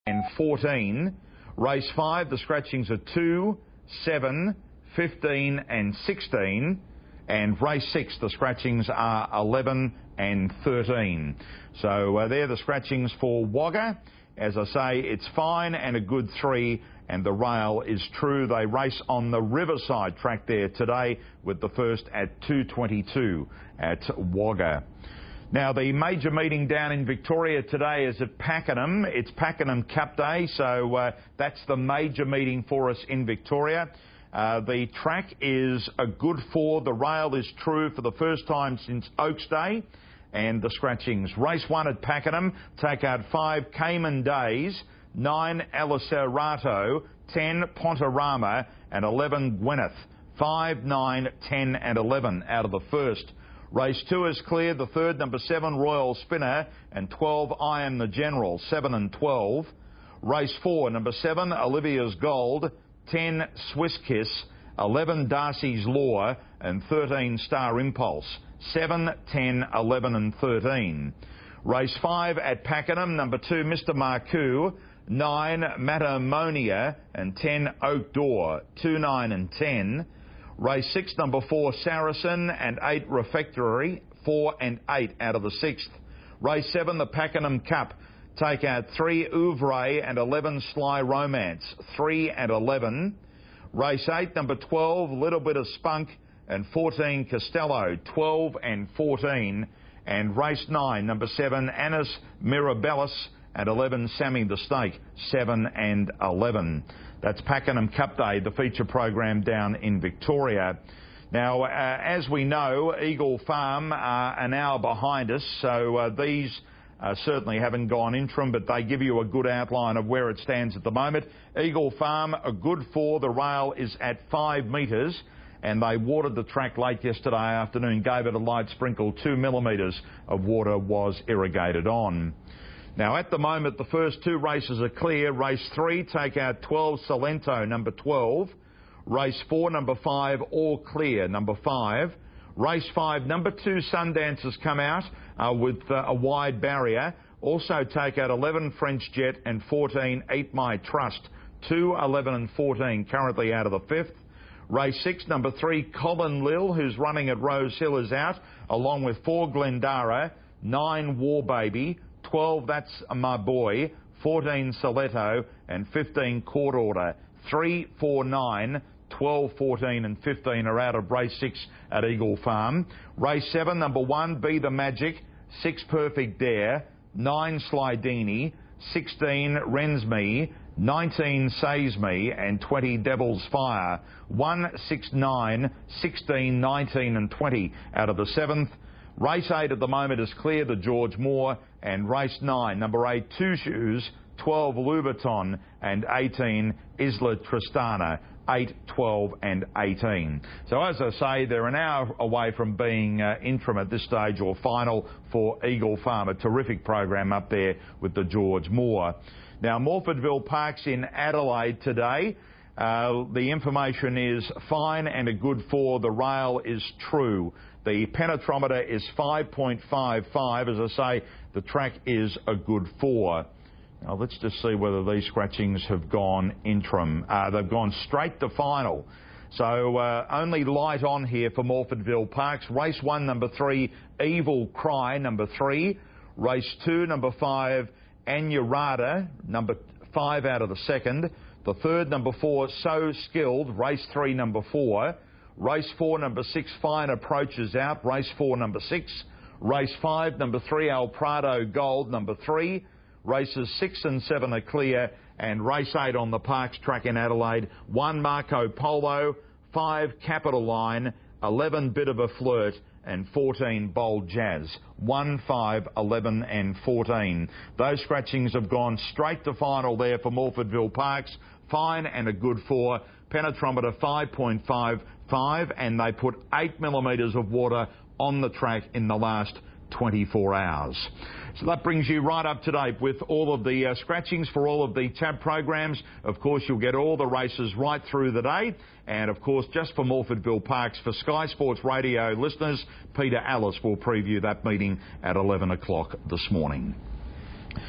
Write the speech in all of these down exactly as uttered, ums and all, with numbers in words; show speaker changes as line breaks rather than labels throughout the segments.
and fourteen. Race five, the scratchings are two, seven, fifteen and sixteen. And race six, the scratchings are eleven and thirteen. So uh, they're the scratchings for Wagga. As I say, it's fine and a good three, and the rail is true. They race on the Riverside track there today with the first at two twenty-two at Wagga. Now, the major meeting down in Victoria today is at Pakenham. It's Pakenham Cup Day, so uh, that's the major meeting for us in Victoria. Uh, the track is a good four. The rail is true for the first time since Oaks Day. And the scratchings. Race one at Pakenham, take out five Cayman Days, nine Eliserato, ten Pontorama and eleven Gwyneth. five, nine, ten and eleven out of the first. Race two is clear. The third, number seven, Royal Spinner, and twelve, I Am the General, seven and twelve. Race four, number seven, Olivia's Gold, ten, Swiss Kiss, eleven, Darcy's Law, and thirteen, Star Impulse, seven, ten, eleven and thirteen. Race five at Pakenham, number two, Mister Marcoux, nine, Matamonia, and ten, Oak Door, two, nine and ten. Race six, number four, Saracen, and eight, Refectory, four and eight out of the sixth. Race seven, the Pakenham Cup. Take out three, Ouvray, and eleven, Sly Romance, three and eleven. Race eight, number twelve, Little Bit of Spunk, and fourteen, Costello, twelve and fourteen. And race nine, number seven, Anis Mirabilis, and eleven, Sammy the Snake, seven and eleven. That's Pakenham Cup Day, the feature program down in Victoria. Now, uh, as we know, Eagle Farm are an hour behind us, so uh, these uh, certainly haven't gone interim, but they give you a good outline of where it stands at the moment. Eagle Farm, a good four. The rail is at five metres, and they watered the track late yesterday afternoon, gave it a light sprinkle. Two millimetres of water was irrigated on. Now, at the moment, the first two races are clear. Race three, take out twelve, Salento, number twelve. Race four, number five, All Clear, number five. Race five, number two, Sundancers come out uh, with uh, a wide barrier. Also take out eleven, French Jet, and fourteen, Eat My Trust. two, eleven and fourteen currently out of the fifth. Race six, number three, Colin Lil, who's running at Rose Hill, is out, along with four, Glendara, nine, War Baby, twelve, That's My Boy, fourteen, Soletto, and fifteen, Court Order. three, four, nine, twelve, fourteen and fifteen are out of race six at Eagle Farm. Race seven, number one, Be the Magic, six, Perfect Dare, nine, Slidini, sixteen, Rens Me, nineteen, Says Me, and twenty, Devil's Fire. one, six, nine, sixteen, nineteen and twenty out of the seventh. Race eight at the moment is clear, the George Moore, and race nine, number eight, Two Shoes, twelve, Louboutin, and eighteen, Isla Tristana, eight, twelve and eighteen. So as I say, they're an hour away from being uh, interim at this stage, or final, for Eagle Farm. A terrific program up there with the George Moore. Now, Morfordville Park's in Adelaide today. Uh, the information is fine and a good four. The rail is true. The penetrometer is five point five five. As I say, the track is a good four. Now, let's just see whether these scratchings have gone interim. Uh, they've gone straight to final. So uh, only light on here for Morfordville Parks. Race one, number three, Evil Cry, number three. Race two, number five, Anurada, number five out of the second. The third, number four, So Skilled. Race three, number four. Race four, number six, Fine Approaches out. Race four, number six. Race five, number three, El Prado Gold, number three. Races six and seven are clear. And race eight on the Parks track in Adelaide. one, Marco Polo. five, Capital Line. eleven, Bit of a Flirt. And fourteen, Bold Jazz. one, five, eleven and fourteen. Those scratchings have gone straight to final there for Morfordville Parks. Fine and a good four. Penetrometer five point five five, and they put eight millimetres of water on the track in the last twenty-four hours. So that brings you right up to date with all of the uh, scratchings for all of the tab programs. Of course, you'll get all the races right through the day. And, of course, just for Morfordville Parks, for Sky Sports Radio listeners, Peter Ellis will preview that meeting at eleven o'clock this morning.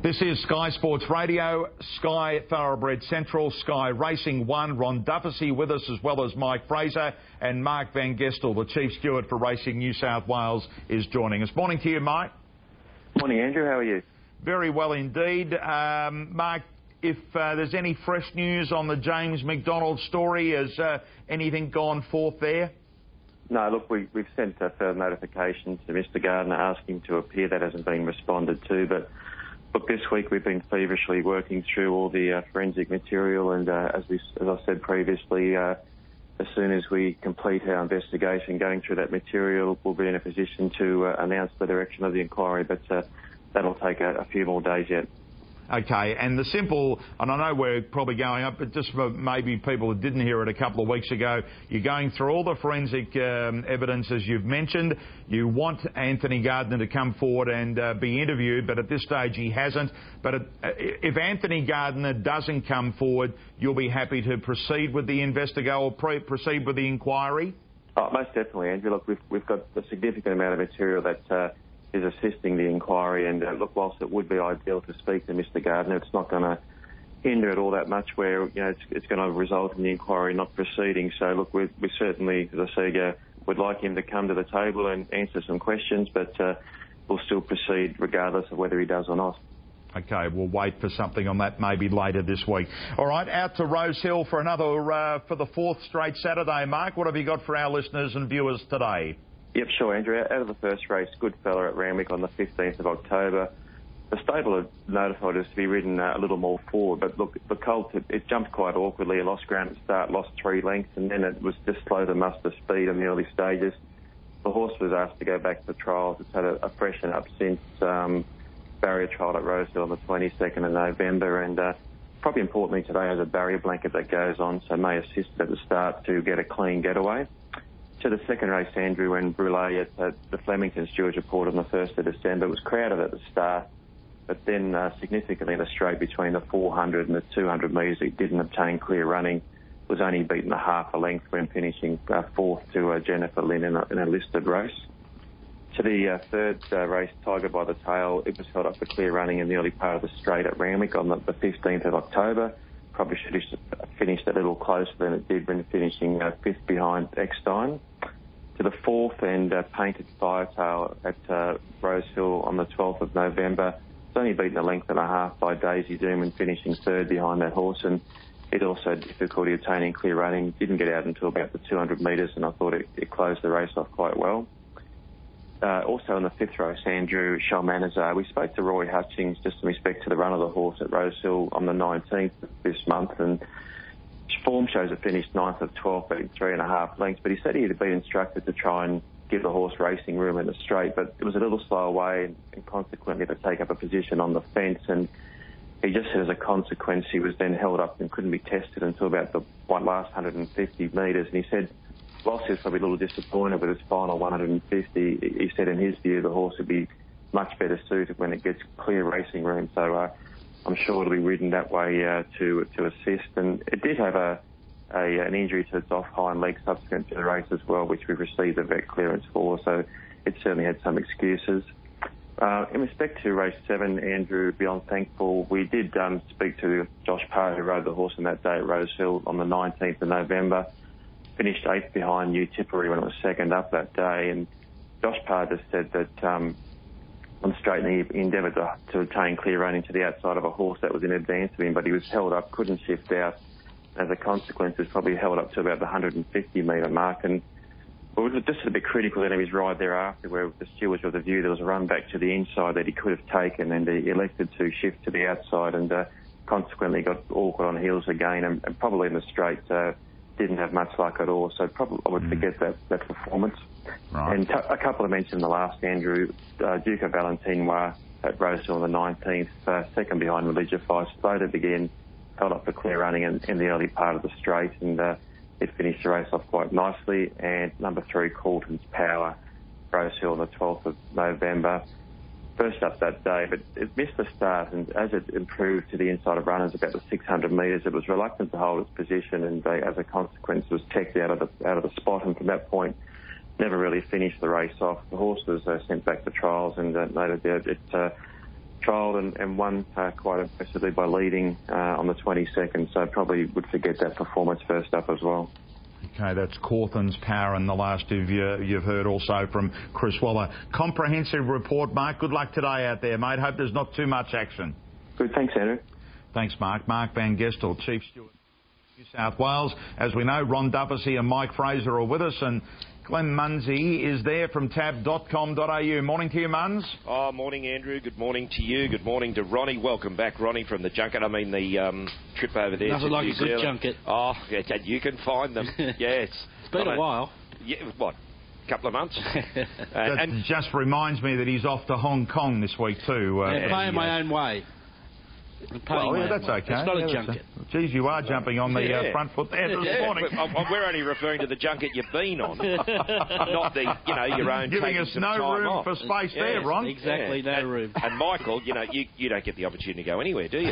This is Sky Sports Radio, Sky Thoroughbred Central, Sky Racing One. Ron Dufficy with us, as well as Mike Fraser, and Mark Van Gestel, the Chief Steward for Racing New South Wales, is joining us. Morning to you, Mike.
Morning, Andrew. How are you?
Very well indeed. Um, Mark, if uh, there's any fresh news on the James McDonald story, has uh, anything gone forth there?
No, look, we, we've sent a further notification to Mister Gardner asking to appear. That hasn't been responded to. But, look, this week we've been feverishly working through all the uh, forensic material, and uh, as, we, as I said previously, uh, as soon as we complete our investigation going through that material, we'll be in a position to uh, announce the direction of the inquiry, but uh, that'll take a, a few more days yet.
Okay, and the simple, and I know we're probably going up, but just for maybe people who didn't hear it a couple of weeks ago, you're going through all the forensic um, evidence, as you've mentioned. You want Anthony Gardner to come forward and uh, be interviewed, but at this stage he hasn't. But it, if Anthony Gardner doesn't come forward, you'll be happy to proceed with the investigation or pre- proceed with the inquiry?
Oh, most definitely, Andrew. Look, we've, we've got a significant amount of material that uh, is assisting the inquiry, and uh, look, whilst it would be ideal to speak to Mister Gardner, it's not going to hinder it all that much where, you know, it's, it's going to result in the inquiry not proceeding. So, look, we, we certainly, as I say, uh, would like him to come to the table and answer some questions, but uh, we'll still proceed regardless of whether he does or not.
Okay, we'll wait for something on that maybe later this week. All right, out to Rose Hill for another, uh, for the fourth straight Saturday. Mark, what have you got for our listeners and viewers today?
Yep, sure, Andrew. Out of the first race, Goodfella at Randwick on the fifteenth of October. The stable had notified us to be ridden uh, a little more forward, but look, the colt, it, it jumped quite awkwardly. It lost ground at the start, lost three lengths, and then it was just slow to muster speed in the early stages. The horse was asked to go back to the trials. It's had a, a freshen up since um, barrier trial at Rosehill on the twenty-second of November, and uh, probably importantly today has a barrier blanket that goes on, so may assist at the start to get a clean getaway. To the second race, Andrew, when Brulé at uh, the Flemington Stewards Report on the first of December was crowded at the start, but then uh, significantly in a straight between the four hundred and the two hundred metres, it didn't obtain clear running, was only beaten a half a length when finishing uh, fourth to uh, Jennifer Lynn in a, in a listed race. To the uh, third uh, race, Tiger by the Tail, it was held up for clear running in the early part of the straight at Randwick on the, the fifteenth of October. Probably should have finished a little closer than it did when finishing uh, fifth behind Eckstein. To the fourth and uh, Painted Firetail at uh, Rosehill on the twelfth of November. It's only beaten a length and a half by Daisy Doom and finishing third behind that horse, and it also had difficulty obtaining clear running. Didn't get out until about the two hundred metres, and I thought it, it closed the race off quite well. Uh, also in the fifth race, Andrew, Shalmanazar. We spoke to Roy Hutchings just in respect to the run of the horse at Rosehill on the nineteenth of this month, and form shows it finished ninth of twelve, beating three and a half lengths, but he said he had been instructed to try and give the horse racing room in the straight, but it was a little slow away, and, and consequently to take up a position on the fence, and he just said as a consequence he was then held up and couldn't be tested until about the one, last one hundred fifty metres, and he said whilst he was probably a little disappointed with his final one hundred fifty, he said in his view the horse would be much better suited when it gets clear racing room, so uh, I'm sure it'll be ridden that way uh, to to assist. And it did have a, a an injury to its off hind leg subsequent to the race as well, which we've received a vet clearance for, so it certainly had some excuses. Uh, in respect to race seven, Andrew, beyond thankful, we did um, speak to Josh Parr, who rode the horse on that day at Rosehill on the nineteenth of November. Finished eighth behind New Tipperary when it was second up that day, and Josh Parr just said that um, on straight he endeavoured to, to obtain clear running to the outside of a horse that was in advance of him, but he was held up, couldn't shift out. As a consequence, was probably held up to about the one hundred fifty metre mark, and we were just a bit critical then of his ride thereafter, where the stewards were of the view there was a run back to the inside that he could have taken, and he elected to shift to the outside, and uh, consequently got awkward on heels again, and, and probably in the straight uh, didn't have much luck at all. So probably I would mm. forget that, that performance.
Right.
And t- a couple I mentioned in the last, Andrew, uh, Duke of Valentinois at Rosehill on the nineteenth, uh, second behind Religify, floated again, held up for clear running in, in the early part of the straight, and uh, it finished the race off quite nicely. And number three, Calton's Power, Rosehill on the twelfth of November. First up that day, but it missed the start, and as it improved to the inside of runners about the six hundred metres, it was reluctant to hold its position, and they, as a consequence, was checked out of the out of the spot, and from that point, never really finished the race off. The horse was uh, sent back to trials, and uh, noted that it uh, trialled and, and won uh, quite impressively by leading uh, on the twenty-second, so probably would forget that performance first up as well.
Okay, that's Cawthon's Power, and the last of you, you've heard also from Chris Waller. Comprehensive report, Mark. Good luck today out there, mate. Hope there's not too much action.
Good, thanks, Andrew.
Thanks, Mark. Mark Van Gestel, Chief Steward, New South Wales. As we know, Ron Duffy and Mike Fraser are with us, and Glenn Munsey is there from tab dot com dot a u. Morning to you, Muns.
Oh, morning, Andrew. Good morning to you. Good morning to Ronnie. Welcome back, Ronnie, from the junket. I mean, the um, trip over there
Nothing
to
like
New
a good
Zealand.
junket.
Oh, yeah, you can find them. Yeah, it's,
it's been a while.
Yeah, what? Couple of months. uh,
that
and
just reminds me that he's off to Hong Kong this week too. Uh,
yeah, paying my own way.
Well, yeah, that's okay.
It's not
yeah,
a junket.
A, geez, you are jumping on the
yeah.
uh, front foot there this
yeah,
morning.
We're, we're only referring to the junket you've been on, not the, you know, your own.
Giving us no room
off.
for space
yeah,
there, Ron.
Exactly,
yeah.
no
and,
room.
And Michael, you know, you, you don't get the opportunity to go anywhere, do you?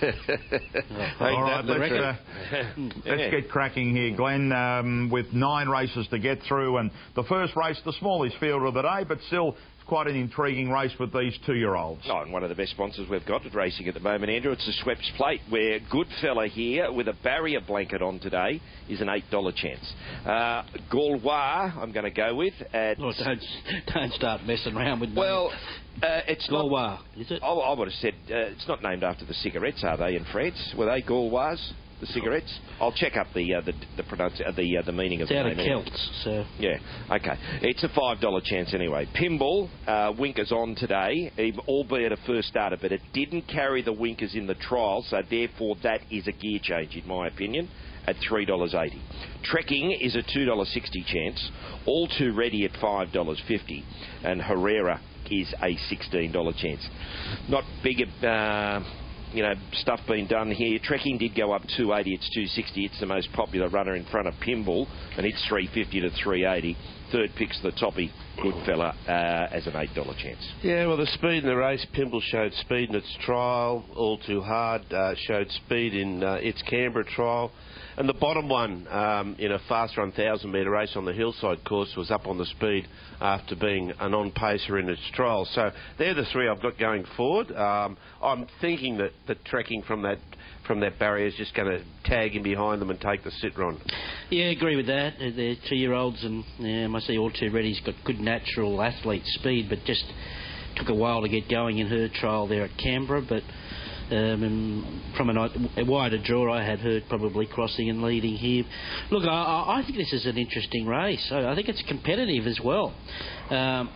All right, let's, uh,
yeah.
let's get cracking here, Glenn, um, with nine races to get through, and the first race, the smallest field of the day, but still quite an intriguing race with these two-year-olds.
Oh, and one of the best sponsors we've got at racing at the moment, Andrew. It's the Schweppes Plate, where Goodfella here, with a barrier blanket on today, is an eight dollar chance. Uh, Gaulois, I'm going to go with. At
oh, don't, don't start messing around with
Well, uh, it's
Gaulois,
not...
is it?
I, I would have said, uh, it's not named after the cigarettes, are they, in France? Were they Gaulois? The cigarettes? I'll check up the uh, the the, pronunci- uh, the, uh, the meaning of
it's
the
out
name.
of Celts, so...
Yeah, okay. It's a five dollar chance anyway. Pinball, uh, Winkers on today, albeit a first starter, but it didn't carry the Winkers in the trial, so therefore that is a gear change, in my opinion, at three dollars eighty. Trekking is a two dollars sixty chance. All Too Ready at five dollars fifty. And Herrera is a sixteen dollar chance. Not big... Uh, You know, stuff being done here. Trekking did go up two eighty. It's two sixty. It's the most popular runner in front of Pinball, and it's three fifty to three eighty. Third pick's the toppy, Goodfella, uh, as an eight dollar chance.
Yeah, well, the speed in the race, Pinball showed speed in its trial. All Too Hard uh, showed speed in uh, its Canberra trial. And the bottom one, um, in a fast run one thousand metre race on the hillside course, was up on the speed after being a non-pacer in its trial. So they're the three I've got going forward. Um, I'm thinking that the Trekking from that from that barrier is just going to tag in behind them and take the sit run.
Yeah, I agree with that. They're two-year-olds, and yeah, I see All Too Ready's got good natural athlete speed, but just took a while to get going in her trial there at Canberra. But Um, and from an, a wider draw, I had her probably crossing and leading here. Look, I, I think this is an interesting race. I, I think it's competitive as well. Um,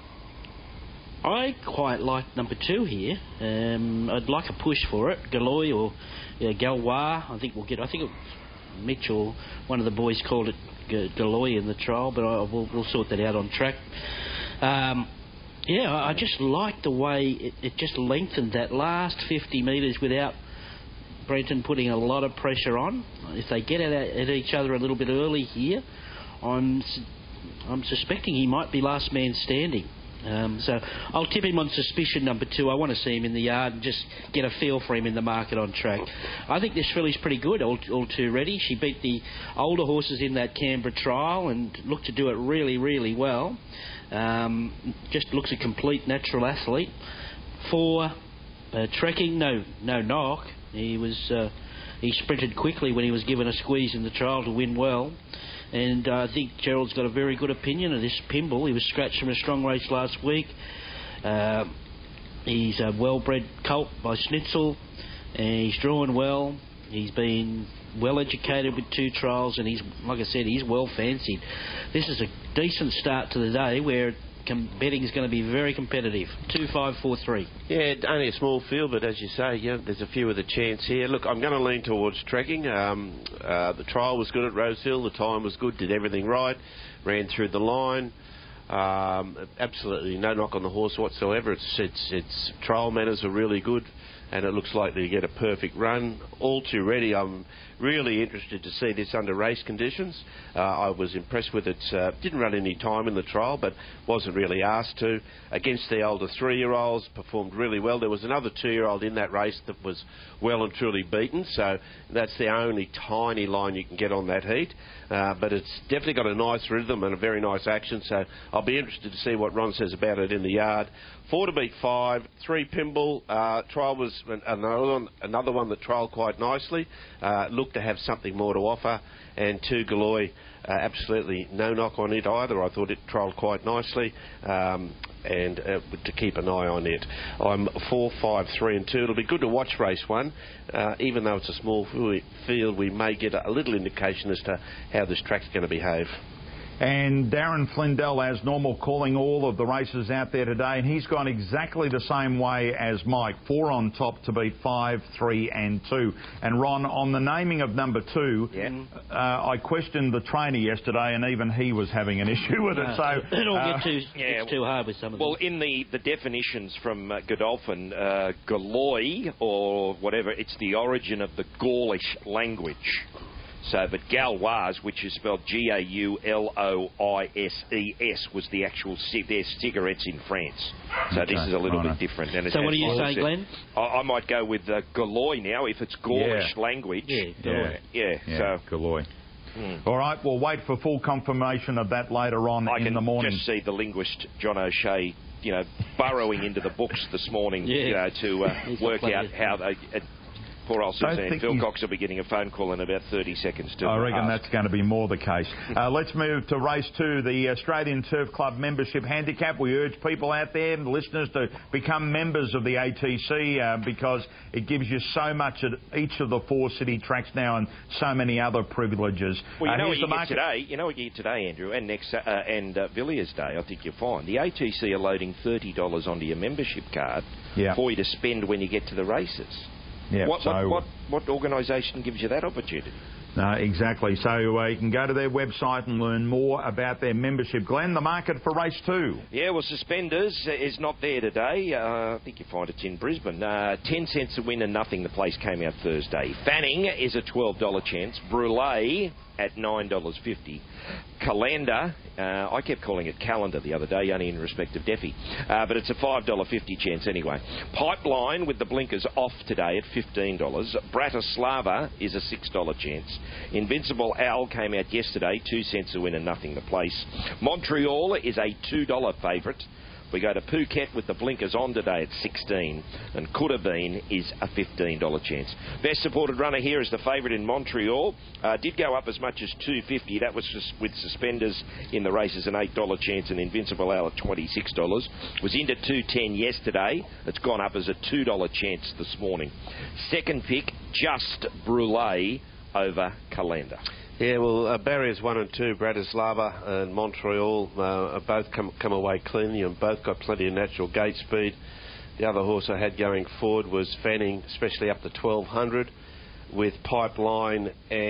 I quite like number two here. Um, I'd like a push for it, Galoy or uh, Gaulois. I think we'll get. I think it, Mitch or one of the boys called it G- Galoy in the trial, but I, we'll, we'll sort that out on track. Um, Yeah, I just like the way it, it just lengthened that last fifty metres without Brenton putting a lot of pressure on. If they get at, at each other a little bit early here, I'm I'm suspecting he might be last man standing. Um, so I'll tip him on suspicion number two. I want to see him in the yard and just get a feel for him in the market on track. I think this filly's pretty good, all, all too ready. She beat the older horses in that Canberra trial and looked to do it really, really well. Um, just looks a complete natural athlete. For uh, Trekking, no, no knock. He was uh, he sprinted quickly when he was given a squeeze in the trial to win well. And uh, I think Gerald's got a very good opinion of this Pinball. He was scratched from a strong race last week. Uh, he's a well-bred colt by Schnitzel, and he's drawn well. He's been well educated with two trials, and he's, like I said, he's well fancied. This is a decent start to the day where com- betting is going to be very competitive. Two, five, four, three.
Yeah, only a small field, but as you say, yeah, there's a few of the chance here. Look, I'm going to lean towards Trekking. Um, uh, the trial was good at Rosehill. The time was good. Did everything right. Ran through the line. Um, absolutely no knock on the horse whatsoever. Its its its trial manners are really good. and it looks likely to get a perfect run. All Too Ready, I'm really interested to see this under race conditions. Uh, I was impressed with it. Uh, didn't run any time in the trial, but wasn't really asked to. Against the older three-year-olds, performed really well. There was another two-year-old in that race that was well and truly beaten, so that's the only tiny line you can get on that heat. Uh, but it's definitely got a nice rhythm and a very nice action, so I'll be interested to see what Ron says about it in the yard. Four to beat five, three Pimble. Uh, trial was another one, another one that trialled quite nicely. Uh, looked to have something more to offer. And two Galloy, uh, absolutely no knock on it either. I thought it trialled quite nicely. Um, and uh, to keep an eye on it. I'm four, five, three and two. It'll be good to watch race one. Uh, even though it's a small field, we may get a little indication as to how this track's going to behave.
And Darren Flindell, as normal, calling all of the races out there today, and he's gone exactly the same way as Mike. Four on top to beat five, three and two. And Ron, on the naming of number two, yeah. uh, I questioned the trainer yesterday, and even he was having an issue with it.
No,
So
it'll
uh,
get too,
yeah,
it's too hard with some of them.
Well, in the, the definitions from uh, Godolphin, uh, Galloy, or whatever, it's the origin of the Gaulish language. So, but Gauloise, which is spelled G A U L O I S E S, was the actual c- their cigarettes in France. So okay, this is a little right. bit different. And
so what do you say, Glenn?
I, I might go with uh, Galloy now, if it's Gaulish
yeah.
language.
Yeah,
yeah,
yeah.
yeah.
So
Galloy. Hmm. All right, we'll wait for full confirmation of that later on
I
in the morning.
I can just see the linguist John O'Shea, you know, burrowing into the books this morning,
yeah.
you know, to uh, work out how they. Uh, Poor old Suzanne Philcox will be getting a phone call in about thirty seconds. To
I reckon
ask.
that's going to be more the case. uh, let's move to race two, the Australian Turf Club membership handicap. We urge people out there, listeners, to become members of the A T C uh, because it gives you so much at each of the four city tracks now and so many other privileges.
Well, you
uh,
know what you
the
get today, you know what you get today, Andrew, and next uh, and uh, Villiers Day, I think you'll find. The A T C are loading thirty dollars onto your membership card
yeah.
for you to spend when you get to the races.
Yeah,
what,
so
what, what, what organisation gives you that opportunity?
No, exactly. So uh, you can go to their website and learn more about their membership. Glenn, the market for race two.
Yeah, well, Suspenders is not there today. Uh, I think you find it's in Brisbane. Uh, ten cents a win and nothing. The place came out Thursday. Fanning is a twelve dollars chance. Brulé at nine dollars fifty. Calendar, uh, I kept calling it Calendar the other day, only in respect of Deffy. Uh, but it's a five dollars fifty chance anyway. Pipeline with the blinkers off today at fifteen dollars. Bratislava is a six dollars chance. Invincible Al came out yesterday, two cents a win and nothing the place. Montreal is a two dollars favourite. We go to Phuket with the blinkers on today at sixteen, and Could Have Been is a fifteen dollars chance. Best supported runner here is the favourite in Montreal. Uh, did go up as much as two fifty. That was just with Suspenders in the races, an eight dollars chance, and Invincible Al at twenty-six dollars. Was into two ten yesterday. It's gone up as a two dollars chance this morning. Second pick, Just Brulé over Calendar.
Yeah, well, uh, barriers one and two, Bratislava and Montreal, uh, both come come away cleanly and both got plenty of natural gate speed. The other horse I had going forward was Fanning, especially up to twelve hundred, with Pipeline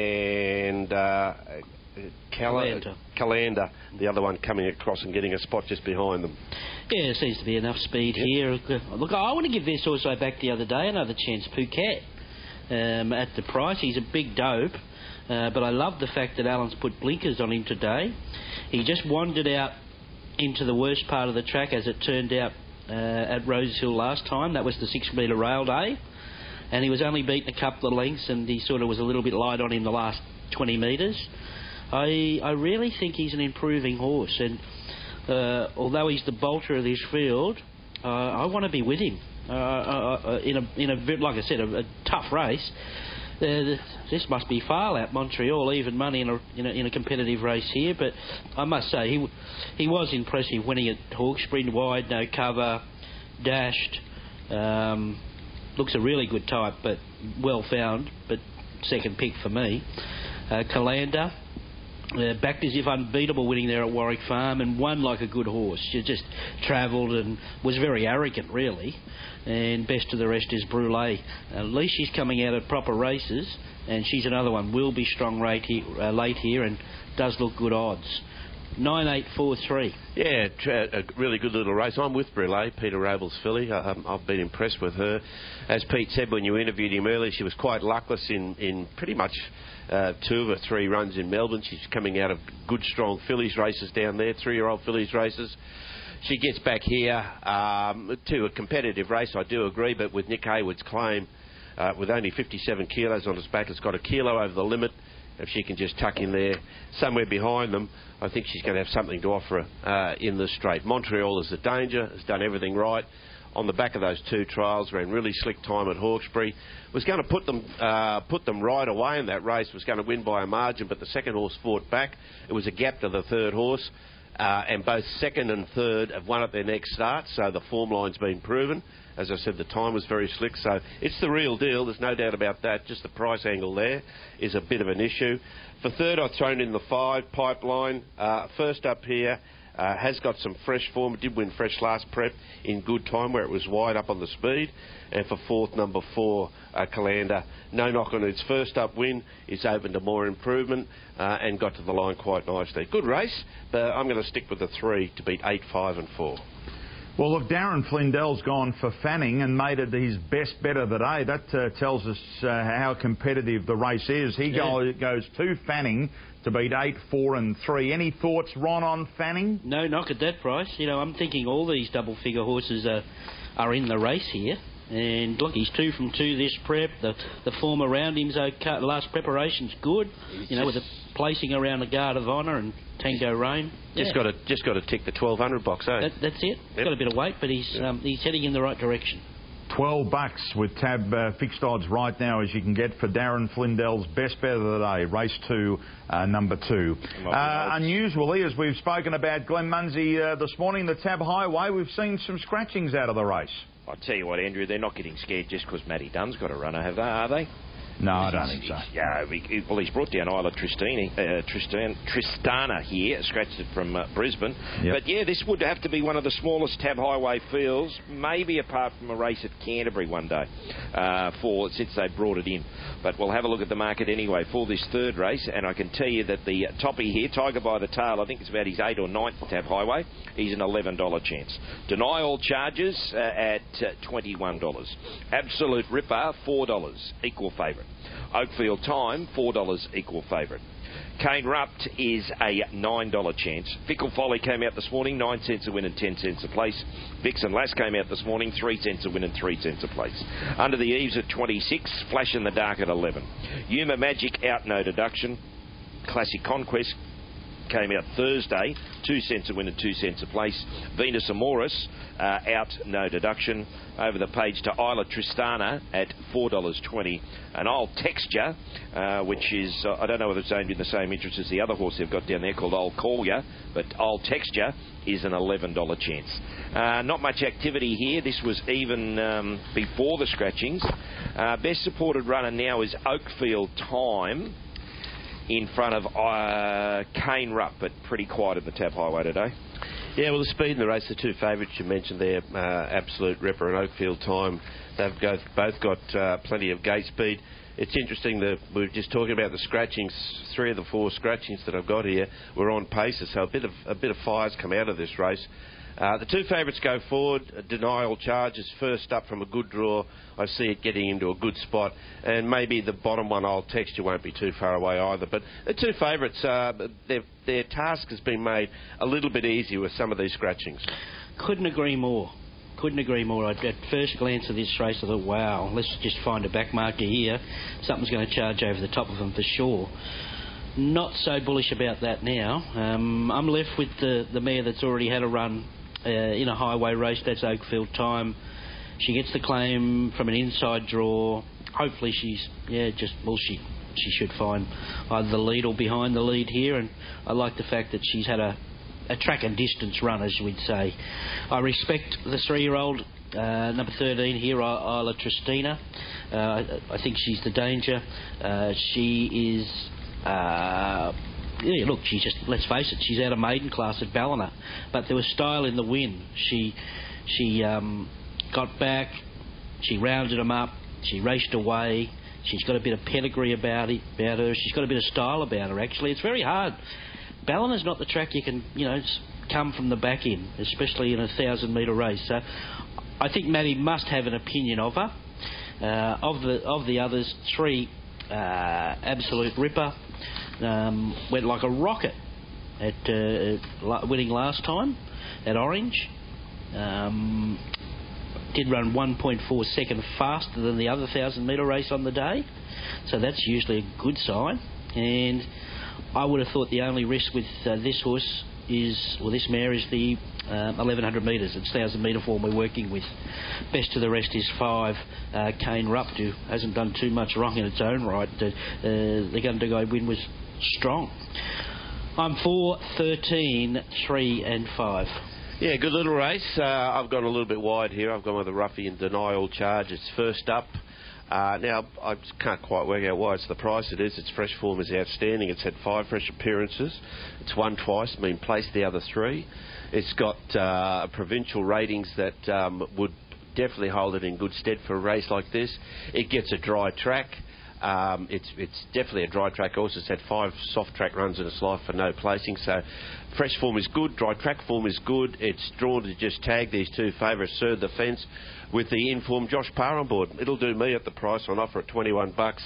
and uh, Calendar. Calendar, the other one coming across and getting a spot just behind them.
Yeah, there seems to be enough speed yep. here. Look, I want to give this also back the other day another chance, Phuket, um, at the price. He's a big dope. Uh, but I love the fact that Alan's put blinkers on him today. He just wandered out into the worst part of the track, as it turned out uh, at Rose Hill last time. That was the six metre rail day. And he was only beaten a couple of lengths, and he sort of was a little bit light on him the last twenty metres. I I really think he's an improving horse. And uh, although he's the bolter of this field, uh, I want to be with him uh, uh, in, a, in a, like I said, a, a tough race. Uh, this must be far out. Montreal, even money in a, in a in a competitive race here. But I must say, he he was impressive winning at Hawkesbury, wide, no cover, dashed. Um, looks a really good type, but well found. But second pick for me. Uh, Calendar, uh, backed as if unbeatable, winning there at Warwick Farm, and won like a good horse. She just travelled and was very arrogant, really. And best of the rest is Brulé. At least she's coming out at proper races, and she's another one. Will be strong rate here, uh, late here, and does look good odds. nine eight four three.
Yeah, a really good little race. I'm with Brule, Peter Rabel's filly. Um, I've been impressed with her. As Pete said when you interviewed him earlier, she was quite luckless in, in pretty much uh, two of her three runs in Melbourne. She's coming out of good, strong fillies races down there, three-year-old fillies races. She gets back here um, to a competitive race, I do agree, but with Nick Hayward's claim, uh, with only fifty-seven kilos on its back, it's got a kilo over the limit. If she can just tuck in there somewhere behind them, I think she's going to have something to offer uh, in the straight. Montreal is a danger, has done everything right. On the back of those two trials, ran really slick time at Hawkesbury. Was going to put them uh, put them right away in that race, was going to win by a margin, but the second horse fought back. It was a gap to the third horse, uh, and both second and third have won at their next start, so the form line's been proven. As I said, the time was very slick, so it's the real deal. There's no doubt about that. Just the price angle there is a bit of an issue. For third, I've thrown in the five, Pipeline. Uh, first up here, uh, has got some fresh form. Did win fresh last prep in good time where it was wide up on the speed. And for fourth, number four, uh, Calander. No knock on its first up win. It's open to more improvement uh, and got to the line quite nicely. Good race, but I'm going to stick with the three to beat eight, five and four.
Well, look, Darren Flindell's gone for Fanning and made it his best bet of the day. That uh, tells us uh, how competitive the race is. He
yeah.
go, goes to Fanning to beat eight, four and three. Any thoughts, Ron, on Fanning?
No knock at that price. You know, I'm thinking all these double-figure horses are, are in the race here. And look, he's two from two this prep. The the form around him's okay. The last preparation's good. You know, with the placing around the Guard of Honour and Tango Rain.
Just
yeah.
got to just got to tick the twelve hundred box, eh?
That, that's it. Yep. Got a bit of weight, but he's yep. um, he's heading in the right direction.
twelve bucks with tab uh, fixed odds right now as you can get for Darren Flindell's best bet of the day, race two, uh, number two. Uh, unusually, as we've spoken about Glenn Munsey uh, this morning, the Tab Highway, we've seen some scratchings out of the race.
I'll tell you what, Andrew, they're not getting scared just because Matty Dunn's got a runner, have they? Are they?
No, I don't think so.
Yeah, he, well, he's brought down Isla Tristini, uh, Tristan, Tristana here, scratched it from uh, Brisbane. Yep. But yeah, this would have to be one of the smallest Tab Highway fields, maybe apart from a race at Canterbury one day, uh, for since they brought it in. But we'll have a look at the market anyway for this third race, and I can tell you that the toppy here, Tiger by the Tail, I think it's about his eighth or ninth Tab Highway. He's an eleven dollar chance. Deny all charges uh, at uh, twenty-one dollars. Absolute Ripper, four dollars, equal favourite. Oakfield Time, four dollars, equal favourite. Cane Rupt is a nine dollar chance. Fickle Folly came out this morning, nine cents a win and ten cents a place. Vixen Lass came out this morning, three cents a win and three cents a place. Under the Eaves at twenty-six, Flash in the Dark at eleven. Yuma Magic out, no deduction. Classic Conquest came out Thursday, two cents a win and two cents a place. Venus Amoris uh, out, no deduction. Over the page to Isla Tristana at four dollars twenty. An Old Texture, uh, which is, uh, I don't know whether it's aimed in the same interest as the other horse they've got down there called Old Collier, but Old Texture is an eleven dollar chance. Uh, not much activity here. This was even um, before the scratchings. Uh, best supported runner now is Oakfield Time, in front of uh, Cane Rupp, but pretty quiet at the Tab Highway today.
Yeah, well, the speed in the race, the two favourites you mentioned there, uh, Absolute Ripper and Oakfield Time, they've both, both got uh, plenty of gate speed. It's interesting that we were just talking about the scratchings. Three of the four scratchings that I've got here were on paces, so a bit of a bit of fire's come out of this race. Uh, the two favourites go forward. Denial Charges first up from a good draw. I see it getting into a good spot, and maybe the bottom one, Old Texture, won't be too far away either. But the two favourites, uh, their, their task has been made a little bit easier with some of these scratchings.
Couldn't agree more. Couldn't agree more. At first glance of this race, I thought, wow, let's just find a back marker here. Something's going to charge over the top of them for sure. Not so bullish about that now. Um, I'm left with the, the mare that's already had a run Uh, in a highway race. That's Oakfield Time. She gets the claim from an inside draw. Hopefully she's, yeah, just, well, she she should find either the lead or behind the lead here, and I like the fact that she's had a, a track and distance run, as we'd say. I respect the three-year-old, uh, number thirteen here, Isla Tristina. Uh, I, I think she's the danger. Uh, she is... Uh, Yeah, look, she just, let's face it, she's out of maiden class at Ballina. But there was style in the win. She she um, got back, she rounded them up, she raced away. She's got a bit of pedigree about, it, about her. She's got a bit of style about her, actually. It's very hard Balliner's not the track you can, you know, come from the back in, especially in a thousand metre race. So I think Matty must have an opinion of her. Uh, of the of the others, three, uh, Absolute Ripper um, went like a rocket at uh, winning last time at Orange. Um, did run one point four seconds faster than the other thousand metre race on the day, so that's usually a good sign. And I would have thought the only risk with uh, this horse is, well, this mare is the uh, eleven hundred metres. It's one thousand metre form we're working with. Best of the rest is five, uh, Kane Rupt, who hasn't done too much wrong in its own right. Uh, uh, the Gun to Go win was strong. I'm four, thirteen, three and five.
Yeah, good little race. Uh, I've gone a little bit wide here. I've gone with the Ruffian Denial Charge. It's first up. Uh, now, I just can't quite work out why it's the price it is. Its fresh form is outstanding. It's had five fresh appearances. It's won twice, been placed the other three. It's got uh, provincial ratings that um, would definitely hold it in good stead for a race like this. It gets a dry track. Um, it's it's definitely a dry track horse. It's had five soft track runs in its life for no placing. So fresh form is good, dry track form is good. It's drawn to just tag these two favourites, serve the fence with the informed Josh Parr on board. It'll do me at the price on offer at twenty-one bucks.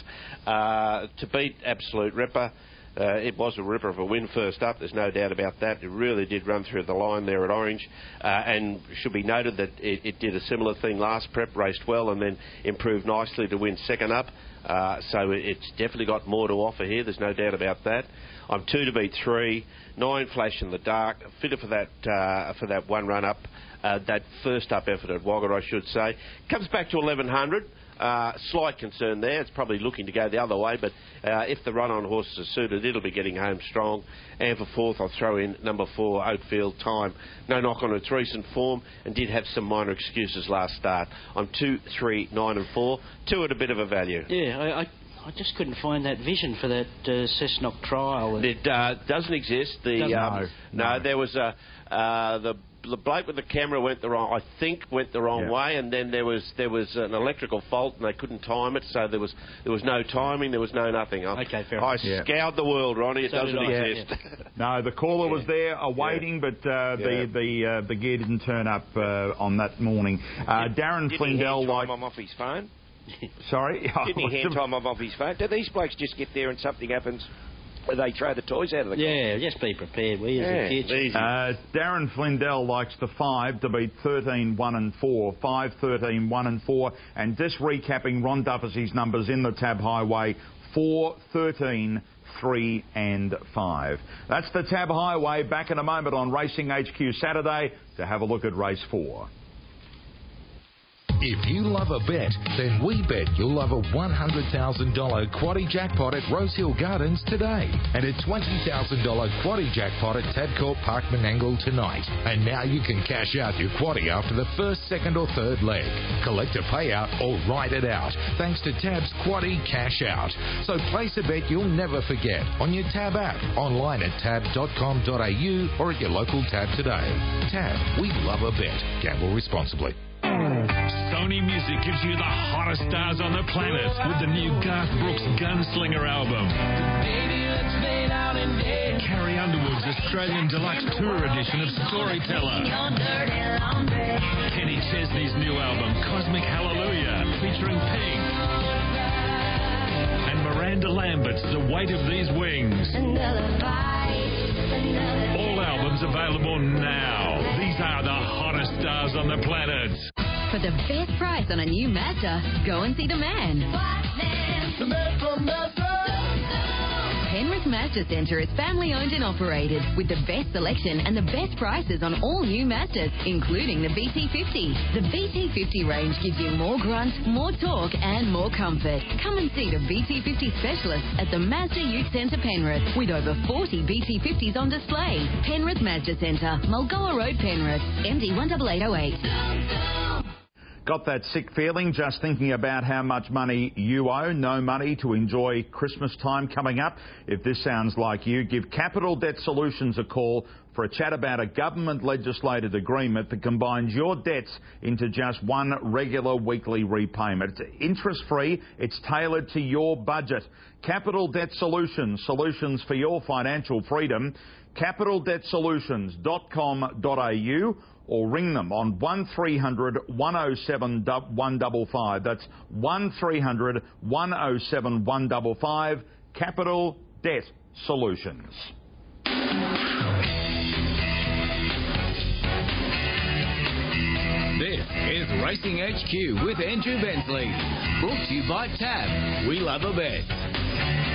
Uh, to beat Absolute Ripper. Uh, it was a ripper of a win first up, there's no doubt about that. It really did run through the line there at Orange, uh, and should be noted that it, it did a similar thing last prep, raced well and then improved nicely to win second up. Uh, so it's definitely got more to offer here, there's no doubt about that. I'm two to beat three, nine Flash in the Dark, fitter for that uh, for that one run up, uh, that first up effort at Wagga, I should say. Comes back to eleven hundred. Uh, slight concern there. It's probably looking to go the other way, but uh, if the run-on horses are suited, it'll be getting home strong. And for fourth, I'll throw in number four, Oatfield Time. No knock on its recent form, and did have some minor excuses last start. I'm two, three, nine, and four. Two at a bit of a value.
Yeah, I, I, I just couldn't find that vision for that uh, Cessnock trial.
It uh, doesn't exist. The
doesn't
um, no, no, there was a uh, the. The bloke with the camera went the wrong. I think went the wrong
yeah.
way, and then there was there was an electrical fault, and they couldn't time it. So there was there was no timing. There was no nothing. I,
okay, fair
I
enough.
scoured the world, Ronnie. It
so
doesn't exist.
Yeah. No, the caller was there awaiting, yeah. but uh, the
yeah.
the uh, the gear didn't turn up uh, on that morning. Uh,
did,
Darren
did
Flindell,
he hand
like
time off his phone.
Sorry,
Didn't he hand time off his phone? Do these blokes just get there and something happens? They throw the toys out of the car.
Yeah, just be prepared. We as
yeah,
a kids.
Uh, Darren Flindell likes the five to beat thirteen, one and four. five, thirteen, one and four. And just recapping Ron Dufficy's numbers in the Tab Highway, four, thirteen, three and five. That's the Tab Highway. Back in a moment on Racing H Q Saturday to have a look at race four.
If you love a bet, then we bet you'll love a one hundred thousand dollars quaddie jackpot at Rosehill Gardens today, and a twenty thousand dollars quaddie jackpot at Tabcorp Park Menangle tonight. And now you can cash out your quaddie after the first, second or third leg. Collect a payout or ride it out, thanks to Tab's Quaddie Cash Out. So place a bet you'll never forget on your Tab app, online at tab dot com dot a u or at your local Tab today. Tab, we love a bet. Gamble responsibly.
Sony Music gives you the hottest stars on the planet with the new Garth Brooks Gunslinger album. Carrie Underwood's Australian Deluxe Tour edition of Storyteller. Kenny Chesney's new album, Cosmic Hallelujah, featuring Pink. And Miranda Lambert's The Weight of These Wings. All albums available now. These are the hottest stars on the planet.
For the best price on a new Mazda, go and see the man. The man from Mazda. Penrith Mazda Centre is family owned and operated with the best selection and the best prices on all new Mazdas, including the B T fifty. The B T fifty range gives you more grunt, more torque and more comfort. Come and see the B T fifty specialist at the Mazda Youth Centre Penrith with over forty B T fifties on display. Penrith Mazda Centre, Mulgoa Road, Penrith, M D one eight eight oh eight.
Got that sick feeling just thinking about how much money you owe? No money to enjoy Christmas time coming up? If this sounds like you, give Capital Debt Solutions a call for a chat about a government legislated agreement that combines your debts into just one regular weekly repayment. It's interest-free. It's tailored to your budget. Capital Debt Solutions, solutions for your financial freedom. capital debt solutions dot com dot a u or ring them on one three hundred one oh seven one five five. That's one three hundred one oh seven one five five. Capital Debt Solutions.
This is Racing H Q with Andrew Bensley. Brought to you by Tab. We love a bet.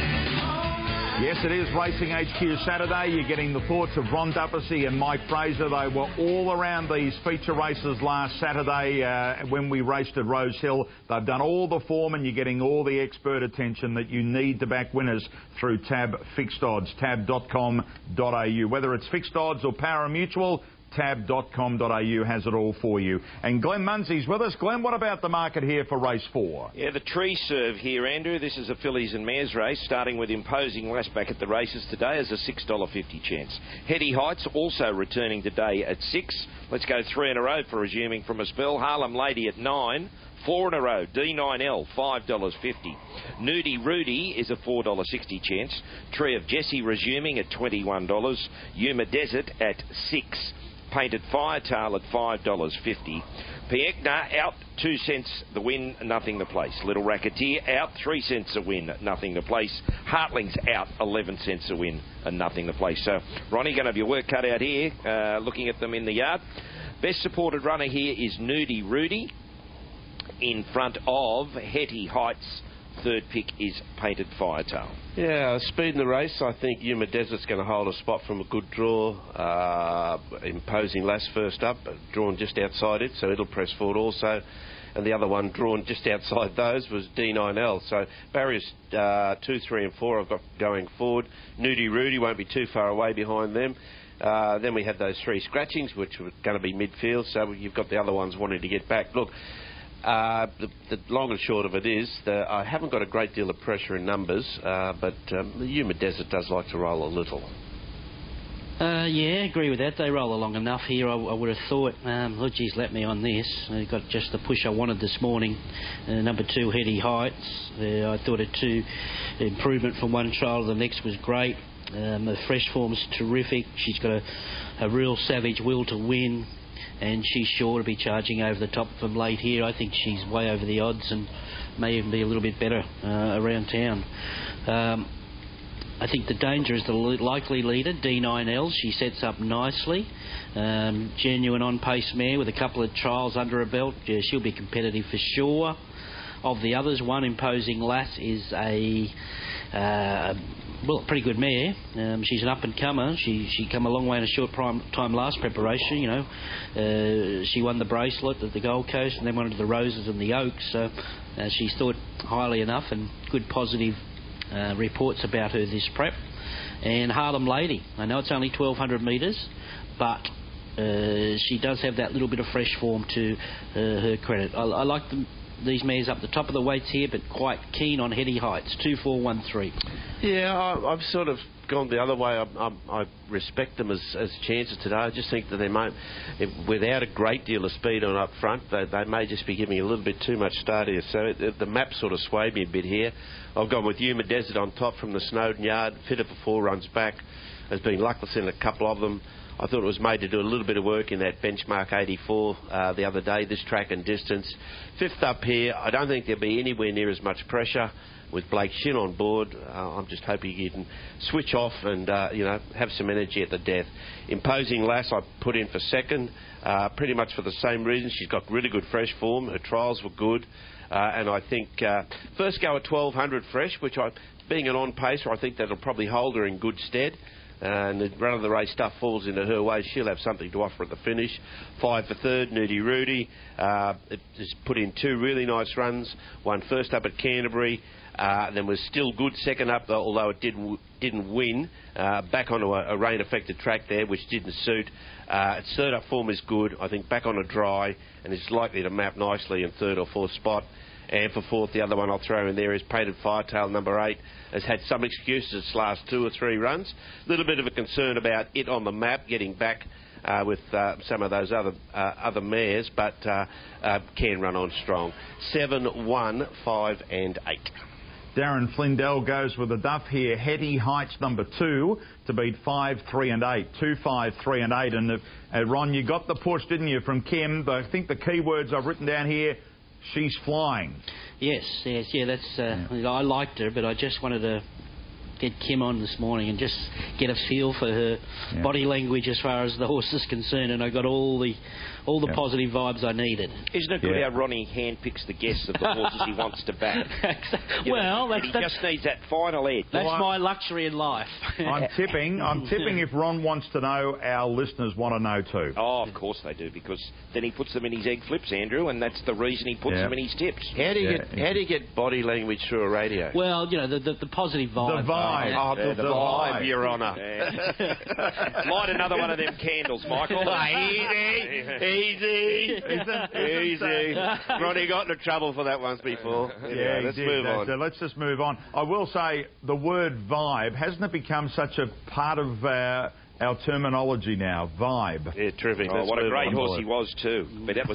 Yes, it is Racing H Q Saturday. You're getting the thoughts of Ron Duffy and Mike Fraser. They were all around these feature races last Saturday uh, when we raced at Rose Hill. They've done all the form and you're getting all the expert attention that you need to back winners through Tab Fixed Odds, tab dot com dot a u. Whether it's fixed odds or Paramutual, tab dot com dot a u has it all for you. And Glenn Munsey's with us. Glenn, what about the market here for race four?
Yeah, the tree serve here, Andrew. This is a fillies and mares race, starting with Imposing Lass back at the races today as a six dollars fifty chance. Heady Heights also returning today at six. Let's go three in a row for resuming from a spell. Harlem Lady at nine. Four in a row, D nine L, five dollars fifty. Nudie Rudy is a four dollars sixty chance. Tree of Jessie resuming at twenty-one dollars. Yuma Desert at six. Painted Firetail at five dollars fifty. Piegna out two cents the win, nothing the place. Little Racketeer out three cents a win, nothing the place. Hartling's out eleven cents a win and nothing the place. So, Ronnie, going to have your work cut out here, uh, looking at them in the yard. Best supported runner here is Nudie Rudy in front of Hetty Heights. Third pick is Painted Firetail.
Yeah, speed in the race. I think Yuma Desert's going to hold a spot from a good draw. Uh, Imposing Lass first up, drawn just outside it, so it'll press forward also. And the other one drawn just outside those was D nine L. So barriers uh, two, three and four I've got going forward. Nudie Rudy won't be too far away behind them. Uh, then we had those three scratchings, which were going to be midfield, so you've got the other ones wanting to get back. Look, Uh, the, the long and short of it is that I haven't got a great deal of pressure in numbers, uh, but um, the Yuma Desert does like to roll a little.
Uh, yeah, agree with that. They roll along enough here, I, I would have thought. Um, oh, geez, let me on this. I got just the push I wanted this morning. Uh, number two, Hetty Heights. Uh, I thought a two improvement from one trial to the next was great. Um, the fresh form's terrific. She's got a, a real savage will to win. And she's sure to be charging over the top from late here. I think she's way over the odds and may even be a little bit better uh, around town. Um, I think the danger is the likely leader, D nine L. She sets up nicely. Um, genuine on-pace mare with a couple of trials under her belt. Yeah, she'll be competitive for sure. Of the others, one Imposing Lass is a... Uh, well, pretty good mare. Um, she's an up-and-comer. She she come a long way in a short prime, time last preparation, you know. Uh, she won the bracelet at the Gold Coast and then went to the Roses and the Oaks. So uh, she's thought highly enough and good positive uh, reports about her this prep. And Harlem Lady. I know it's only twelve hundred metres, but uh, she does have that little bit of fresh form to uh, her credit. I, I like the... these mares up the top of the weights here, but quite keen on Hetty Heights, two four one three.
Yeah, I, I've sort of gone the other way. I, I, I respect them as, as chances today. I just think that they might, if, without a great deal of speed on up front, they, they may just be giving a little bit too much start here. So it, it, the map sort of swayed me a bit here. I've gone with Yuma Desert on top from the Snowden Yard. Fitter for four runs back. Has been luckless in a couple of them. I thought it was made to do a little bit of work in that benchmark eighty-four uh, the other day, this track and distance. Fifth up here, I don't think there'll be anywhere near as much pressure with Blake Shin on board. Uh, I'm just hoping he can switch off and, uh, you know, have some energy at the death. Imposing Lass, I put in for second, uh, pretty much for the same reason. She's got really good fresh form. Her trials were good. Uh, and I think uh, first go at twelve hundred fresh, which I, being an on-pacer, I think that'll probably hold her in good stead. Uh, and the run of the race stuff falls into her way. She'll have something to offer at the finish. Five for third, Nudie Rudy. Uh, it has put in two really nice runs. One first up at Canterbury. Uh, then was still good second up, though, although it did, didn't win. Uh, back onto a, a rain-affected track there, which didn't suit. Uh, its third up form is good. I think back on a dry, and is likely to map nicely in third or fourth spot. And for fourth, the other one I'll throw in there is Painted Firetail, number eight. Has had some excuses its last two or three runs. A little bit of a concern about it on the map, getting back uh, with uh, some of those other uh, other mares, but uh, uh, can run on strong. Seven, one, five, and eight.
Darren Flindell goes with a duff here. Hetty Heights, number two, to beat five, three, and eight. Two, five, three, and eight. And uh, Ron, you got the push, didn't you, from Kim? But I think the key words I've written down here. She's flying.
Yes, yes, yeah, that's... Uh, yeah. I liked her, but I just wanted to get Kim on this morning and just get a feel for her yeah. body language as far as the horse is concerned, and I got all the all the yeah. positive vibes I needed.
Isn't it good
yeah.
how Ronnie handpicks the guests of the horses he wants to back?
Well,
know,
that's,
he
that's,
just needs that final edge.
That's
well,
my luxury in life.
I'm tipping. I'm tipping if Ron wants to know, our listeners want to know too.
Oh, of course they do, because then he puts them in his egg flips, Andrew, and that's the reason he puts
yeah.
them in his tips.
How do you
yeah.
get how do you get body language through a radio?
Well, you know, the the, the positive vibe.
The vibe.
Oh, the,
yeah,
the,
the
vibe,
vibe,
Your Honour.
Yeah. Light another one of them candles, Michael.
easy, easy, easy. Ronnie got into trouble for that once before.
Yeah,
yeah let's
did.
move
That's
on.
it. Let's just move on. I will say the word vibe, hasn't it become such a part of uh, our terminology now? Vibe.
Yeah, terrific.
Oh, what a great
on.
horse he was too. But that was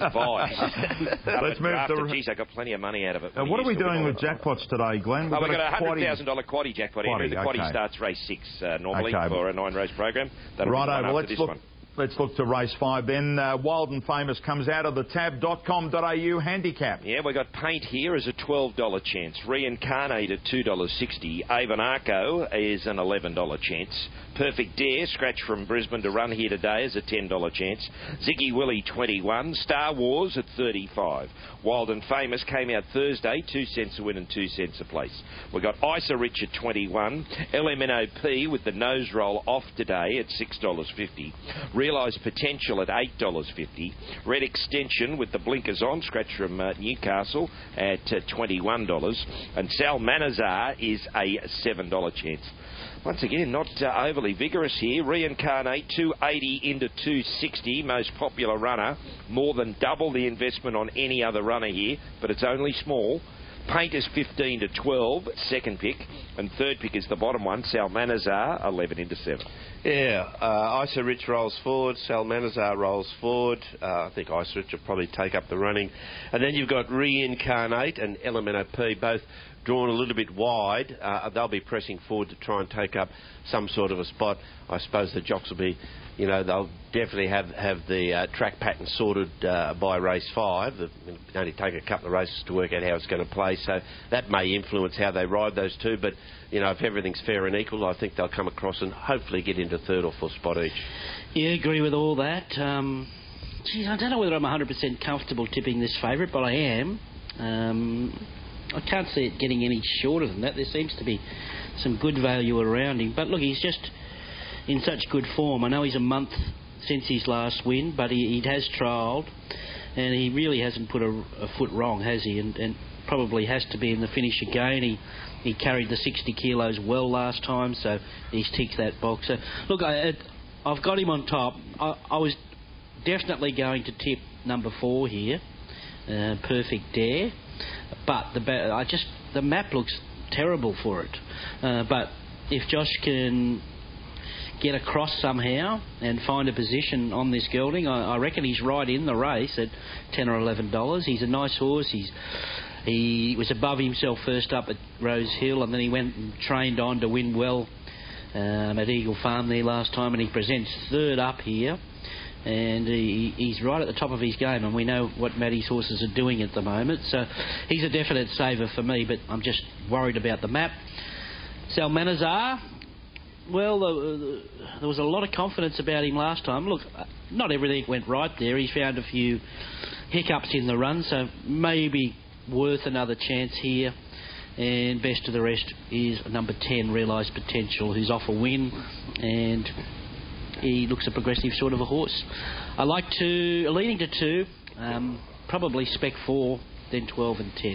vibes.
Let's move to...
Geez, I got plenty of money out of it.
Uh, what are we doing with jackpots today, Glenn?
We've, oh, got, we've got a one hundred thousand dollars
quaddie...
quaddie jackpot.
Quaddie,
The quaddie
okay.
starts race six uh, normally
okay.
for a nine-race program. That'll
right
be the one
over.
after
Let's
this
look.
one.
Let's look to race five then. Uh, Wild and Famous comes out of the tab dot com dot a u handicap.
Yeah, we got Paint here as a twelve dollar chance. Reincarnate at two dollars sixty. Avon Arco is an eleven dollar chance. Perfect Dare, scratch from Brisbane to run here today, is a ten dollar chance. Ziggy Willie, twenty-one. Star Wars at thirty-five. Wild and Famous came out Thursday, two cents a win and two cents a place. We got Isa Rich at twenty-one. L M N O P with the nose roll off today at six dollars fifty. Realised Potential at eight dollars fifty. Red Extension with the blinkers on, scratch from uh, Newcastle at uh, twenty-one dollars. And Sal Manazar is a seven dollar chance. Once again, not uh, overly vigorous here. Reincarnate, two eighty into two sixty, most popular runner. More than double the investment on any other runner here, but it's only small. Paint is fifteen to twelve, second pick. And third pick is the bottom one, Salmanazar, eleven into seven.
Yeah, uh, Isa Rich rolls forward, Salmanazar rolls forward. Uh, I think Isa Rich will probably take up the running. And then you've got Reincarnate and L M N O P, both drawn a little bit wide. Uh, they'll be pressing forward to try and take up some sort of a spot. I suppose the jocks will be, you know, they'll definitely have, have the uh, track pattern sorted uh, by race five. It'll only take a couple of races to work out how it's going to play, so that may influence how they ride those two. But, you know, if everything's fair and equal, I think they'll come across and hopefully get into third or fourth spot each.
Yeah, agree with all that. Um, geez, I don't know whether I'm one hundred percent comfortable tipping this favourite, but I am. Um, I can't see it getting any shorter than that. There seems to be some good value around him. But look, he's just in such good form. I know he's a month since his last win, but he, he has trialled, and he really hasn't put a, a foot wrong, has he? And, and probably has to be in the finish again. He he carried the sixty kilos well last time, so he's ticked that box. So, look, I, I've got him on top. I, I was definitely going to tip number four here, uh, Perfect Dare. But the I just the map looks terrible for it. Uh, but if Josh can get across somehow and find a position on this gelding, I, I reckon he's right in the race at ten or eleven dollars. He's a nice horse. He's he was above himself first up at Rose Hill, and then he went and trained on to win well um, at Eagle Farm there last time, and he presents third up here. And he, he's right at the top of his game, and we know what Matty's horses are doing at the moment. So he's a definite saver for me, but I'm just worried about the map. Salmanazar, well, uh, there was a lot of confidence about him last time. Look, not everything went right there. He found a few hiccups in the run, so maybe worth another chance here. And best of the rest is number ten, Realised Potential, who's off a win, and he looks a progressive sort of a horse. I like to, leading to two, um, probably spec four, then twelve and ten.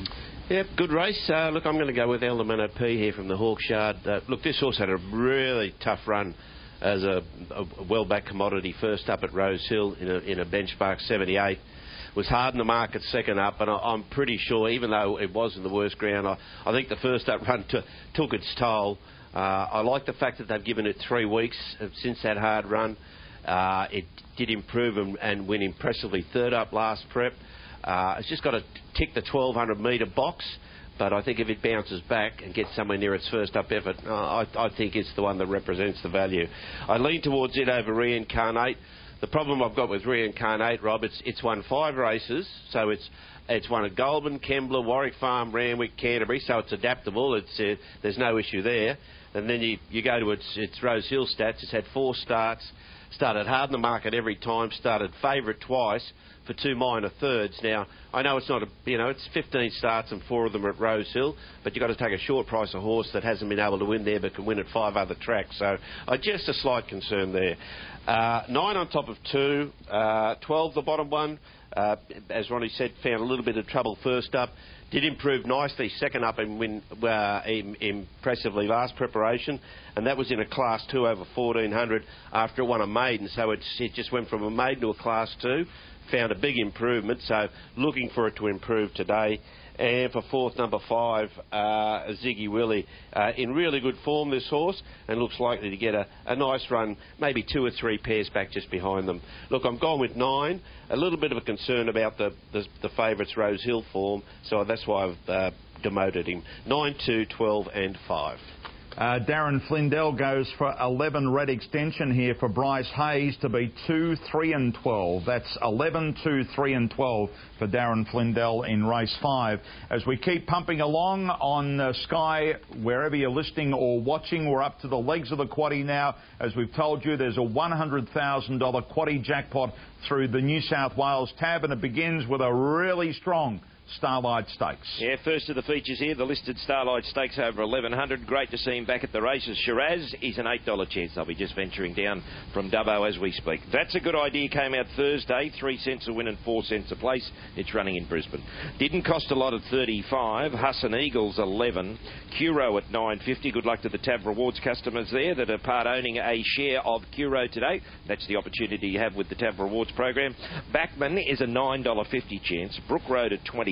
Yep, good race. Uh, look, I'm going to go with Eldamino P here from the Hawkshard. Uh, look, this horse had a really tough run as a, a well-backed commodity first up at Rose Hill in a, in a benchmark seventy-eight. Was hard in the market second up, but I, I'm pretty sure, even though it was in the worst ground, I, I think the first up run t- took its toll. Uh, I like the fact that they've given it three weeks since that hard run. Uh, it did improve and, and win impressively third up last prep. Uh, it's just got to tick the twelve hundred metre box, but I think if it bounces back and gets somewhere near its first up effort, uh, I, I think it's the one that represents the value. I lean towards it over Reincarnate. The problem I've got with Reincarnate, Rob, it's it's won five races, so it's it's won at Goulburn, Kembla, Warwick Farm, Randwick, Canterbury, so it's adaptable. It's uh, there's no issue there. And then you, you go to its, its Rose Hill stats. It's had four starts, started hard in the market every time, started favourite twice for two minor thirds. Now, I know it's not a, you know, it's fifteen starts and four of them are at Rose Hill, but you've got to take a short price a horse that hasn't been able to win there but can win at five other tracks. So, uh, just a slight concern there. Uh, nine on top of two, uh, twelve the bottom one. Uh, as Ronnie said, found a little bit of trouble first up. Did improve nicely second up and win uh, im- impressively last preparation, and that was in a Class two over fourteen hundred after it won a maiden. So it's, it just went from a maiden to a Class two, found a big improvement, so looking for it to improve today. And for fourth, number five, uh, Ziggy Willie. Uh, in really good form, this horse, and looks likely to get a, a nice run, maybe two or three pairs back just behind them. Look, I'm gone with nine. A little bit of a concern about the, the, the favourites Rose Hill form, so that's why I've uh, demoted him. nine, two, twelve and five.
Uh, Darren Flindell goes for eleven red extension here for Bryce Hayes to be two, three and twelve. That's eleven, two, three and twelve for Darren Flindell in race five. As we keep pumping along on uh, Sky, wherever you're listening or watching, we're up to the legs of the quaddie now. As we've told you, there's a one hundred thousand dollars quaddie jackpot through the New South Wales tab, and it begins with a really strong Starlight Stakes.
Yeah, first of the features here, the listed Starlight Stakes over eleven hundred. Great to see him back at the races. Shiraz is an eight dollar chance. They'll be just venturing down from Dubbo as we speak. That's a Good Idea came out Thursday. Three cents a win and four cents a place. It's running in Brisbane. Didn't cost a lot at thirty-five. Husson Eagles eleven. Curo at nine fifty. Good luck to the Tab Rewards customers there that are part owning a share of Curo today. That's the opportunity you have with the Tab Rewards program. Backman is a nine dollars fifty chance. Brook Road at twenty-six.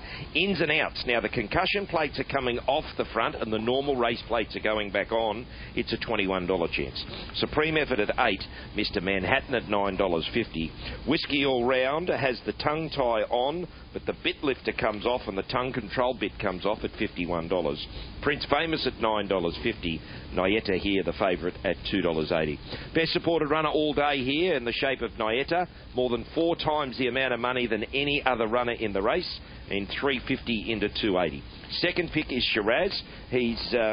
Ins and outs. Now, the concussion plates are coming off the front and the normal race plates are going back on. It's a twenty-one dollars chance. Supreme Effort at eight. Mister Manhattan at nine dollars fifty. Whiskey All Round has the tongue tie on, but the bit lifter comes off and the tongue control bit comes off at fifty-one dollars. Prince Famous at nine dollars fifty. Nyetta here, the favourite, at two dollars eighty. Best supported runner all day here in the shape of Nyetta. More than four times the amount of money than any other runner in the race, in three fifty into two eighty. Second pick is Shiraz. He's uh,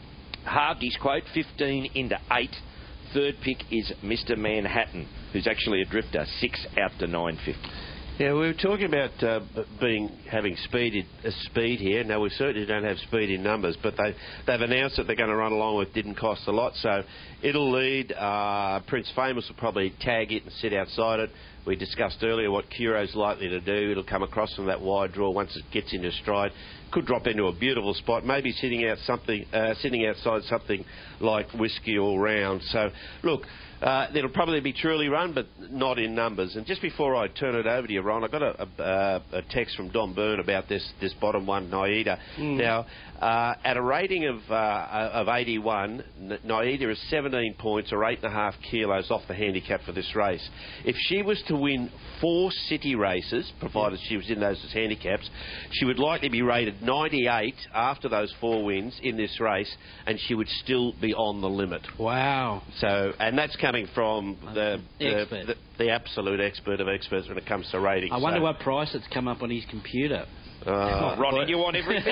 halved his quote, fifteen into eight. Third pick is Mister Manhattan, who's actually a drifter, six out to nine fifty.
Yeah, we were talking about uh, being having speed uh, speed here. Now, we certainly don't have speed in numbers, but they, they've announced that they're going to run along with Didn't Cost a Lot, so it'll lead. Uh, Prince Famous will probably tag it and sit outside it. We discussed earlier what Curo's likely to do. It'll come across from that wide draw once it gets into stride. Could drop into a beautiful spot, maybe sitting out something, uh, sitting outside something like Whiskey All Round. So, look, uh, it'll probably be truly run, but not in numbers. And just before I turn it over to you, Ron, I got a, a, a text from Don Byrne about this this bottom one, Naida. Mm. Now, uh, at a rating of uh, of eighty-one, Naida is seventeen points or eight and a half kilos off the handicap for this race. If she was to win four city races, provided she was in those as handicaps, she would likely be rated ninety-eight after those four wins in this race, and she would still be on the limit.
Wow.
So, and that's coming from the the,
Expert.
the, the absolute expert of experts when it comes to ratings.
I wonder
so.
what price it's come up on his computer.
Uh,
Ronnie, you want everything?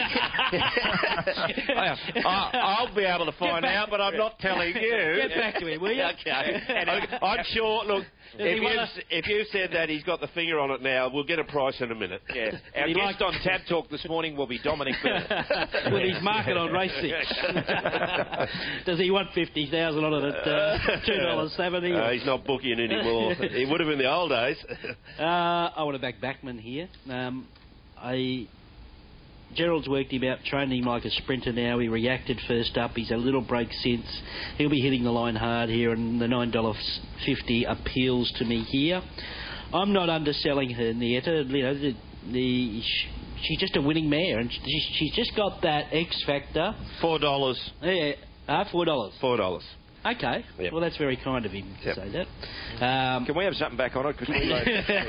I, I'll be able to find out, but I'm not telling you.
Get back to me, will you?
Okay. And I'm sure, look, if you, if you said that he's got the finger on it now, we'll get a price in a minute.
Yeah. Our guest on Tab Talk this morning will be Dominic Byrne.
With his market on race six. Does he want fifty thousand on it at uh, two dollars seventy?
Uh, he's not booking anymore. He would have in the old days.
uh, I want to back Backman here. Um, I Gerald's worked him out, trained him like a sprinter now. He reacted first up. He's had a little break since. He'll be hitting the line hard here, and the nine dollars fifty appeals to me here. I'm not underselling her, Nieta. You know, the, the she's just a winning mare, and she, she's just got that X factor.
Four dollars.
Yeah, uh, four dollars.
Four dollars.
Okay. Yep. Well, that's very kind of him to
yep.
say that. Um,
Can we have something back on it? Cause we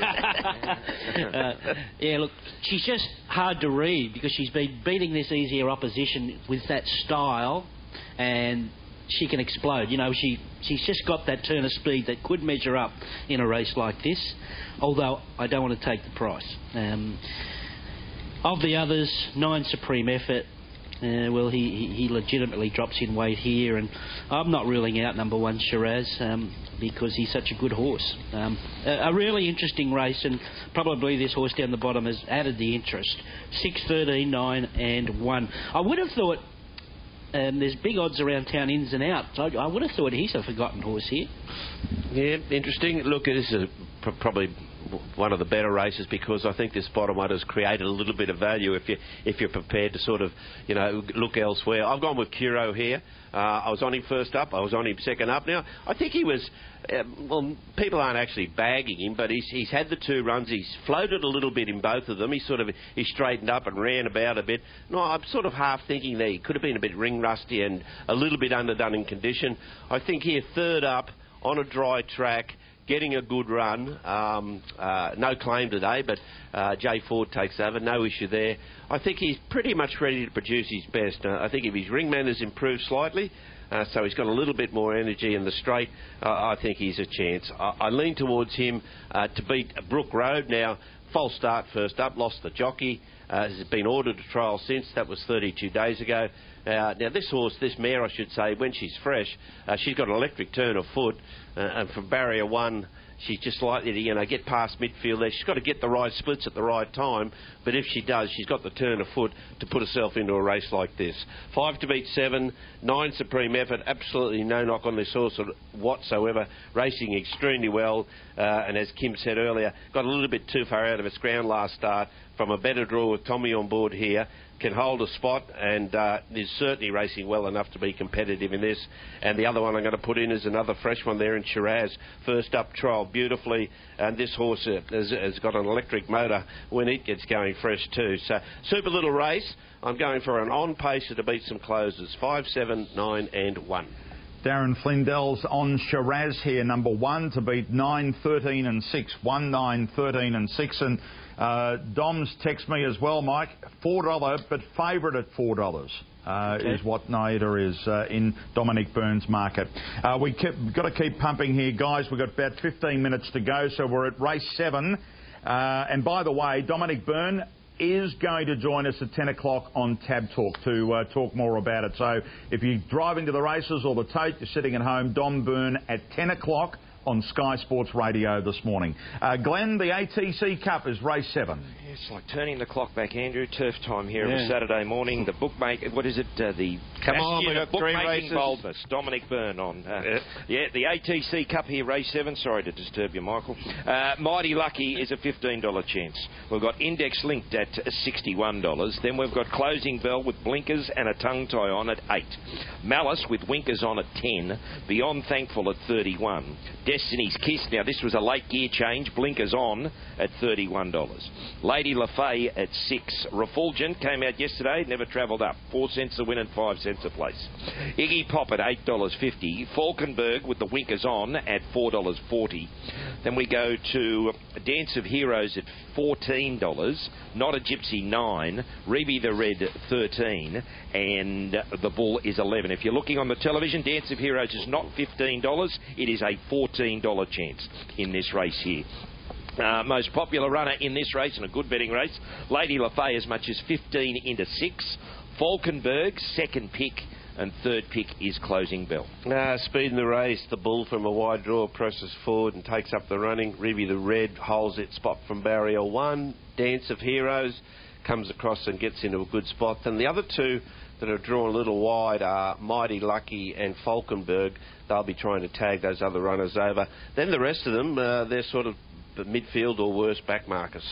uh, yeah, look, she's just hard to read because she's been beating this easier opposition with that style, and she can explode. You know, she she's just got that turn of speed that could measure up in a race like this, although I don't want to take the price. Um, of the others, nine Supreme Effort. Uh, well, he, he legitimately drops in weight here, and I'm not ruling out number one Shiraz um, because he's such a good horse. Um, a, a really interesting race, and probably this horse down the bottom has added the interest. six, thirteen, nine and one. I would have thought um, there's big odds around town ins and outs. I, I would have thought he's a forgotten horse here.
Yeah, interesting. Look, this is a, pr- probably one of the better races because I think this bottom one has created a little bit of value if you if you're prepared to sort of you know look elsewhere. I've gone with Curo here. Uh, I was on him first up. I was on him second up. Now I think he was. Uh, well, people aren't actually bagging him, but he's he's had the two runs. He's floated a little bit in both of them. He sort of he straightened up and ran about a bit. No, I'm sort of half thinking that he could have been a bit ring rusty and a little bit underdone in condition. I think here third up on a dry track, getting a good run. Um, uh, no claim today, but uh, Jay Ford takes over. No issue there. I think he's pretty much ready to produce his best. Uh, I think if his ring manners improved slightly, uh, so he's got a little bit more energy in the straight, uh, I think he's a chance. I, I lean towards him uh, to beat Brook Road. Now, false start first up, lost the jockey. Uh, has been ordered to trial since. That was thirty-two days ago. Uh, now, this horse, this mare, I should say, when she's fresh, uh, she's got an electric turn of foot, uh, and from barrier one, she's just likely to, you know, get past midfield there. She's got to get the right splits at the right time, but if she does, she's got the turn of foot to put herself into a race like this. Five to beat seven, nine Supreme Effort, absolutely no knock on this horse whatsoever, racing extremely well, uh, and as Kim said earlier, got a little bit too far out of its ground last start. From a better draw with Tommy on board here, can hold a spot and uh, is certainly racing well enough to be competitive in this. And the other one I'm going to put in is another fresh one there in Shiraz. First up, trialled beautifully, and this horse uh, has, has got an electric motor when it gets going fresh too. So super little race. I'm going for an on pacer to beat some closers. Five, seven, nine and one.
Darren Flindell's on Shiraz here, number one, to beat nine, thirteen and six. one, nine, thirteen and six. And uh, Dom's text me as well, Mike. four dollars, but favourite at four dollars. Uh, okay. Is what Naida is uh, in Dominic Byrne's market. Uh, we kept, got to keep pumping here, guys. We've got about fifteen minutes to go, so we're at race seven. Uh, and by the way, Dominic Byrne is going to join us at ten o'clock on Tab Talk to uh, talk more about it. So if you're driving to the races or the tote, you're sitting at home, Dom Byrne at ten o'clock on Sky Sports Radio this morning. Uh, Glenn, the A T C Cup is race seven.
It's like turning the clock back, Andrew. Turf time here
yeah.
on a Saturday morning. The bookmaker, what is it? Uh, the
Come on, we've got three
bookmaking
races.
boldness. Dominic Byrne on. Uh, yeah. yeah, the A T C Cup here, race seven. Sorry to disturb you, Michael. Uh, Mighty Lucky is a fifteen dollars chance. We've got Index Linked at sixty-one dollars. Then we've got Closing Bell with blinkers and a tongue tie on at eight. Malice with winkers on at ten. Beyond Thankful at thirty-one. Destiny's Kiss. Now, this was a late gear change. Blinkers on at thirty-one dollars. Lady LaFay at six. Refulgent came out yesterday, never travelled up. Four cents a win and five cents a place. Iggy Pop at eight dollars fifty. Falkenberg with the winkers on at four dollars forty. Then we go to Dance of Heroes at fourteen dollars. Not a Gypsy nine. Reby the Red thirteen. And the Bull is eleven. If you're looking on the television, Dance of Heroes is not fifteen dollars. It is a fourteen dollars chance in this race here. Uh, most popular runner in this race, and a good betting race, Lady LaFay as much as fifteen into six. Falkenberg, second pick, and third pick is Closing Bell.
Uh, speed in the race, the Bull from a wide draw presses forward and takes up the running. Reby the Red holds its spot from barrier one. Dance of Heroes comes across and gets into a good spot. And the other two that are drawn a little wide are Mighty Lucky and Falkenberg. They'll be trying to tag those other runners over. Then the rest of them, uh, they're sort of the midfield or worse back markers.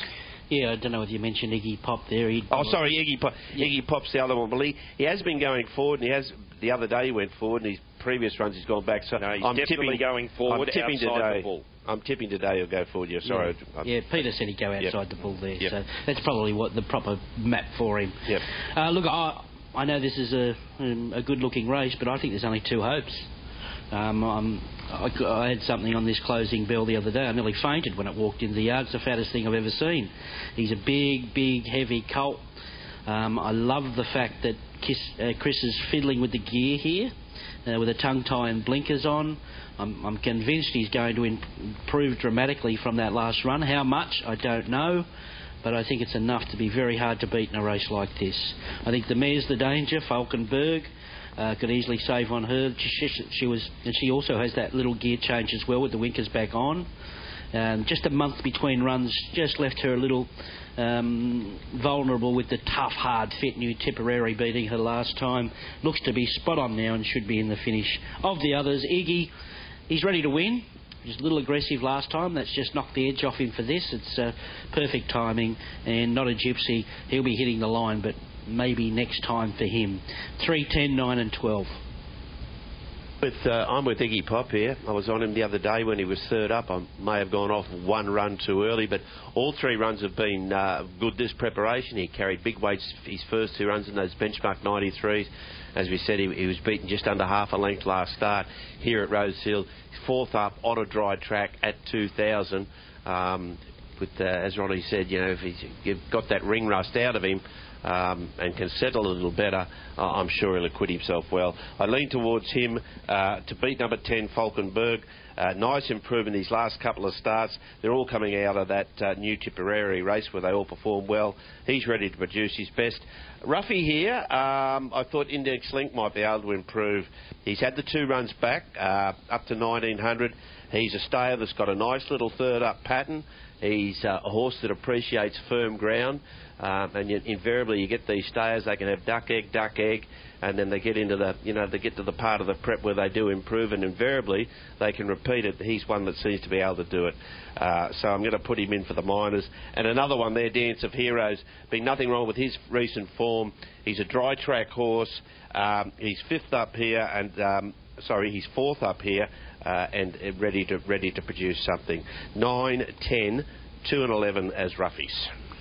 Yeah, I don't know if you mentioned Iggy Pop there. He,
oh, sorry, Iggy Pop. Yeah. Iggy Pop's the other one. But he, he has been going forward, and he has. The other day he went forward, and his previous runs he's gone back. So
no, he's
I'm
definitely
tipping,
going forward
I'm tipping
outside
today.
the bull.
I'm tipping today he'll go forward. Yeah, sorry.
Yeah, yeah Peter said he'd go outside yep. the bull there.
Yep.
So that's probably what the proper map for him.
Yep.
Uh, look, I, I know this is a, um, a good-looking race, but I think there's only two hopes. Um, I'm, I, I had something on this closing bell the other day. I nearly fainted when it walked into the yard. It's the fattest thing I've ever seen. He's a big, big, heavy colt. Um, I love the fact that Chris, uh, Chris is fiddling with the gear here, uh, with a tongue tie and blinkers on. I'm, I'm convinced he's going to improve dramatically from that last run. How much, I don't know, but I think it's enough to be very hard to beat in a race like this. I think the mare's the danger, Falkenberg. Uh, could easily save on her. She, she, she was, and she also has that little gear change as well with the winkers back on. Um, just a month between runs just left her a little um, vulnerable with the tough, hard, fit new Tipperary beating her last time. Looks to be spot on now and should be in the finish. Of the others, Iggy, he's ready to win. He was a little aggressive last time. That's just knocked the edge off him for this. It's uh, perfect timing and not a gypsy. He'll be hitting the line, but maybe next time for him. three, ten, nine and twelve.
With, uh, I'm with Iggy Pop here. I was on him the other day when he was third up. I may have gone off one run too early, but all three runs have been uh, good this preparation. He carried big weights his first two runs in those benchmark ninety-threes. As we said, he, he was beaten just under half a length last start here at Rosehill. Fourth up on a dry track at two thousand. Um, with, uh, as Ronnie said, you know, if he's you've got that ring rust out of him, Um, and can settle a little better, uh, I'm sure he'll acquit himself well. I lean towards him uh, to beat number ten, Falkenberg. Uh, nice improvement in his last couple of starts. They're all coming out of that uh, new Tipperary race where they all performed well. He's ready to produce his best. Ruffy here, um, I thought Index Link might be able to improve. He's had the two runs back, uh, up to nineteen hundred. He's a stayer that's got a nice little third up pattern. He's uh, a horse that appreciates firm ground. Um, and you, invariably you get these stayers, they can have duck egg, duck egg, and then they get into the, you know, they get to the part of the prep where they do improve, and invariably they can repeat it. He's one that seems to be able to do it. Uh, so I'm going to put him in for the minors. And another one there, Dance of Heroes. Been nothing wrong with his recent form. He's a dry track horse. Um, he's fifth up here, and um, sorry, he's fourth up here, uh, and ready to ready to produce something. Nine, ten, two, and eleven as roughies.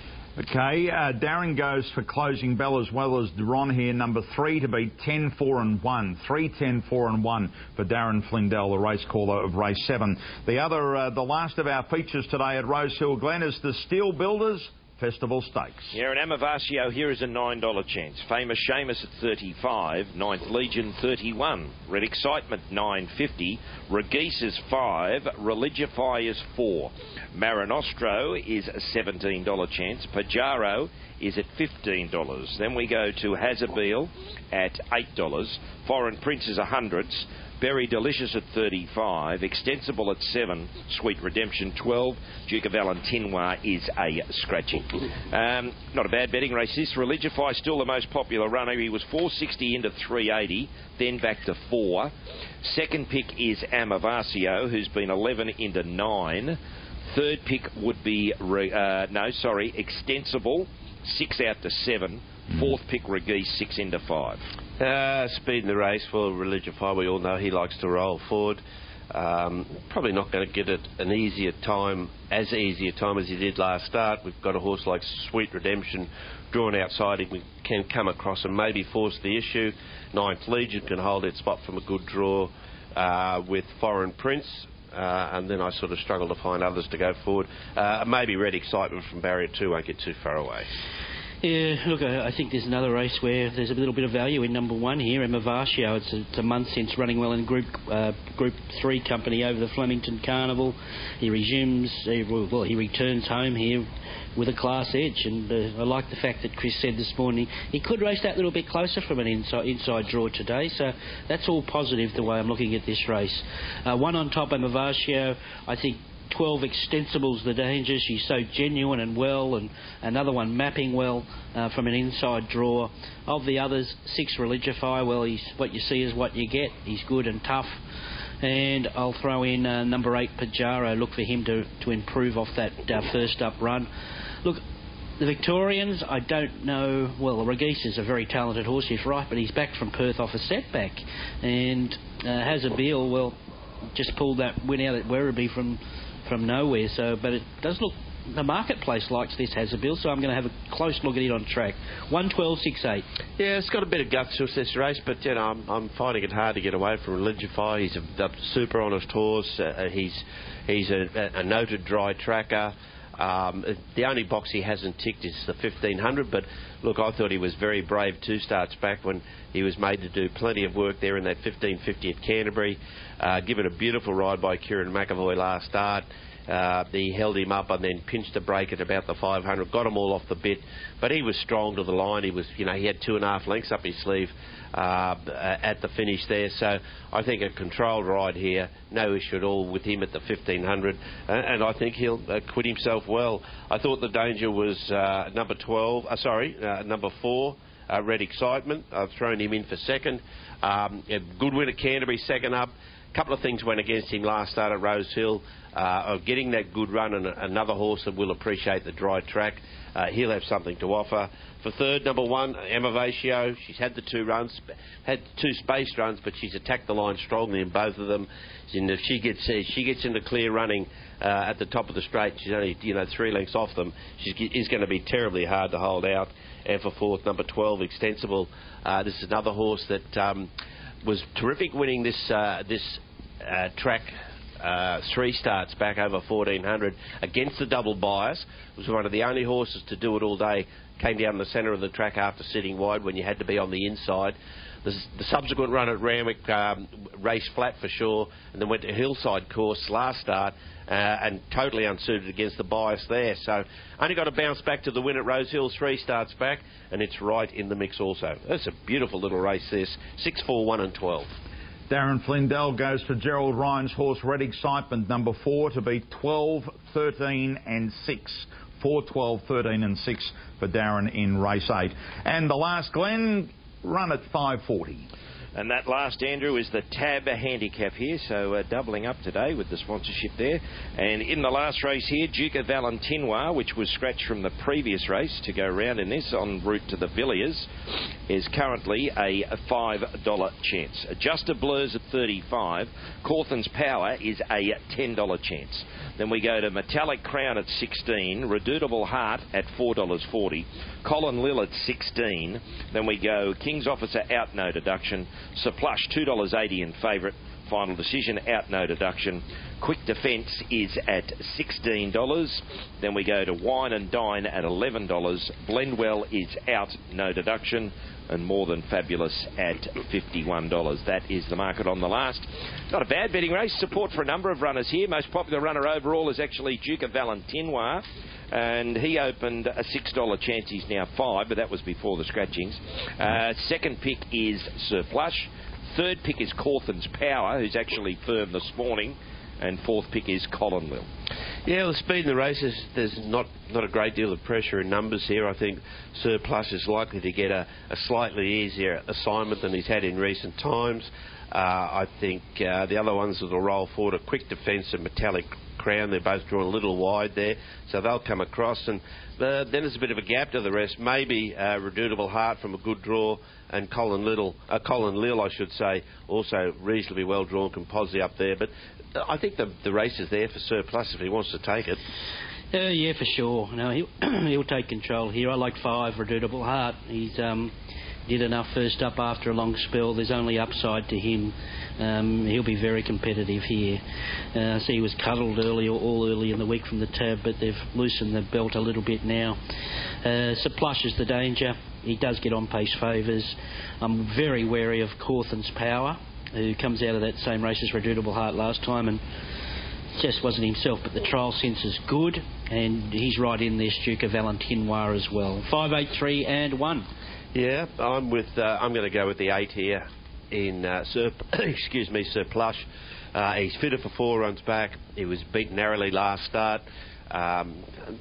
Okay, uh, Darren goes for closing bell as well as Ron here, number three to beat ten, four and one. three, ten, four and one for Darren Flindell, the race caller of race seven. The other, uh, the last of our features today at Rosehill Glen is the Steel Builders Festival Stakes.
Yeah, and Amavasio here is a nine dollar chance. Famous Seamus at thirty-five. Ninth Legion thirty-one. Red Excitement nine fifty. Regis is five. Religify is four. Marinostro is a seventeen dollar chance. Pajaro is at fifteen dollars. Then we go to Hazabeel at eight dollars. Foreign Prince is one hundreds. Berry Delicious at thirty-five, Extensible at seven, Sweet Redemption twelve, Duke of Valentinois is a scratching. Um, not a bad betting race this. Religify still the most popular runner. He was four sixty into three eighty, then back to four. Second pick is Amavasio, who's been eleven into nine. Third pick would be, uh, no, sorry, Extensible, six out to seven. Fourth pick, Regis, six into five.
Uh, speed in the race for Religify. We all know he likes to roll forward. Um, probably not going to get it an easier time, as easy a time as he did last start. We've got a horse like Sweet Redemption drawn outside him. We can come across and maybe force the issue. Ninth Legion can hold its spot from a good draw uh, with Foreign Prince. Uh, and then I sort of struggle to find others to go forward. Uh, maybe Red Excitement from Barrier two won't get too far away.
Yeah, look, I think there's another race where there's a little bit of value in number one here, Amavasio. It's a, it's a month since running well in Group uh, Group Three company over the Flemington Carnival. He resumes, he, well, he returns home here with a class edge, and uh, I like the fact that Chris said this morning he could race that little bit closer from an inside, inside draw today. So that's all positive the way I'm looking at this race. Uh, one on top, Amavasio. I think twelve Extensibles the danger. She's so genuine and well, and another one mapping well uh, from an inside draw. Of the others, six Religify. Well, he's what you see is what you get. He's good and tough. And I'll throw in uh, number eight Pajaro. Look for him to, to improve off that uh, first up run. Look, the Victorians, I don't know. Well, Regis is a very talented horse, he's right, but he's back from Perth off a setback. And uh, Hazabeel, well, just pulled that win out at Werribee from, from nowhere. So, but it does look, the marketplace likes this Hazabeel, so I'm going to have a close look at it on track. one twelve six eight.
Yeah, it's got a bit of guts to this race, but you know, I'm, I'm finding it hard to get away from Religify. He's a, a super honest horse. Uh, he's he's a, a noted dry tracker. Um, the only box he hasn't ticked is the fifteen hundred, but look, I thought he was very brave two starts back when he was made to do plenty of work there in that fifteen fifty at Canterbury. Uh, given a beautiful ride by Kieran McAvoy last start. Uh, he held him up and then pinched a break at about the five hundred, got them all off the bit, but he was strong to the line. He was, you know, he had two and a half lengths up his sleeve uh, at the finish there. So I think a controlled ride here, no issue at all with him at the fifteen hundred, uh, and I think he'll acquit himself well. I thought the danger was uh, number twelve, uh, sorry, uh, number four. Uh, Red Excitement. I've thrown him in for second. Um, a good win at Canterbury, second up. A couple of things went against him last start at Rose Hill. Uh, of getting that good run, and another horse that will appreciate the dry track. Uh, he'll have something to offer. For third, number one, Emma Vatio. She's had the two runs, had two spaced runs, but she's attacked the line strongly in both of them. And if she gets if she gets into clear running uh, at the top of the straight, she's only you know three lengths off them. She is going to be terribly hard to hold out. And for fourth, number twelve, Extensible. Uh, this is another horse that um, was terrific winning this uh, this uh, track. Uh, three starts back over fourteen hundred against the double bias. Was one of the only horses to do it all day. Came down the centre of the track after sitting wide when you had to be on the inside. The, the subsequent run at Randwick um, raced flat for sure, and then went to Hillside course last start uh, and totally unsuited against the bias there. So only got to bounce back to the win at Rose Hill, three starts back, and it's right in the mix also. That's a beautiful little race this. six, four, one and twelve.
Darren Flindell goes to Gerald Ryan's horse Red Excitement, number four, to be twelve, thirteen and six. four, twelve, thirteen and six for Darren in race eight. And the last, Glenn, run at five forty.
And that last, Andrew, is the Tab handicap here, so uh, doubling up today with the sponsorship there. And in the last race here, Duke of Valentinois, which was scratched from the previous race to go round in this en route to the Villiers, is currently a five dollar chance. Adjuster Blurs at thirty-five. Cawthon's Power is a ten dollar chance. Then we go to Metallic Crown at sixteen. Redoubtable Heart at four dollars forty. Colin Lill at sixteen. Then we go King's Officer out, no deduction. Sir Plush, two dollars eighty in favourite. Final decision, out, no deduction. Quick Defence is at sixteen dollars. Then we go to Wine and Dine at eleven dollars. Blendwell is out, no deduction. And More Than Fabulous at fifty-one dollars. That is the market on the last. Not a bad betting race. Support for a number of runners here. Most popular runner overall is actually Duke of Valentinois. And he opened a six dollar chance. He's now five, but that was before the scratchings. Uh, second pick is Sir Plush. Third pick is Cawthon's Power, who's actually firm this morning. And fourth pick is Colin Lill.
Yeah, well, the speed in the races, there's not, not a great deal of pressure in numbers here. I think Sir Plush is likely to get a, a slightly easier assignment than he's had in recent times. Uh, I think uh, the other ones that will roll forward are Quick Defence and Metallic Crown. They're both drawn a little wide there, so they'll come across. And uh, then there's a bit of a gap to the rest. Maybe uh, Redoubtable Heart from a good draw, and Colin Little, uh, Colin Lill, I should say, also reasonably well drawn, Composite up there. But I think the, the race is there for Sir Plus if he wants to take it.
Uh, yeah, for sure. No, he'll, he'll take control here. I like five, Redoubtable Heart. He's um, did enough first up after a long spell. There's only upside to him. Um, he'll be very competitive here. Uh, see, he was cuddled early, all early in the week from the Tab, but they've loosened the belt a little bit now. Uh, Sir Plush is the danger. He does get on pace favours. I'm very wary of Cawthon's Power, who comes out of that same race as Redoubtable Heart last time and just wasn't himself, but the trial sense is good, and he's right in there, Duke of Valentinois as well. Five, eight, three, and one.
Yeah, I'm with. Uh, I'm going to go with the eight here in uh, Sir. excuse me, Sir Plush. Uh, he's fitted for four runs back. He was beaten narrowly last start. Um,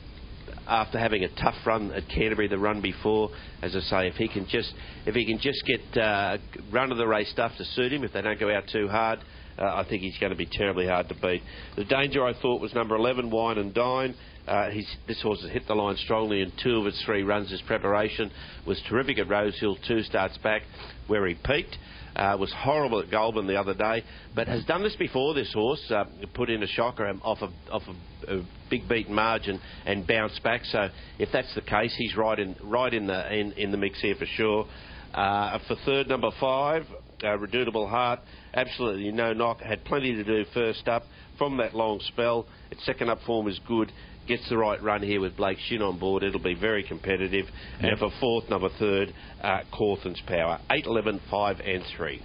after having a tough run at Canterbury the run before, as I say, if he can just if he can just get uh, run of the race stuff to suit him, if they don't go out too hard, uh, I think he's going to be terribly hard to beat. The danger, I thought, was number eleven, Wine and Dine. Uh, he's, this horse has hit the line strongly in two of its three runs. His preparation was terrific at Rosehill, two starts back, where he peaked. Uh, was horrible at Goulburn the other day, but has done this before, this horse, uh, put in a shocker off a, off a, a big beaten margin and bounced back. So if that's the case, he's right in right in the in, in the mix here for sure. Uh, for third, number five, uh, Redoubtable Heart, absolutely no knock, had plenty to do first up from that long spell. Its second up form is good. Gets the right run here with Blake Shin on board. It'll be very competitive. Yep. And for fourth, number third, uh, Cawthon's Power. eight, eleven, five and three.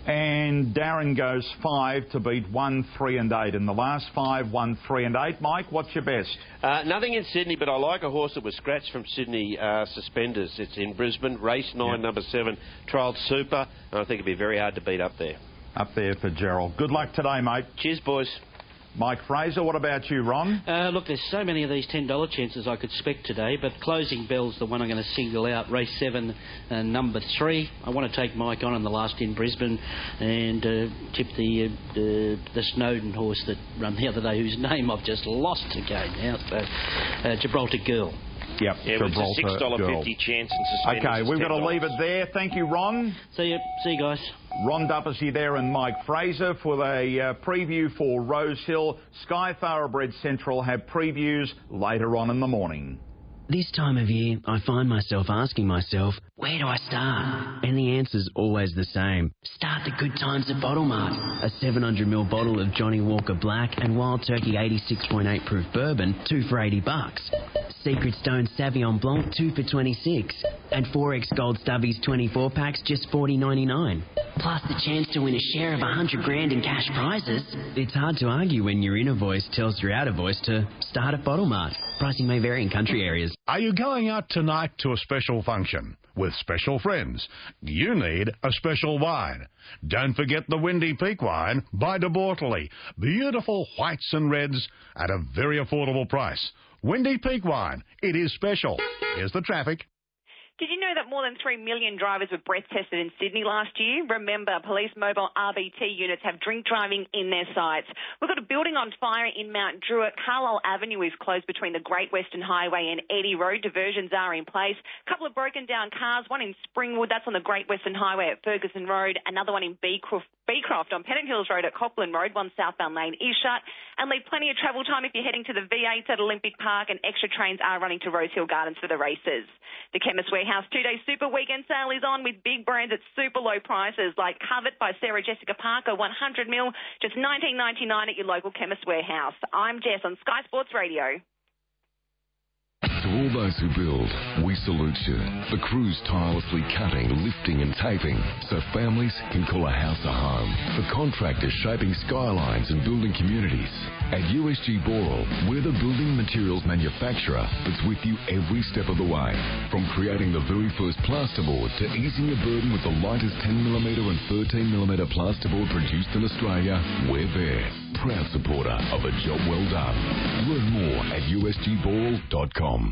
And Darren goes five to beat one, three and eight. In the last five, one, three and eight. Mike, what's your best?
Uh, nothing in Sydney, but I like a horse that was scratched from Sydney uh, Suspenders. It's in Brisbane. Race nine, yep. number seven, Trialled Super. And I think it'd be very hard to beat up there.
Up there for Gerald. Good luck today, mate.
Cheers, boys.
Mike Fraser, what about you, Ron?
Uh, look, there's so many of these ten dollar chances I could spec today, but Closing Bell's the one I'm going to single out. Race seven, uh, number three. I want to take Mike on in the last in Brisbane and uh, tip the, uh, the the Snowden horse that ran the other day, whose name I've just lost again now. So, uh, Gibraltar Girl.
Yep,
yeah, it's a six dollars fifty chance and suspenders.
Okay, we've got to leave it there. Thank you, Ron.
See you, see you guys.
Ron Duppersy there and Mike Fraser for a uh, preview for Rosehill. Sky Thoroughbred Central have previews later on in the morning.
This time of year, I find myself asking myself, where do I start? And the answer's always the same. Start the good times at Bottle Mart. A seven hundred milliliter bottle of Johnny Walker Black and Wild Turkey eighty-six point eight proof bourbon, two for eighty bucks. Secret Stone Sauvignon Blanc, two for twenty-six. And four X Gold Stubbies twenty-four packs, just forty ninety-nine. Plus the chance to win a share of a hundred grand in cash prizes. It's hard to argue when your inner voice tells your outer voice to start at Bottle Mart. Pricing may vary in country areas.
Are you going out tonight to a special function with special friends? You need a special wine. Don't forget the Windy Peak wine by De Bortoli. Beautiful whites and reds at a very affordable price. Windy Peak wine. It is special. Here's the traffic.
Did you know that more than three million drivers were breath tested in Sydney last year? Remember, police mobile R B T units have drink driving in their sights. We've got a building on fire in Mount Druitt. Carlisle Avenue is closed between the Great Western Highway and Eddie Road. Diversions are in place. A couple of broken down cars, one in Springwood, that's on the Great Western Highway at Ferguson Road. Another one in Beecroft, Beecroft on Pennant Hills Road at Copland Road. One southbound lane is shut. And leave plenty of travel time if you're heading to the V eight at Olympic Park, and extra trains are running to Rosehill Gardens for the races. The Chemist Warehouse two-day super weekend sale is on with big brands at super low prices like Covet by Sarah Jessica Parker, one hundred mil, just nineteen ninety-nine at your local Chemist Warehouse. I'm Jess on Sky Sports Radio.
To all those who build, we salute you. The crews tirelessly cutting, lifting and taping so families can call a house a home. For contractors shaping skylines and building communities. At U S G Boral, we're the building materials manufacturer that's with you every step of the way. From creating the very first plasterboard to easing your burden with the lightest ten millimetre and thirteen millimetre plasterboard produced in Australia, we're there. Proud supporter of a job well done. Learn more at U S G boral dot com.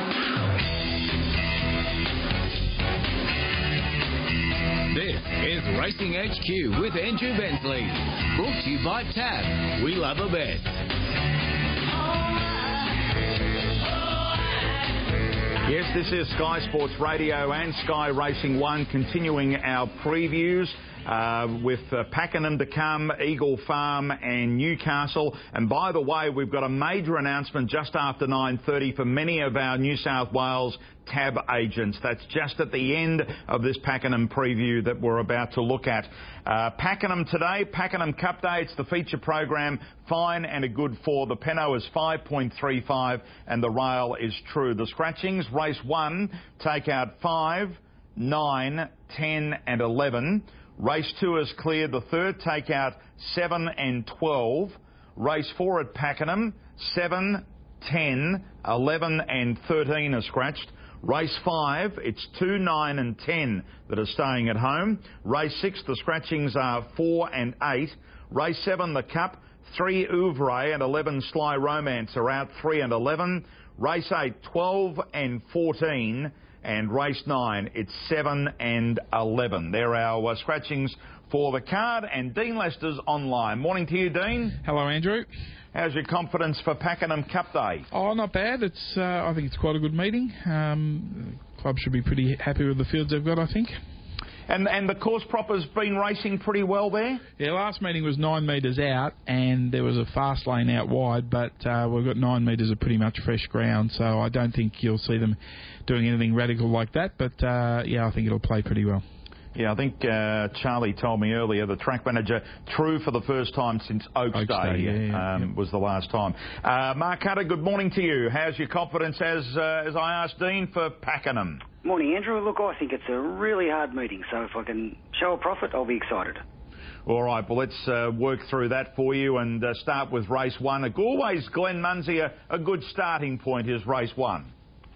This is Racing H Q with Andrew Bensley. Brought to you by Tab. We love a bet.
Yes, this is Sky Sports Radio and Sky Racing One, continuing our previews. Uh, with uh, Pakenham to come, Eagle Farm and Newcastle. And by the way, we've got a major announcement just after nine thirty for many of our New South Wales Tab agents. That's just at the end of this Pakenham preview that we're about to look at. Uh, Pakenham today, Pakenham Cup Day. It's the feature program, fine and a good four. The Penno is five point three five and the rail is true. The scratchings, race one, take out five, nine, ten and eleven. Race two is cleared. The third take out seven and twelve. Race four at Pakenham, seven, ten, eleven and thirteen are scratched. Race five, it's two, nine and ten that are staying at home. Race six, the scratchings are four and eight. Race seven, the Cup, three Ouvre and eleven Sly Romance are out, three and eleven. Race eight, twelve and fourteen. And race nine, it's seven and eleven. They're our uh, scratchings for the card. And Dean Lester's online. Morning to you, Dean.
Hello, Andrew.
How's your confidence for Pakenham Cup Day?
Oh, not bad. It's uh, I think it's quite a good meeting. Um, the club should be pretty happy with the fields they've got, I think.
And and the course proper's been racing pretty well there?
Yeah, last meeting was nine metres out and there was a fast lane out wide, but uh, we've got nine metres of pretty much fresh ground, so I don't think you'll see them doing anything radical like that, but uh, yeah, I think it'll play pretty well.
Yeah, I think uh, Charlie told me earlier, the track manager, true for the first time since Oaks,
Oaks
Day,
Day yeah, yeah,
um,
yeah.
was the last time. Uh, Mark Hutter, good morning to you. How's your confidence, as uh, as I asked Dean, for Pakenham?
Morning, Andrew. Look, I think it's a really hard meeting, so if I can show a profit, I'll be excited.
All right, well, let's uh, work through that for you and uh, start with race one. Always, Glenn Munsey, a, a good starting point is race one.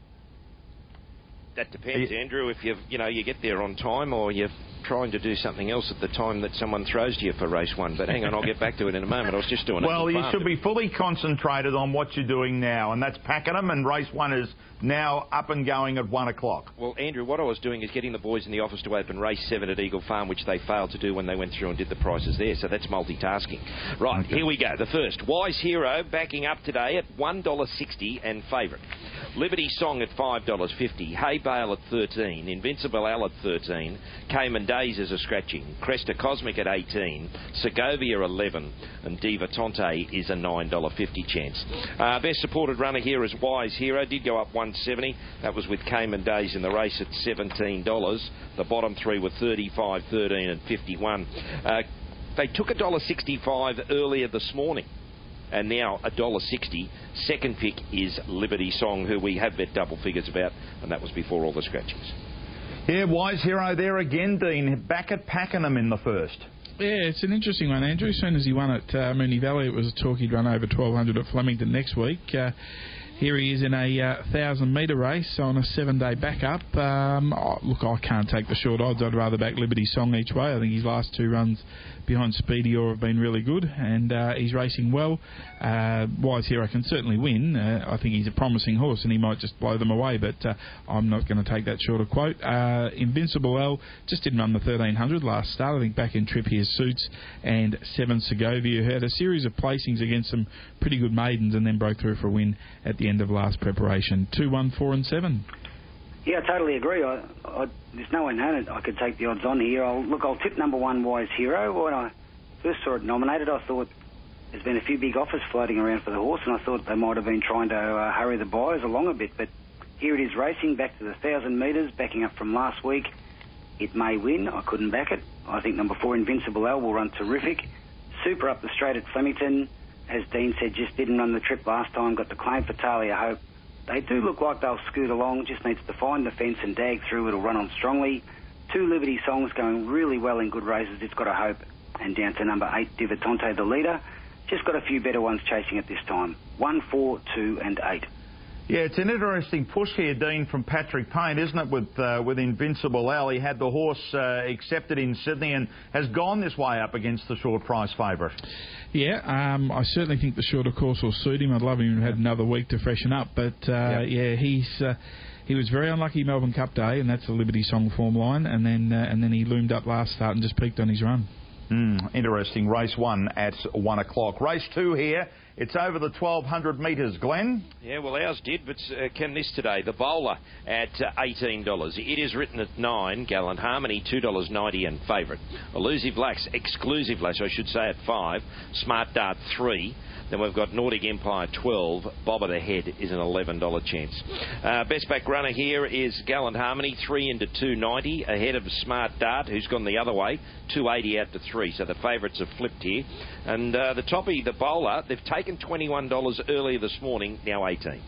That depends, Andrew, if you you know you get there on time or you're trying to do something else at the time that someone throws to you for race one. But hang on, I'll get back to it in a moment. I was just doing it.
Well, you should be fully concentrated on what you're doing now, and that's Pakenham, and race one is now up and going at one o'clock.
Well, Andrew, what I was doing is getting the boys in the office to open race seven at Eagle Farm, which they failed to do when they went through and did the prices there. So that's multitasking. Right, okay. Here we go. The first, Wise Hero, backing up today at one dollar sixty and favourite. Liberty Song at five dollars fifty. Hay Bale at thirteen. Invincible Al at thirteen. Cayman Days as a scratching. Cresta Cosmic at eighteen. Segovia eleven. And Diva Tonte is a nine dollars fifty chance. Uh, best supported runner here is Wise Hero. Did go up one seventy. That was with Cayman Days in the race at seventeen dollars. The bottom three were thirty-five, thirteen and fifty-one. Uh, they took one dollar sixty-five earlier this morning. And now one dollar sixty. Second pick is Liberty Song, who we have bet double figures about, and that was before all the scratchings.
Yeah, Wise Hero there again, Dean. Back at Pakenham in the first.
Yeah, it's an interesting one, Andrew. As soon as he won at uh, Moonee Valley, it was a talk he'd run over twelve hundred at Flemington next week. Uh, Here he is in a uh, one thousand metre race on a seven-day backup. Um, oh, look, I can't take the short odds. I'd rather back Liberty Song each way. I think his last two runs behind Speedy Orr have been really good, and uh, he's racing well. Uh, Wise Hero can certainly win. Uh, I think he's a promising horse, and he might just blow them away, but uh, I'm not going to take that shorter quote. Uh, Invincible L just didn't run the thirteen hundred last start. I think back in trip here suits, and seven Segovia had a series of placings against some pretty good maidens and then broke through for a win at the end of last preparation. Two, one, four and seven.
Yeah, I totally agree. I, I, there's no way known it. I could take the odds on here. I'll, look, I'll tip number one, Wise Hero. When I first saw it nominated, I thought there's been a few big offers floating around for the horse, and I thought they might have been trying to uh, hurry the buyers along a bit. But here it is racing back to the one thousand metres, backing up from last week. It may win. I couldn't back it. I think number four, Invincible L, will run terrific. Super up the straight at Flemington. As Dean said, just didn't run the trip last time. Got the claim for Talia Hope. They do look like they'll scoot along. Just needs to find the fence and dag through. It'll run on strongly. Two Liberty Songs going really well in good races. It's got a hope. And down to number eight, Diva Tonte, the leader. Just got a few better ones chasing it this time. One, four, two, and eight.
Yeah, it's an interesting push here, Dean, from Patrick Payne, isn't it, with uh, with Invincible Al? He had the horse uh, accepted in Sydney and has gone this way up against the short price favourite.
Yeah, um, I certainly think the shorter course will suit him. I'd love him to have another week to freshen up. But, uh, yep. yeah, he's uh, he was very unlucky Melbourne Cup Day, and that's the Liberty Song form line. And then, uh, and then he loomed up last start and just peaked on his run.
Mm, interesting. Race one at one o'clock. Race two here. It's over the twelve hundred metres, Glenn.
Yeah, well, ours did, but uh, can this today. The Bowler at uh, eighteen dollars. It is written at nine. Gallant Harmony, two dollars ninety and favourite. Elusive Lax, Exclusive Lash, I should say, at five. Smart Dart, three. Then we've got Nordic Empire, twelve. Bob at the Head is an eleven dollars chance. Uh, best back runner here is Gallant Harmony, three into two ninety, ahead of Smart Dart, who's gone the other way, two eighty out to three. So the favourites have flipped here. And uh, the toppy, the Bowler, they've taken twenty-one dollars earlier this morning, now eighteen.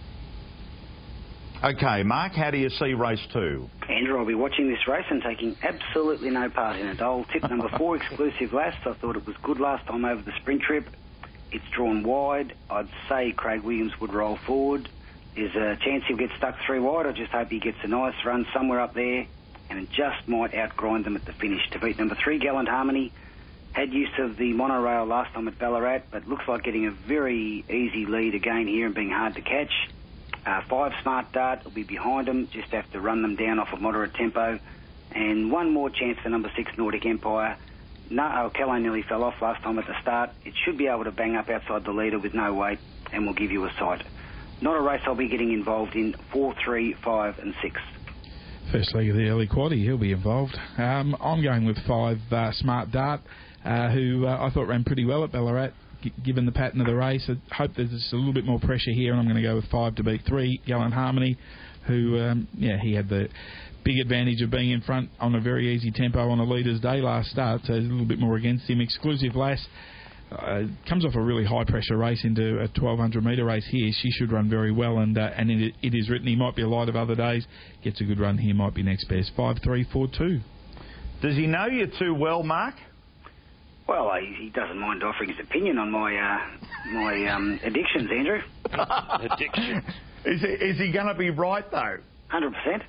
Okay, Mark, how do you see race two?
Andrew, I'll be watching this race and taking absolutely no part in it. I'll tip number four, Exclusive Last. I thought it was good last time over the sprint trip. It's drawn wide. I'd say Craig Williams would roll forward. There's a chance he'll get stuck three wide. I just hope he gets a nice run somewhere up there and it just might outgrind them at the finish. To beat number three, Gallant Harmony. Had use of the monorail last time at Ballarat, but looks like getting a very easy lead again here and being hard to catch. Uh, five Smart Dart will be behind them, just have to run them down off a moderate tempo. And one more chance for number six, Nordic Empire. No, O'Kello nearly fell off last time at the start. It should be able to bang up outside the leader with no weight and will give you a sight. Not a race I'll be getting involved in, four, three, five and six.
First leg of the early quaddie, he'll be involved. Um, I'm going with five uh, Smart Dart, uh, who uh, I thought ran pretty well at Ballarat, g- given the pattern of the race. I hope there's just a little bit more pressure here, and I'm going to go with five to beat three, Gallant Harmony, who, um, yeah, he had the big advantage of being in front on a very easy tempo on a leader's day last start, so there's a little bit more against him. Exclusive Lass uh, comes off a really high-pressure race into a twelve hundred metre race here. She should run very well, and uh, and it, it is written he might be a light of other days. Gets a good run here, might be next best. five, three, four, two.
Does he know you too well, Mark?
Well, uh, he doesn't mind offering his opinion on my uh, my um, addictions, Andrew.
Addiction.
Is he, is he going to be right, though?
one hundred percent.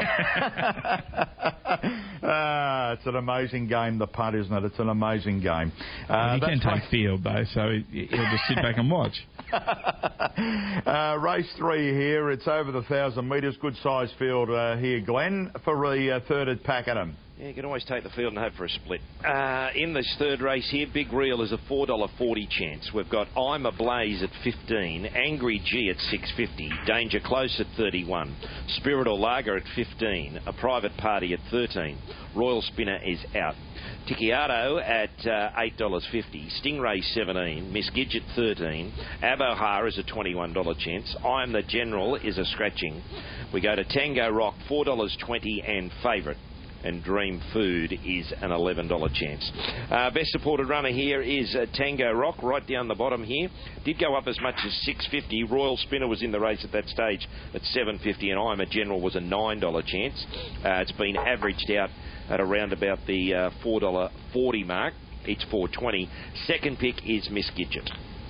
Ah, it's an amazing game, the putt, isn't it? It's an amazing game. Uh,
well, he can take field, though, so he, he'll just sit back and watch.
uh, race three here. It's over the one thousand metres. Good size field uh, here, Glenn, for the uh, third at Pakenham.
Yeah, you can always take the field and hope for a split. Uh, in this third race here, Big Reel is a four dollars forty chance. We've got I'm Ablaze at fifteen, Angry G at six fifty, Danger Close at thirty-one, Spirit or Lager at fifteen, A Private Party at thirteen, Royal Spinner is out. Ticciato at uh, eight dollars fifty, Stingray seventeen, Miss Gidget thirteen, Abohar is a twenty-one dollars chance, I Am the General is a scratching. We go to Tango Rock, four dollars twenty and favourite. And Dream Food is an eleven dollars chance. Uh, best supported runner here is uh, Tango Rock, right down the bottom here. Did go up as much as six fifty. Royal Spinner was in the race at that stage at seven fifty, and I'm a General was a nine dollars chance. Uh, it's been averaged out at around about the uh, four dollars forty mark. It's four dollars twenty. Second pick is Miss Gidget.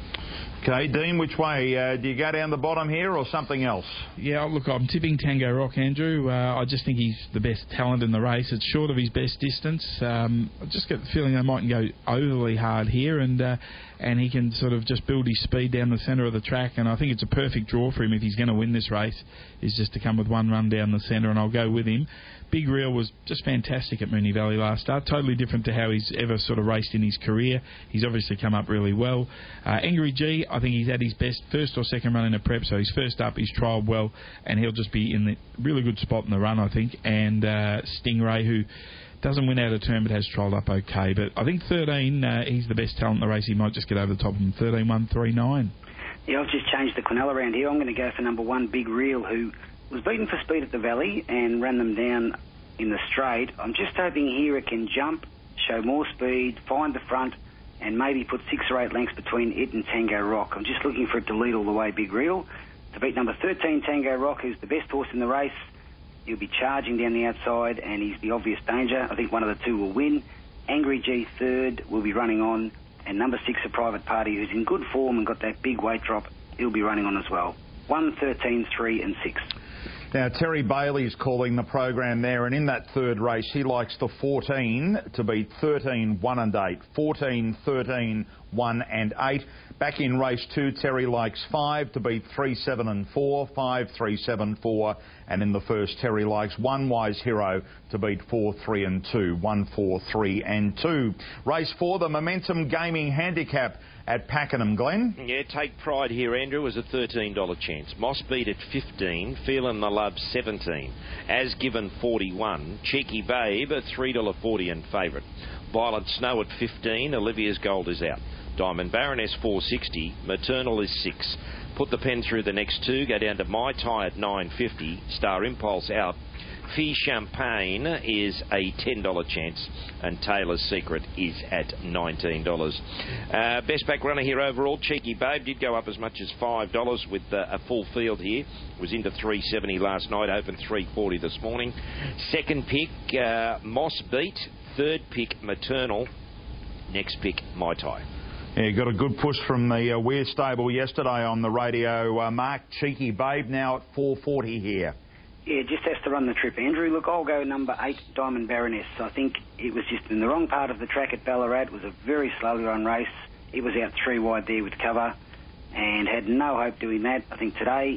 Okay, Dean, which way? Uh, do you go down the bottom here or something else?
Yeah, look, I'm tipping Tango Rock, Andrew. Uh, I just think he's the best talent in the race. It's short of his best distance. Um, I just get the feeling they mightn't go overly hard here, and uh, and he can sort of just build his speed down the centre of the track, and I think it's a perfect draw for him if he's going to win this race, is just to come with one run down the centre, and I'll go with him. Big Reel was just fantastic at Moonee Valley last start, totally different to how he's ever sort of raced in his career. He's obviously come up really well. Uh, Angry G, I think he's at his best first or second run in a prep, so he's first up, he's trialled well, and he'll just be in the really good spot in the run, I think. And uh, Stingray, who doesn't win out of turn but has trialled up okay. But I think thirteen, uh, he's the best talent in the race. He might just get over the top of him. thirteen, one, three, nine.
Yeah, I've just changed the Quinella around here. I'm going to go for number one, Big Reel, who was beaten for speed at the Valley and ran them down in the straight. I'm just hoping here it can jump, show more speed, find the front, and maybe put six or eight lengths between it and Tango Rock. I'm just looking for it to lead all the way, Big Reel. To beat number thirteen, Tango Rock, who's the best horse in the race. He'll be charging down the outside, and he's the obvious danger. I think one of the two will win. Angry G third will be running on, and number six, A Private Party, who's in good form and got that big weight drop, he'll be running on as well. one, thirteen, three and six.
Now, Terry Bailey's calling the program there, and in that third race, he likes the fourteen to beat thirteen, one and eight. fourteen, thirteen, one and eight. Back in race two, Terry likes five to beat three, seven and four. five, three, seven, four. And in the first, Terry likes one Wise Hero to beat four, three and two. one, four, three and two. Race four, the Momentum Gaming Handicap at Pakenham, Glenn.
Yeah, Take Pride here, Andrew, is a thirteen dollars chance. Moss Beat at fifteen, Feelin' the Love seventeen, As Given forty-one, Cheeky Babe at three dollars forty and favourite. Violent Snow at fifteen, Olivia's Gold is out. Diamond Baroness four sixty, Maternal is six. Put the pen through the next two, go down to My Tie at nine fifty, Star Impulse out. Fee Champagne is a ten dollars chance, and Taylor's Secret is at nineteen dollars. Uh, best back runner here overall, Cheeky Babe, did go up as much as five dollars with uh, a full field here. Was into three seventy last night, opened three forty this morning. Second pick, uh, Moss Beat. Third pick, Maternal. Next pick, My Tie.
Yeah, got a good push from the uh, Weir stable yesterday on the radio. Uh, Mark, Cheeky Babe now at four forty here.
Yeah, just has to run the trip, Andrew. Look, I'll go number eight, Diamond Baroness. I think it was just in the wrong part of the track at Ballarat. It was a very slowly run race. It was out three wide there with cover and had no hope doing that. I think today it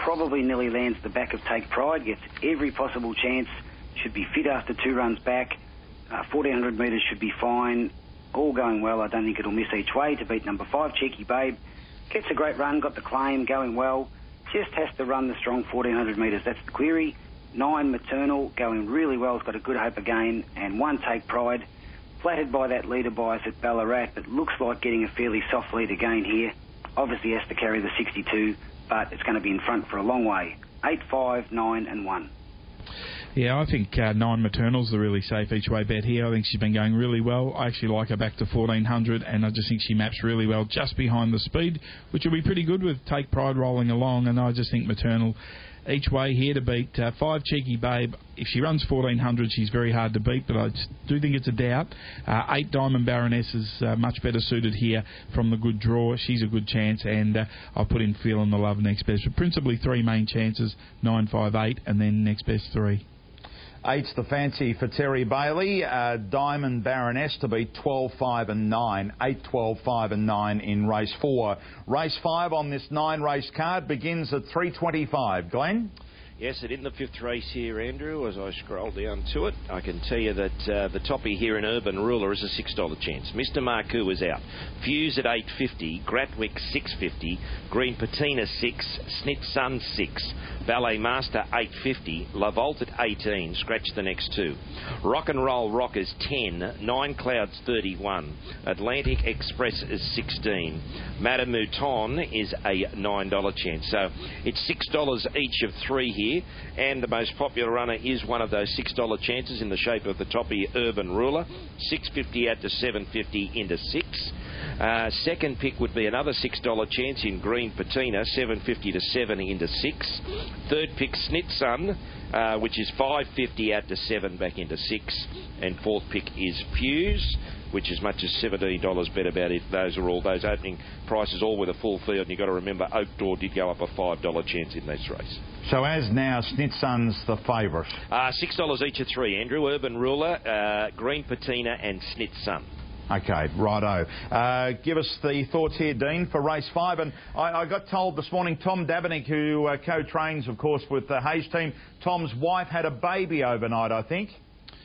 probably nearly lands the back of Take Pride, gets every possible chance, should be fit after two runs back. Uh, fourteen hundred metres should be fine. All going well. I don't think it'll miss each way to beat number five, Cheeky Babe. Gets a great run, got the claim, going well. Just has to run the strong fourteen hundred metres. That's the query. Nine, Maternal, going really well. It's got a good hope again. And one, Take Pride. Flattered by that leader bias at Ballarat, but looks like getting a fairly soft lead again here. Obviously has to carry the sixty-two, but it's going to be in front for a long way. Eight, five, nine, and one.
Yeah, I think uh, nine, Maternal's the really safe each way bet here. I think she's been going really well. I actually like her back to fourteen hundred, and I just think she maps really well just behind the speed, which will be pretty good with Take Pride rolling along. And I just think Maternal each way here to beat uh, five, Cheeky Babe. If she runs fourteen hundred, she's very hard to beat, but I do think it's a doubt. Uh, eight, Diamond Baroness is uh, much better suited here from the good draw. She's a good chance, and uh, I'll put in Feelin' the Love next best. But principally three main chances, nine, five, eight, and then next best three.
Eight's the fancy for Terry Bailey. Uh, Diamond Baroness to beat twelve, five and nine. eight, twelve, five and nine in race four. Race five on this nine-race card begins at three twenty-five. Glenn?
Yes, and in the fifth race here, Andrew, as I scroll down to it, I can tell you that uh, the toppy here in Urban Ruler is a six dollar chance. Mister Marcoux is out. Fuse at eight fifty, Gratwick six fifty, Green Patina six, Snit Sun six, Ballet Master eight fifty, La Volt at eighteen, scratch the next two. Rock and Roll Rockers ten, Nine Clouds thirty-one, Atlantic Express is sixteen, Madame Mouton is a nine dollar chance. So it's six dollars each of three here. And the most popular runner is one of those six dollar chances in the shape of the toppy Urban Ruler. six fifty out to seven fifty into six. Uh, second pick would be another six dollar chance in Green Patina, seven fifty to seven into six. Third pick, Snit Sun, uh, which is five fifty out to seven back into six. And fourth pick is Fuse, which is much as seventeen dollars bet about it. Those are all those opening prices, all with a full field. And you've got to remember, Oak Door did go up a five dollar chance in this race.
So as now, Snit Sun's the favourite.
Uh, six dollars each of three, Andrew. Urban Ruler, uh, Green Patina and Snit Sun.
Okay, righto. Uh, give us the thoughts here, Dean, for race five. And I, I got told this morning, Tom Dabinick, who uh, co-trains, of course, with the Hayes team, Tom's wife had a baby overnight, I think.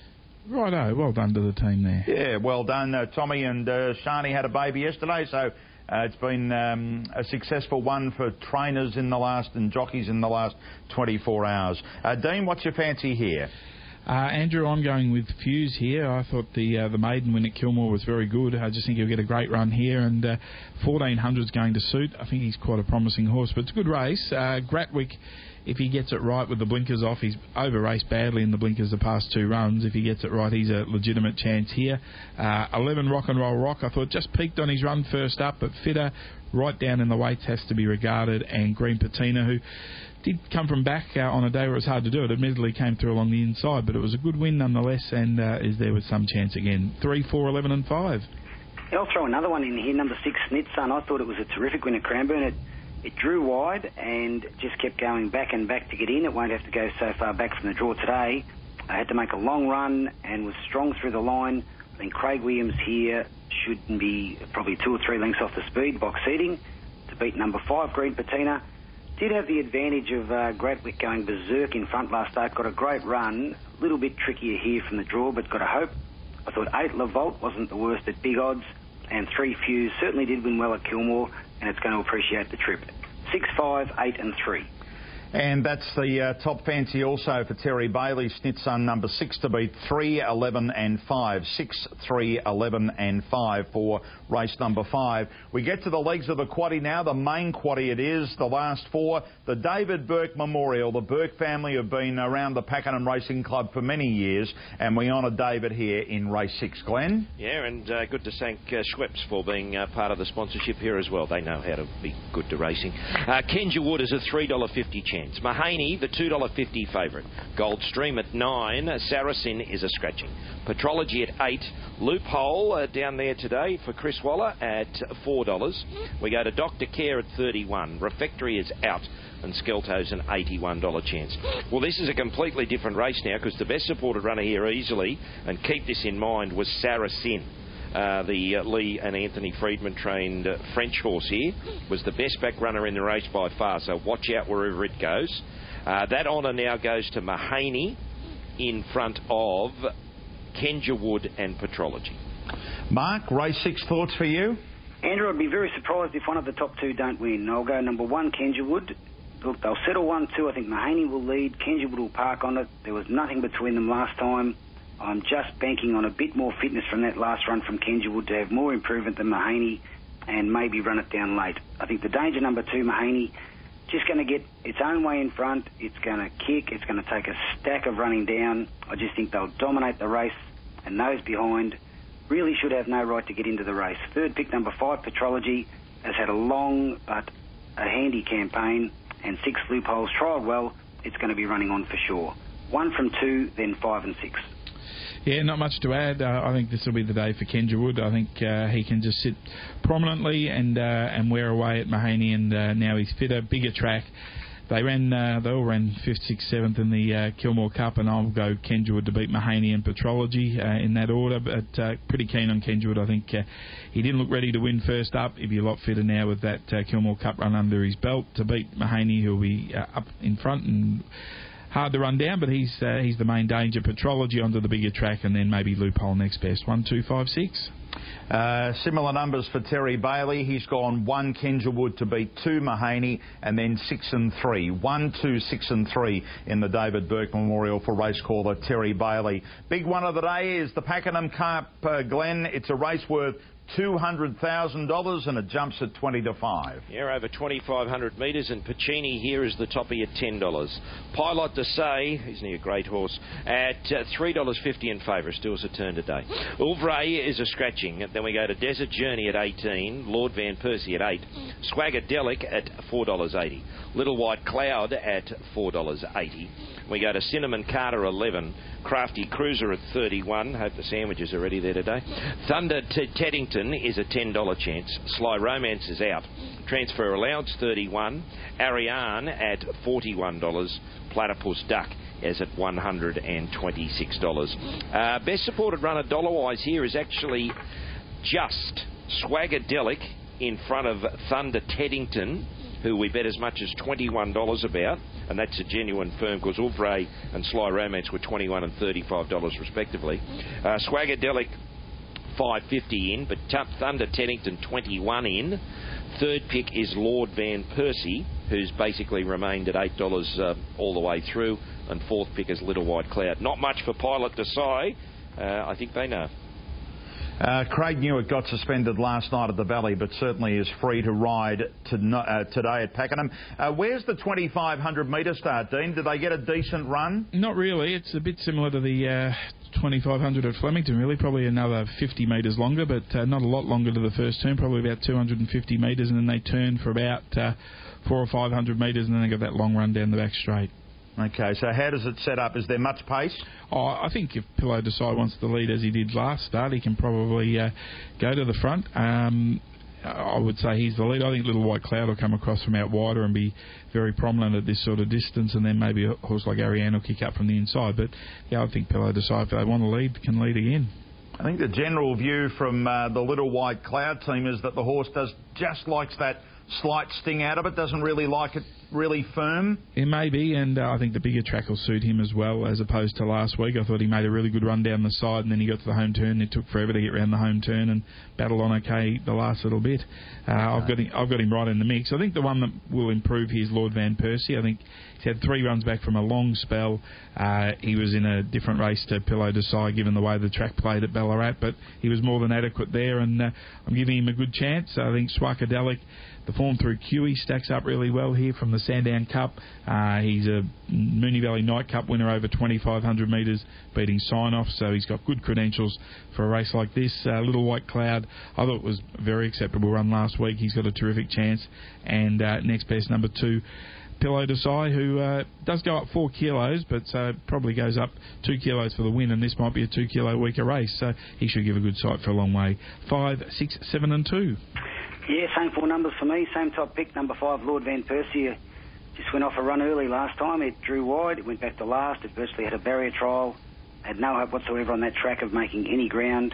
Righto, well done to the team there.
Yeah, well done. Uh, Tommy and uh, Shani had a baby yesterday, so uh, it's been um, a successful one for trainers in the last and jockeys in the last twenty-four hours. Uh, Dean, what's your fancy here?
Uh, Andrew, I'm going with Fuse here. I thought the uh, the maiden win at Kilmore was very good. I just think he'll get a great run here, and uh, fourteen hundred is going to suit. I think he's quite a promising horse, but it's a good race. Uh, Gratwick, if he gets it right with the blinkers off, he's over-raced badly in the blinkers the past two runs. If he gets it right, he's a legitimate chance here. Uh, eleven, Rock and Roll Rock, I thought just peaked on his run first up, but fitter, right down in the weights has to be regarded. And Green Patina, who did come from back uh, on a day where it was hard to do it, admittedly came through along the inside, but it was a good win nonetheless, and uh, is there with some chance again. three, four, eleven and five.
Yeah, I'll throw another one in here, number six, Snit Sun. I thought it was a terrific win at Cranbourne. It, it drew wide and just kept going back and back to get in. It won't have to go so far back from the draw today. I had to make a long run and was strong through the line. I think Craig Williams here should be probably two or three lengths off the speed, box seating, to beat number five, Green Patina. Did have the advantage of uh, Gratwick going berserk in front last start. Got a great run. A little bit trickier here from the draw, but got a hope. I thought eight, La Volt wasn't the worst at big odds. And three, Fuse certainly did win well at Kilmore, and it's going to appreciate the trip. Six, five, eight and three.
And that's the uh, top fancy also for Terry Bailey. Snit Sun number six to beat three, eleven and five. six, three, eleven and five for race number five. We get to the legs of the quaddie now. The main quaddie it is, the last four. The David Burke Memorial. The Burke family have been around the Pakenham Racing Club for many years, and we honour David here in race six. Glenn?
Yeah, and uh, good to thank uh, Schweppes for being uh, part of the sponsorship here as well. They know how to be good to racing. Uh, Kenja Wood is a three dollar fifty chance. Mahaney, the two dollar fifty favourite. Goldstream at nine. Saracen is a scratching. Petrology at eight. Loophole uh, down there today for Chris Waller at four dollars. We go to Doctor Care at thirty-one. Refectory is out. And Skelto's an eighty-one dollar chance. Well, this is a completely different race now because the best supported runner here easily, and keep this in mind, was Saracen. uh, the uh, Lee and Anthony Friedman trained uh, French horse here, was the best back runner in the race by far, so watch out wherever it goes. Uh, that honour now goes to Mahaney in front of Kenjawood and Petrology.
Mark, race six thoughts for you?
Andrew, I'd be very surprised if one of the top two don't win. I'll go number one, Kenjawood. Look, they'll settle one, two. I think Mahaney will lead. Kenjawood will park on it. There was nothing between them last time. I'm just banking on a bit more fitness from that last run from Kenjawood to have more improvement than Mahaney and maybe run it down late. I think the danger number two, Mahaney, just going to get its own way in front. It's going to kick. It's going to take a stack of running down. I just think they'll dominate the race, and those behind really should have no right to get into the race. Third pick, number five, Petrology, has had a long but a handy campaign, and six loopholes trialled well. It's going to be running on for sure. One from two, then five and six.
Yeah, not much to add. Uh, I think this will be the day for Kenjawood. I think uh, he can just sit prominently and uh, and wear away at Mahaney, and uh, now he's fitter, bigger track. They ran, uh, they all ran fifth, sixth, seventh in the uh, Kilmore Cup, and I'll go Kenjawood to beat Mahaney and Petrology uh, in that order. But uh, pretty keen on Kenjawood. I think uh, he didn't look ready to win first up. He'll be a lot fitter now with that uh, Kilmore Cup run under his belt to beat Mahaney, who'll be uh, up in front and hard to run down, but he's uh, he's the main danger. Petrology onto the bigger track, and then maybe loophole next best. One, two, five, six.
Uh, similar numbers for Terry Bailey. He's gone one Kenjawood to beat two Mahaney, and then six and three. One, two, six and three in the David Burke Memorial for race caller Terry Bailey. Big one of the day is the Pakenham Cup, uh, Glenn. It's a race worth two hundred thousand dollars, and it jumps at twenty to five.
Yeah, over twenty-five hundred metres, and Pacini here is the toppy at ten dollars. Pilot de Say, isn't he a great horse, at uh, three dollars fifty in favour, still has a turn today. Ouvray is a scratching. Then we go to Desert Journey at eighteen, Lord Van Persie at eight, Swagadelic at four dollars eighty, Little White Cloud at four dollars eighty. We go to Cinnamon Carter eleven, Crafty Cruiser at thirty-one. Hope the sandwiches are ready there today. Thunder T- Teddington is a ten dollars chance. Sly Romance is out. Transfer Allowance thirty-one. Ariane at forty-one dollars. Platypus Duck is at one hundred twenty-six dollars. Uh, best supported runner dollar-wise here is actually just Swagadelic in front of Thunder Teddington, who we bet as much as twenty-one dollars about, and that's a genuine firm because Ouvray and Sly Romance were twenty-one dollars and thirty-five dollars respectively. Uh, Swagadelic five dollars fifty in, but Thunder Teddington twenty-one in. Third pick is Lord Van Persie, who's basically remained at eight dollars uh, all the way through, and fourth pick is Little White Cloud. Not much for Pilot Desai. Uh, I think they know.
Uh, Craig Newitt got suspended last night at the Valley, but certainly is free to ride to, uh, today at Pakenham. Uh, where's the twenty-five hundred metre start, Dean? Did they get a decent run?
Not really. It's a bit similar to the uh, twenty-five hundred at Flemington, really. Probably another fifty metres longer, but uh, not a lot longer to the first turn. Probably about two hundred fifty metres, and then they turn for about uh, four or five hundred metres, and then they got that long run down the back straight.
Okay, so how does it set up? Is there much pace?
Oh, I think if Pillow Desai wants to lead as he did last start, he can probably uh, go to the front. Um, I would say he's the lead. I think Little White Cloud will come across from out wider and be very prominent at this sort of distance, and then maybe a horse like Ariane will kick up from the inside. But, yeah, I think Pillow Desai, if they want to lead, can lead again.
I think the general view from uh, the Little White Cloud team is that the horse does just likes that slight sting out of it, doesn't really like it really firm.
It may be, and uh, I think the bigger track will suit him as well, as opposed to last week. I thought he made a really good run down the side, and then he got to the home turn. It took forever to get round the home turn and battled on okay the last little bit. Uh, okay. I've got him, I've got him right in the mix. I think the one that will improve here is Lord Van Persie. I think he's had three runs back from a long spell. Uh, he was in a different race to Pillow Desai, given the way the track played at Ballarat, but he was more than adequate there, and uh, I'm giving him a good chance. I think Swagadelic, the form through Q E, stacks up really well here from the Sandown Cup. Uh, he's a Moonee Valley Night Cup winner over twenty-five hundred metres, beating Sign-Off, so he's got good credentials for a race like this. Uh, Little White Cloud, I thought it was a very acceptable run last week. He's got a terrific chance. And uh, next best, number two, Pillow Desai, who uh, does go up four kilos, but uh, probably goes up two kilos for the win, and this might be a two kilo weaker race, so he should give a good sight for a long way. Five, six, seven and two.
Yeah, same four numbers for me. Same top pick, number five, Lord Van Persie. Just went off a run early last time. It drew wide. It went back to last. It virtually had a barrier trial. Had no hope whatsoever on that track of making any ground.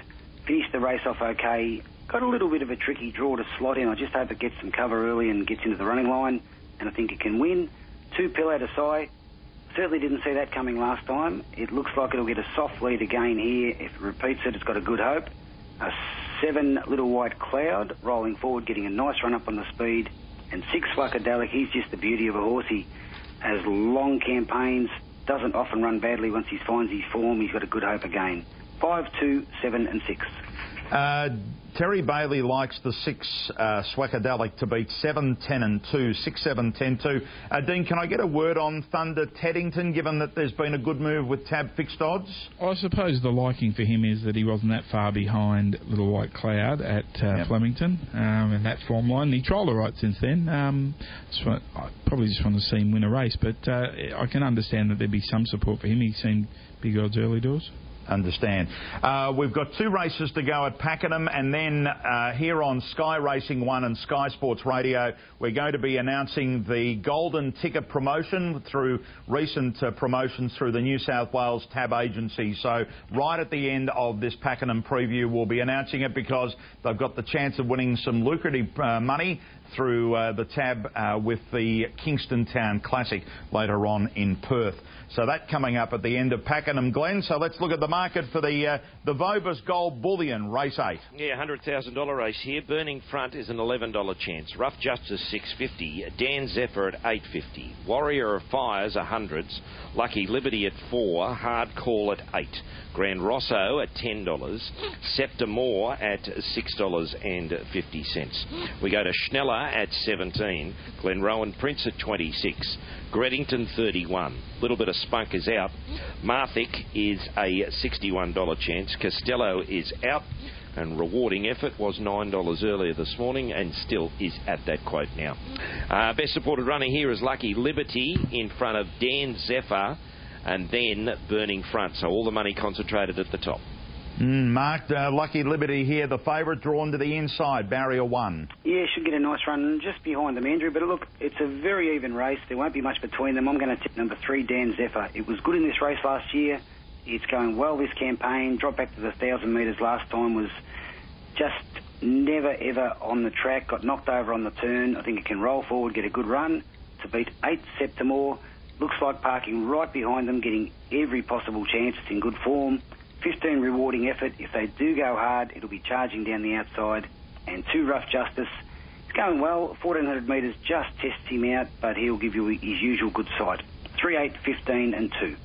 finished the race off okay. Got a little bit of a tricky draw to slot in. I just hope it gets some cover early and gets into the running line, and I think it can win. Two Pillow to Sai. Certainly didn't see that coming last time. It looks like it'll get a soft lead again here. If it repeats it, it's got a good hope. A seven Little White Cloud rolling forward, getting a nice run up on the speed. And six Swakadelic, he's just the beauty of a horse. He has long campaigns, doesn't often run badly once he finds his form. He's got a good hope again. Five, two, seven and six.
Uh, Terry Bailey likes the six uh, Swakadelic to beat seven, ten and two. six, seven, ten, two. Uh, Dean, can I get a word on Thunder Teddington, given that there's been a good move with Tab fixed odds?
I suppose the liking for him is that he wasn't that far behind Little White Cloud at uh, yep. Flemington um, in that form line. He trialled all right since then. Um, just want, I probably just want to see him win a race, but uh, I can understand that there'd be some support for him. He seemed big odds early doors.
Understand. Uh, we've got two races to go at Pakenham, and then uh, here on Sky Racing one and Sky Sports Radio, we're going to be announcing the Golden Ticket promotion through recent uh, promotions through the New South Wales Tab Agency. So right at the end of this Pakenham preview, we'll be announcing it because they've got the chance of winning some lucrative uh, money through uh, the tab uh, with the Kingston Town Classic later on in Perth. So that coming up at the end of Pakenham, Glenn. So let's look at the market for the uh, the Vobis Gold Bullion, race eight.
Yeah, one hundred thousand dollars race here. Burning Front is an eleven dollars chance. Rough Justice six fifty. Dan Zephyr at eight fifty. Warrior of Fires are hundreds. Lucky Liberty at four. Hard Call at eight. Grand Rosso at ten dollars. Septimore at six dollars fifty. We go to Schneller at seventeen. Glenrowan Prince at twenty-six. Greddington thirty-one. Little bit of spunk is out. Marthic is a sixty-one dollars chance. Costello is out. And Rewarding Effort was nine dollars earlier this morning and still is at that quote now. Uh, best supported runner here is Lucky Liberty in front of Dan Zephyr and then Burning Front. So all the money concentrated at the top.
Mm, marked uh, Lucky Liberty here, the favourite, drawn to the inside, barrier one.
Yeah, should get a nice run just behind them, Andrew. But look, it's a very even race. There won't be much between them. I'm going to tip number three, Dan Zephyr. It was good in this race last year. It's going well this campaign. Dropped back to the one thousand metres last time. Was just never, ever on the track. Got knocked over on the turn. I think it can roll forward, get a good run to beat eight Septimore. Looks like parking right behind them, getting every possible chance. It's in good form. fifteen Rewarding Effort. If they do go hard, it'll be charging down the outside. And two Rough Justice. It's going well. fourteen hundred metres just tests him out, but he'll give you his usual good side. three, eight, fifteen and two.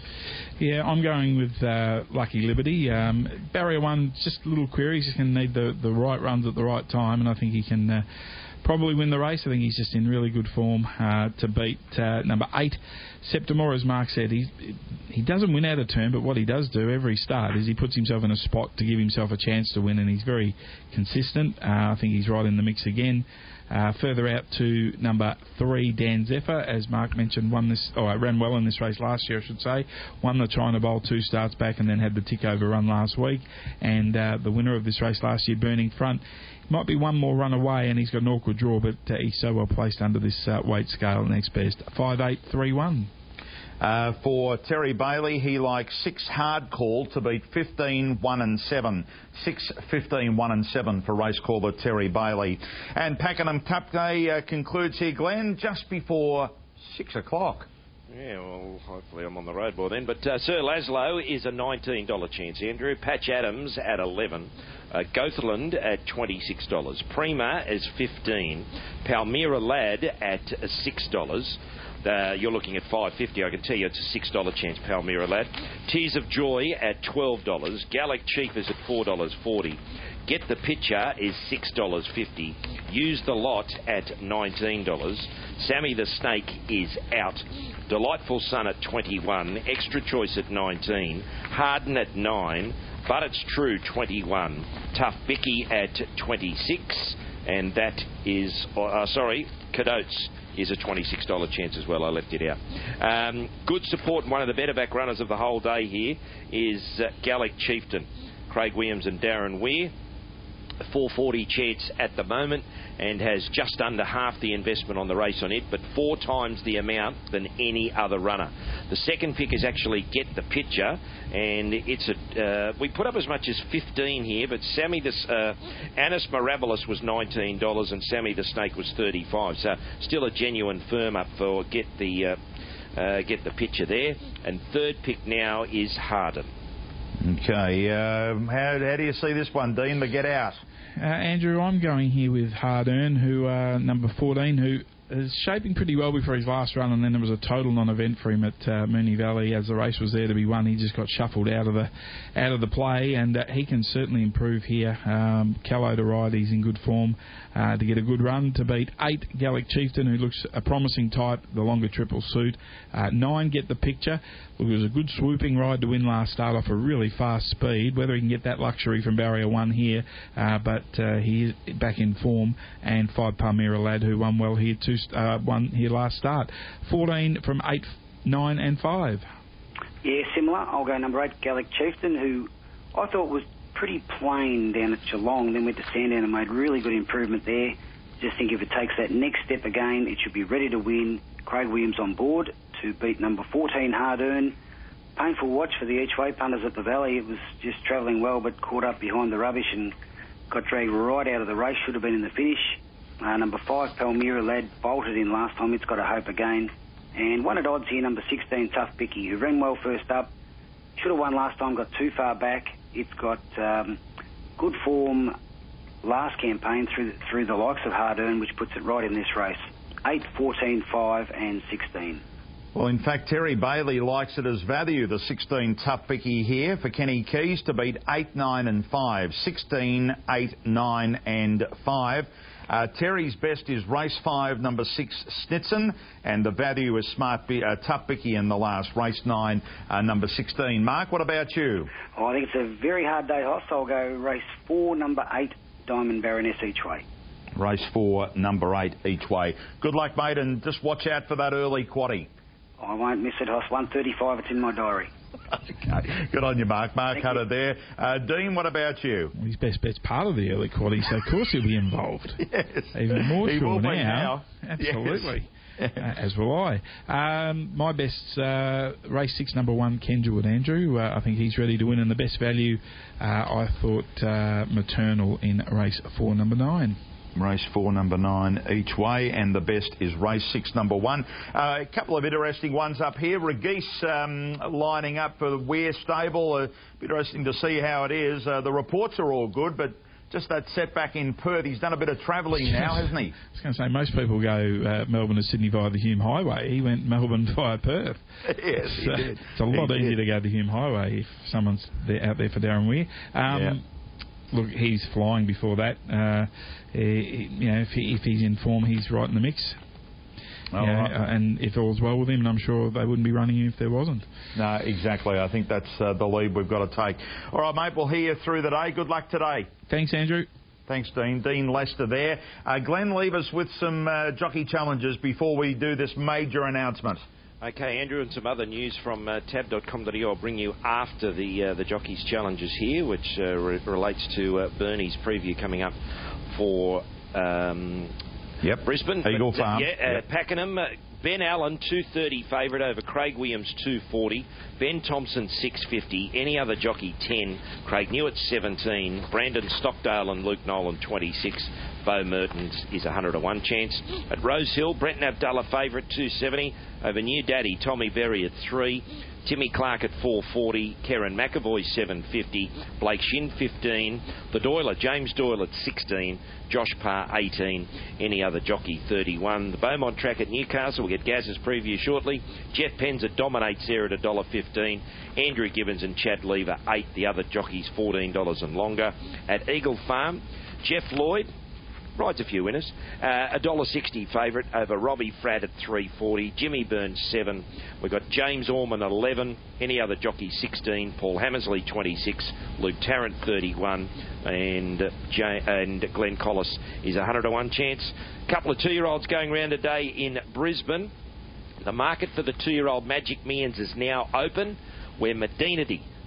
Yeah, I'm going with uh, Lucky Liberty. Um, barrier one, just little queries. He's going to need the, the right runs at the right time, and I think he can uh, probably win the race. I think he's just in really good form uh, to beat uh, number eight, Septimore, as Mark said. He, he doesn't win out of turn, but what he does do every start is he puts himself in a spot to give himself a chance to win, and he's very consistent. Uh, I think he's right in the mix again. Uh, further out to number three, Dan Zephyr, as Mark mentioned, won this, or ran well in this race last year, I should say. Won the China Bowl two starts back and then had the tick over run last week. And uh, the winner of this race last year, Burning Front, might be one more run away, and he's got an awkward draw, but uh, he's so well placed under this uh, weight scale. Next best, five, eight, three, one.
Uh, for Terry Bailey, he likes six Hard Call to beat fifteen, one and seven. six, fifteen, one and seven for race caller Terry Bailey. And Pakenham Cup Day uh, concludes here, Glenn, just before six o'clock.
Yeah, well, hopefully I'm on the road by then. But uh, Sir Laszlo is a nineteen dollars chance, Andrew. Patch Adams at eleven dollars. Uh, Gothland at twenty-six dollars. Prima is fifteen dollars. Palmyra Lad at six dollars. Uh, you're looking at five fifty. I can tell you it's a six dollars chance, Palmyra Lad. Tears of Joy at twelve dollars. Gallic Chief is at four dollars forty. Get the Picture is six dollars fifty. Use the Lot at nineteen dollars. Sammy the Snake is out. Delightful Sun at twenty-one. Extra Choice at nineteen. Harden at nine. But It's True twenty-one. Tough Vicky at twenty-six. And that is, uh, sorry, Cadotes is a twenty-six dollars chance as well. I left it out. Um, good support, and one of the better back runners of the whole day here is uh, Gallic Chieftain. Craig Williams and Darren Weir. four forty chance at the moment and has just under half the investment on the race on it, but four times the amount than any other runner. The second pick is actually Get the Picture, and it's a uh, we put up as much as fifteen here, but Sammy the uh, Anis Mirabilis was nineteen dollars and Sammy the Snake was thirty-five, so still a genuine firm up for Get the uh, uh, Get the Picture there. And third pick now is Harden.
Okay, uh, how, how do you see this one, Dean, the Get Out?
Uh, Andrew, I'm going here with Hard-Earn, who uh, number fourteen, who is shaping pretty well before his last run, and then there was a total non-event for him at uh, Moonee Valley as the race was there to be won. He just got shuffled out of the out of the play, and uh, he can certainly improve here. Um, Callow to ride, he's in good form uh, to get a good run to beat eight Gallic Chieftain, who looks a promising type, the longer triple suit. Uh, nine Get the Picture. Look, it was a good swooping ride to win last start off a really fast speed. Whether he can get that luxury from Barrier One here, uh, but uh, he is back in form. And five Palmyra Lad, who won well here too. Uh, one here last start. fourteen from eight, nine and five.
Yeah, similar. I'll go number eight, Gallic Chieftain, who I thought was pretty plain down at Geelong, then went to Sandown and made really good improvement there. Just think if it takes that next step again, it should be ready to win. Craig Williams on board to beat number fourteen, Hard-Earn. Painful watch for the each-way punters at the Valley. It was just travelling well but caught up behind the rubbish and got dragged right out of the race. Should have been in the finish. Uh, number five, Palmyra Lad, bolted in last time. It's got a hope again. And one at odds here, number sixteen, Tough Bicky, who ran well first up. Should have won last time, got too far back. It's got um, good form last campaign through, through the likes of Hard-Earn, which puts it right in this race. eight, fourteen, five and sixteen.
Well, in fact, Terry Bailey likes it as value, the sixteen Tough Bicky here for Kenny Keys to beat eight, nine and five. sixteen, eight, nine and five. Uh, Terry's best is race five, number six, Snitson, and the value is Smart B- uh, Tough Bicky in the last, race nine, uh, number sixteen. Mark, what about you?
Oh, I think it's a very hard day, Hoss. I'll go race four, number eight, Diamond Baroness each way.
Race four, number eight, each way. Good luck, mate, and just watch out for that early quaddie.
I won't miss it, Hoss. one thirty-five, it's in my diary.
Okay. Good on you, Mark. Mark
Thank
Hutter
you.
there. Uh, Dean, what about you?
Well, his best bet's part of the early quaddie, so of course he'll be involved.
Yes.
Even more
he
sure
will
now.
be now.
Absolutely.
Yes.
uh, as will I. Um, my best, uh, race six, number one, Kenjwood Andrew. Uh, I think he's ready to win, and the best value, uh, I thought, uh, Maternal in race four, number nine.
Race four, number nine, each way, and the best is race six, number one. Uh, a couple of interesting ones up here. Regis um, lining up for the Weir stable. Uh, interesting to see how it is. Uh, the reports are all good, but just that setback in Perth. He's done a bit of travelling now, hasn't he?
I was going to say, most people go uh, Melbourne to Sydney via the Hume Highway. He went Melbourne via Perth.
Yes, he
so
did.
It's a lot
he
easier
did.
to go the Hume Highway if someone's there, out there for Darren Weir. Um,
yeah.
Look, he's flying before that. Uh, he, you know, if, he, if he's in form, he's right in the mix.
Oh,
you know,
right.
uh, and if all's well with him, and I'm sure they wouldn't be running him if there wasn't.
No, exactly. I think that's uh, the lead we've got to take. All right, mate, we'll hear you through the day. Good luck today.
Thanks, Andrew.
Thanks, Dean. Dean Lester there. Uh, Glenn, leave us with some uh, jockey challenges before we do this major announcement.
Okay, Andrew, and some other news from uh, tab dot com dot a u I'll bring you after the uh, the jockeys' challenges here, which uh, re- relates to uh, Bernie's preview coming up for um,
yep.
Brisbane.
Eagle
but,
Farm.
Uh, yeah, uh,
Yep.
Pakenham. Uh, Ben Allen, two thirty favourite over Craig Williams, two forty. Ben Thompson, six fifty. Any other jockey, ten. Craig Newitt, seventeen. Brandon Stockdale and Luke Nolan, twenty-six. Bo Mertens is one hundred to one chance. At Rose Hill, Brenton Abdullah favourite, two seventy. Over New Daddy, Tommy Berry at three. Timmy Clark at four forty. Karen McAvoy, seven fifty. Blake Shin, fifteen. The Doyler, James Doyle at sixteen. Josh Parr, eighteen. Any other jockey, thirty-one. The Beaumont track at Newcastle, we'll get Gaz's preview shortly. Jeff Penza dominates there at one dollar fifteen. Andrew Gibbons and Chad Lever, eight. The other jockeys, fourteen dollars and longer. At Eagle Farm, Jeff Lloyd rides a few winners. Uh, one dollar sixty favourite over Robbie Fradd at three forty. Jimmy Burns, seven. We've got James Orman, eleven. Any other jockey, sixteen. Paul Hammersley, twenty-six. Luke Tarrant, thirty-one. And uh, J- and Glenn Collis is one hundred to one chance. A couple of two-year-olds going around today in Brisbane. The market for the two-year-old Magic Millions is now open, where Medinity,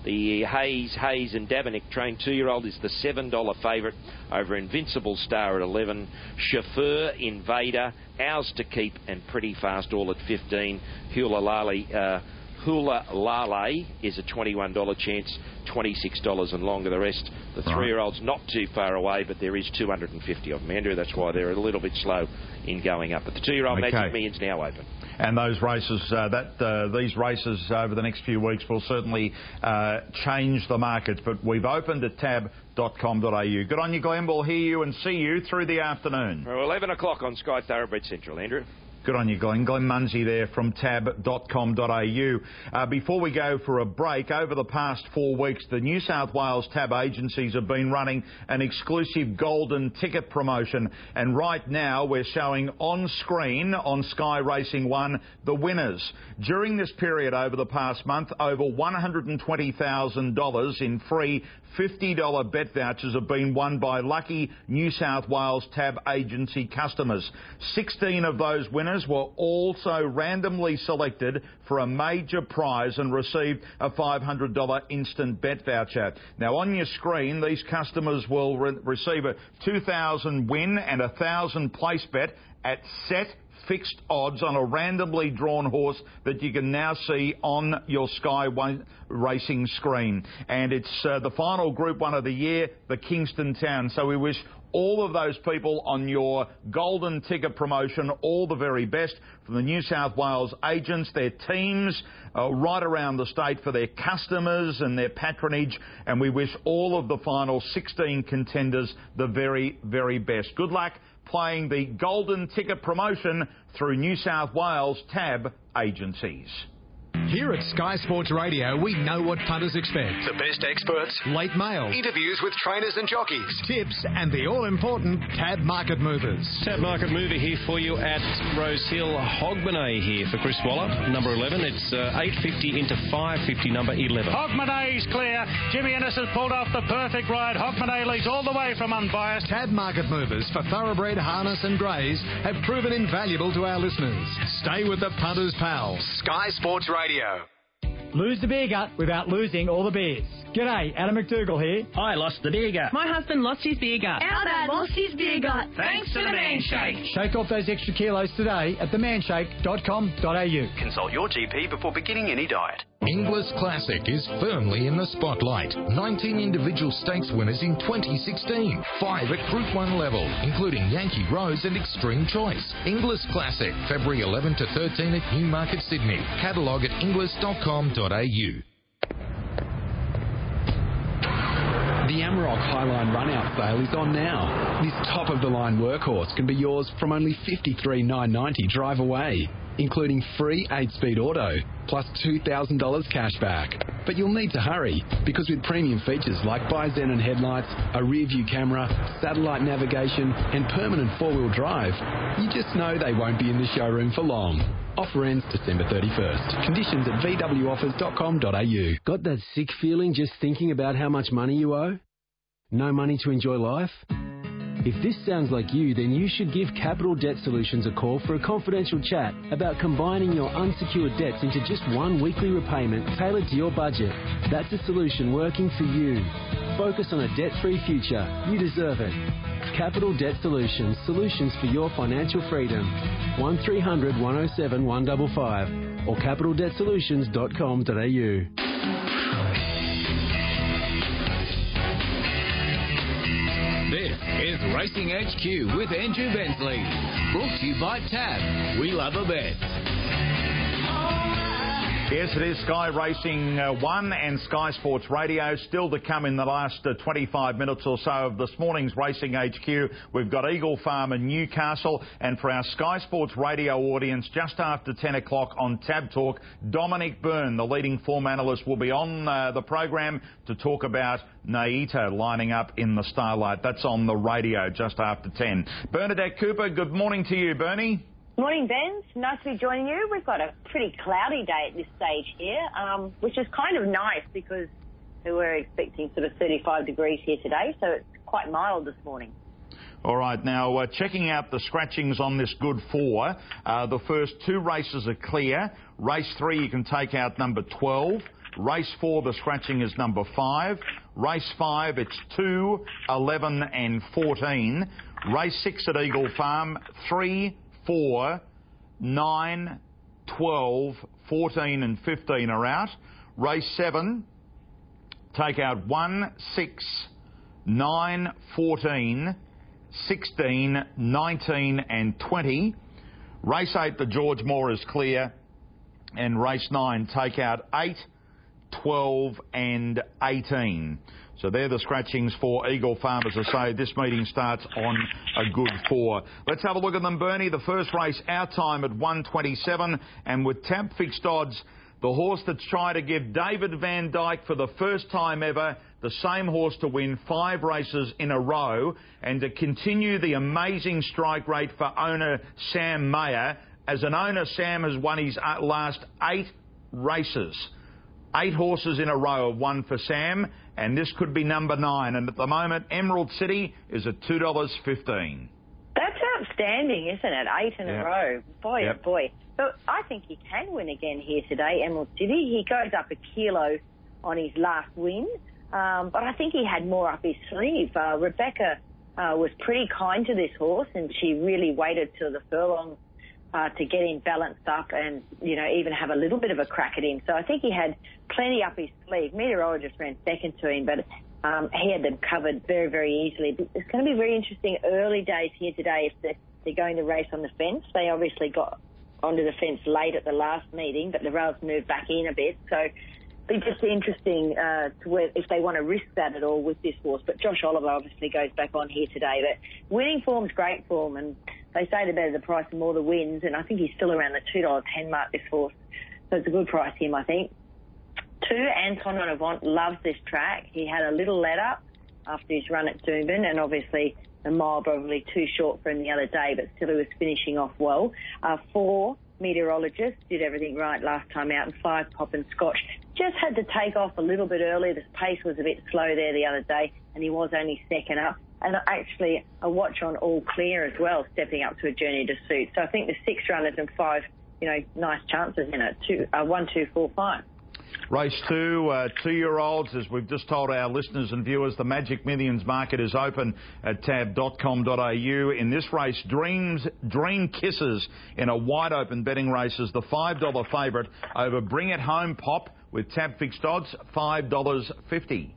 The Hayes, Hayes and Davennick trained two-year-old is the seven dollar favourite over Invincible Star at eleven. Chauffeur, Invader, Ours to Keep and Pretty Fast all at fifteen. Hula Lale, uh, Hula Lale is a twenty-one dollar chance, twenty-six dollars and longer. The rest, the three-year-olds not too far away, but there is two hundred fifty of them, Andrew. That's why they're a little bit slow in going up. But the two-year-old
Okay.
Magic Million's now open.
And those races, uh, that uh, these races over the next few weeks will certainly uh, change the market. But we've opened at tab dot com dot a u. Good on you, Glenn. We'll hear you and see you through the afternoon.
Well, eleven o'clock on Sky Thoroughbred Central, Andrew.
Good on you, Glenn. Glenn Munsey there from tab dot com dot a u. Uh, before we go for a break, over the past four weeks, the New South Wales tab agencies have been running an exclusive golden ticket promotion. And right now, we're showing on screen on Sky Racing One the winners. During this period over the past month, over one hundred twenty thousand dollars in free fifty dollar bet vouchers have been won by lucky New South Wales tab agency customers. sixteen of those winners were also randomly selected for a major prize and received a five hundred dollar instant bet voucher. Now, on your screen, these customers will re- receive a two thousand win and a one thousand place bet at set fixed odds on a randomly drawn horse that you can now see on your Sky One Racing screen. And it's uh, the final Group One of the year, the Kingston Town. So we wish all of those people on your golden ticket promotion all the very best from the New South Wales agents, their teams uh, right around the state, for their customers and their patronage. And we wish all of the final sixteen contenders the very, very best. Good luck playing the golden ticket promotion through New South Wales tab agencies.
Here at Sky Sports Radio, we know what punters expect.
The best experts,
Late mail,
interviews with trainers and jockeys,
tips, and the all-important Tab Market Movers.
Tab Market Mover here for you at Rose Hill. Hogmanay here for Chris Waller, number eleven. It's uh, eight fifty into five fifty, number eleven.
Hogmanay's clear. Jimmy Ennis has pulled off the perfect ride. Hogmanay leads all the way from unbiased.
Tab Market Movers for thoroughbred, harness and greys have proven invaluable to our listeners. Stay with the punters' pals.
Sky Sports Radio.
Lose the beer gut without losing all the beers. G'day, Adam McDougall here.
I lost the beer gut.
My husband lost his beer gut.
Our dad lost his beer gut.
Thanks to the Manshake.
Shake off those extra kilos today at the manshake dot com dot a u.
Consult your G P before beginning any diet.
Inglis Classic is firmly in the spotlight. nineteen individual stakes winners in twenty sixteen. Five at Group one level, including Yankee Rose and Extreme Choice. Inglis Classic, February eleventh to thirteenth at Newmarket, Sydney. Catalogue at inglis dot com dot a u.
The Amarok Highline Run-Out sale is on now. This top-of-the-line workhorse can be yours from only fifty-three thousand nine hundred ninety dollars drive away, including free eight-speed auto, plus two thousand dollars cash back. But you'll need to hurry, because with premium features like bi-xenon headlights, a rear-view camera, satellite navigation and permanent four-wheel drive, you just know they won't be in the showroom for long. Offer ends December thirty-first. Conditions at v w offers dot com dot a u.
Got that sick feeling just thinking about how much money you owe? No money to enjoy life? If this sounds like you, then you should give Capital Debt Solutions a call for a confidential chat about combining your unsecured debts into just one weekly repayment tailored to your budget. That's a solution working for you. Focus on a debt-free future. You deserve it. Capital Debt Solutions. Solutions for your financial freedom. one three hundred one oh seven one five five or capital debt solutions dot com dot a u.
This is Racing H Q with Andrew Bensley. Brought to you by Tab. We love a bet.
Yes, it is Sky Racing uh, One and Sky Sports Radio. Still to come in the last uh, twenty-five minutes or so of this morning's Racing H Q. We've got Eagle Farm and Newcastle. And for our Sky Sports Radio audience, just after ten o'clock on Tab Talk, Dominic Byrne, the leading form analyst, will be on uh, the program to talk about Naito lining up in the Starlight. That's on the radio just after ten. Bernadette Cooper, good morning to you, Bernie.
Morning, Ben. Nice to be joining you. We've got a pretty cloudy day at this stage here, um, which is kind of nice because we're expecting sort of thirty-five degrees here today, so it's quite mild this morning.
All right, now uh, checking out the scratchings on this good four. Uh, the first two races are clear. Race three, you can take out number twelve. Race four, the scratching is number five. Race five, it's two, eleven and fourteen. Race six at Eagle Farm, three, four, nine, twelve, fourteen and fifteen are out. Race seven, take out one, six, nine, fourteen, sixteen, nineteen and twenty. Race eight, the George Moore is clear. And race nine, take out eight, twelve and eighteen. So they're the scratchings for Eagle Farm. As I say, this meeting starts on a good four. Let's have a look at them, Bernie. The first race, our time at one twenty-seven. And with Tab Fixed Odds, the horse that's trying to give David Van Dyke for the first time ever the same horse to win five races in a row and to continue the amazing strike rate for owner Sam Mayer. As an owner, Sam has won his last eight races. Eight horses in a row have won for Sam, and this could be number nine. And at the moment, Emerald City is at two dollars fifteen.
That's outstanding, isn't it? Eight in
Yep.
a row. Boy,
Yep.
oh boy. But I think he can win again here today, Emerald City. He goes up a kilo on his last win, um, but I think he had more up his sleeve. Uh, Rebecca uh, was pretty kind to this horse, and she really waited till the furlong Uh, to get him balanced up and, you know, even have a little bit of a crack at him. So I think he had plenty up his sleeve. Meteorologist ran second to him, but um, he had them covered very, very easily. But it's going to be very interesting early days here today if they're, they're going to race on the fence. They obviously got onto the fence late at the last meeting, but the rails moved back in a bit. So it'll be just interesting uh, to where, if they want to risk that at all with this horse. But Josh Oliver obviously goes back on here today. But winning form's great form, and they say the better the price, the more the wins, and I think he's still around the two dollars ten mark, this horse. So it's a good price him, I think. Two, Anton on Avant loves this track. He had a little let up after his run at Doomben, and obviously the mile probably too short for him the other day, but still he was finishing off well. Uh, four, Meteorologist, did everything right last time out, and five, Pop and Scotch. Just had to take off a little bit early. The pace was a bit slow there the other day, and he was only second up. And actually a watch on All Clear as well, stepping up to a Journey to Suit. So I think the six runners and five, you know, nice chances in it. Two, uh, one, two, four, five.
Race two, uh, two-year-olds, as we've just told our listeners and viewers, the Magic Millions market is open at tab dot com dot a u. In this race, Dreams, Dream Kisses in a wide-open betting race is the five dollar favourite over Bring It Home Pop with Tab Fixed Odds, five dollars fifty.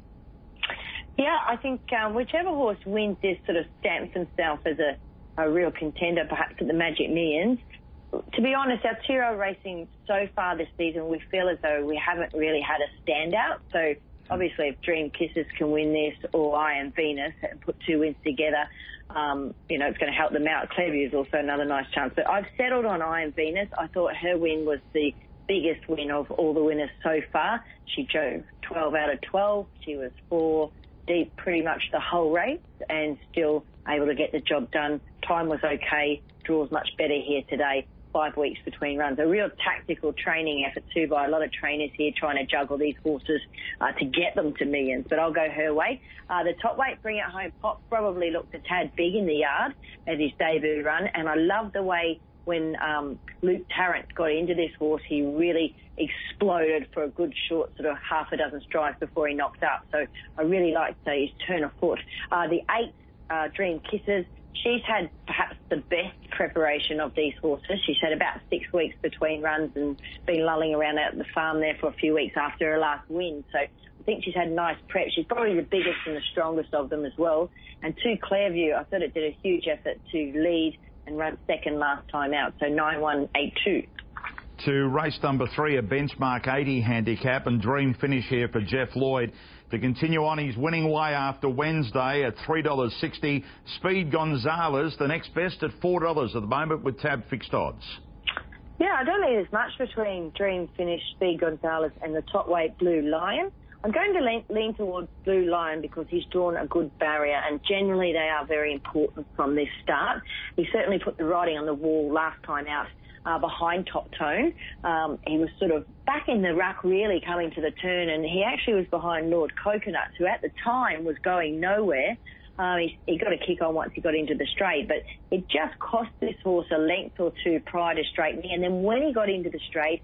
Yeah, I think um, whichever horse wins this sort of stamps himself as a, a real contender, perhaps at the Magic Millions. To be honest, our two-year-old racing so far this season, we feel as though we haven't really had a standout. So obviously if Dream Kisses can win this, or I Am Venus, and put two wins together, um, you know, it's going to help them out. Clearview is also another nice chance. But I've settled on I Am Venus. I thought her win was the biggest win of all the winners so far. She drove twelve out of twelve. She was four deep pretty much the whole race and still able to get the job done. Time was okay, draws much better here today, five weeks between runs. A real tactical training effort too by a lot of trainers here trying to juggle these horses uh, to get them to millions, but I'll go her way. Uh, the top weight, Bring It Home Pop, probably looked a tad big in the yard as his debut run, and I love the way when um, Luke Tarrant got into this horse, he really exploded for a good short sort of half a dozen strides before he knocked up. So I really liked uh, his turn of foot. Uh, the eight, uh, Dream Kisses, she's had perhaps the best preparation of these horses. She's had about six weeks between runs and been lulling around at the farm there for a few weeks after her last win. So I think she's had nice prep. She's probably the biggest and the strongest of them as well. And two, Clearview, I thought it did a huge effort to lead and run second last time out. So nine one eight two.
To race number three, a benchmark eighty handicap, and dream finish here for Jeff Lloyd to continue on his winning way after Wednesday at three dollars sixty. Speed Gonzalez, the next best at four dollars at the moment with Tab Fixed Odds.
Yeah, I don't think there's much between Dream Finish, Speed Gonzalez and the top weight Blue Lion. I'm going to lean, lean towards Blue Lion because he's drawn a good barrier, and generally they are very important from this start. He certainly put the writing on the wall last time out. Uh, behind Top Tone. Um, he was sort of back in the ruck really coming to the turn, and he actually was behind Lord Coconut, who at the time was going nowhere. Uh, he, he got a kick on once he got into the straight, but it just cost this horse a length or two prior to straightening, and then when he got into the straight,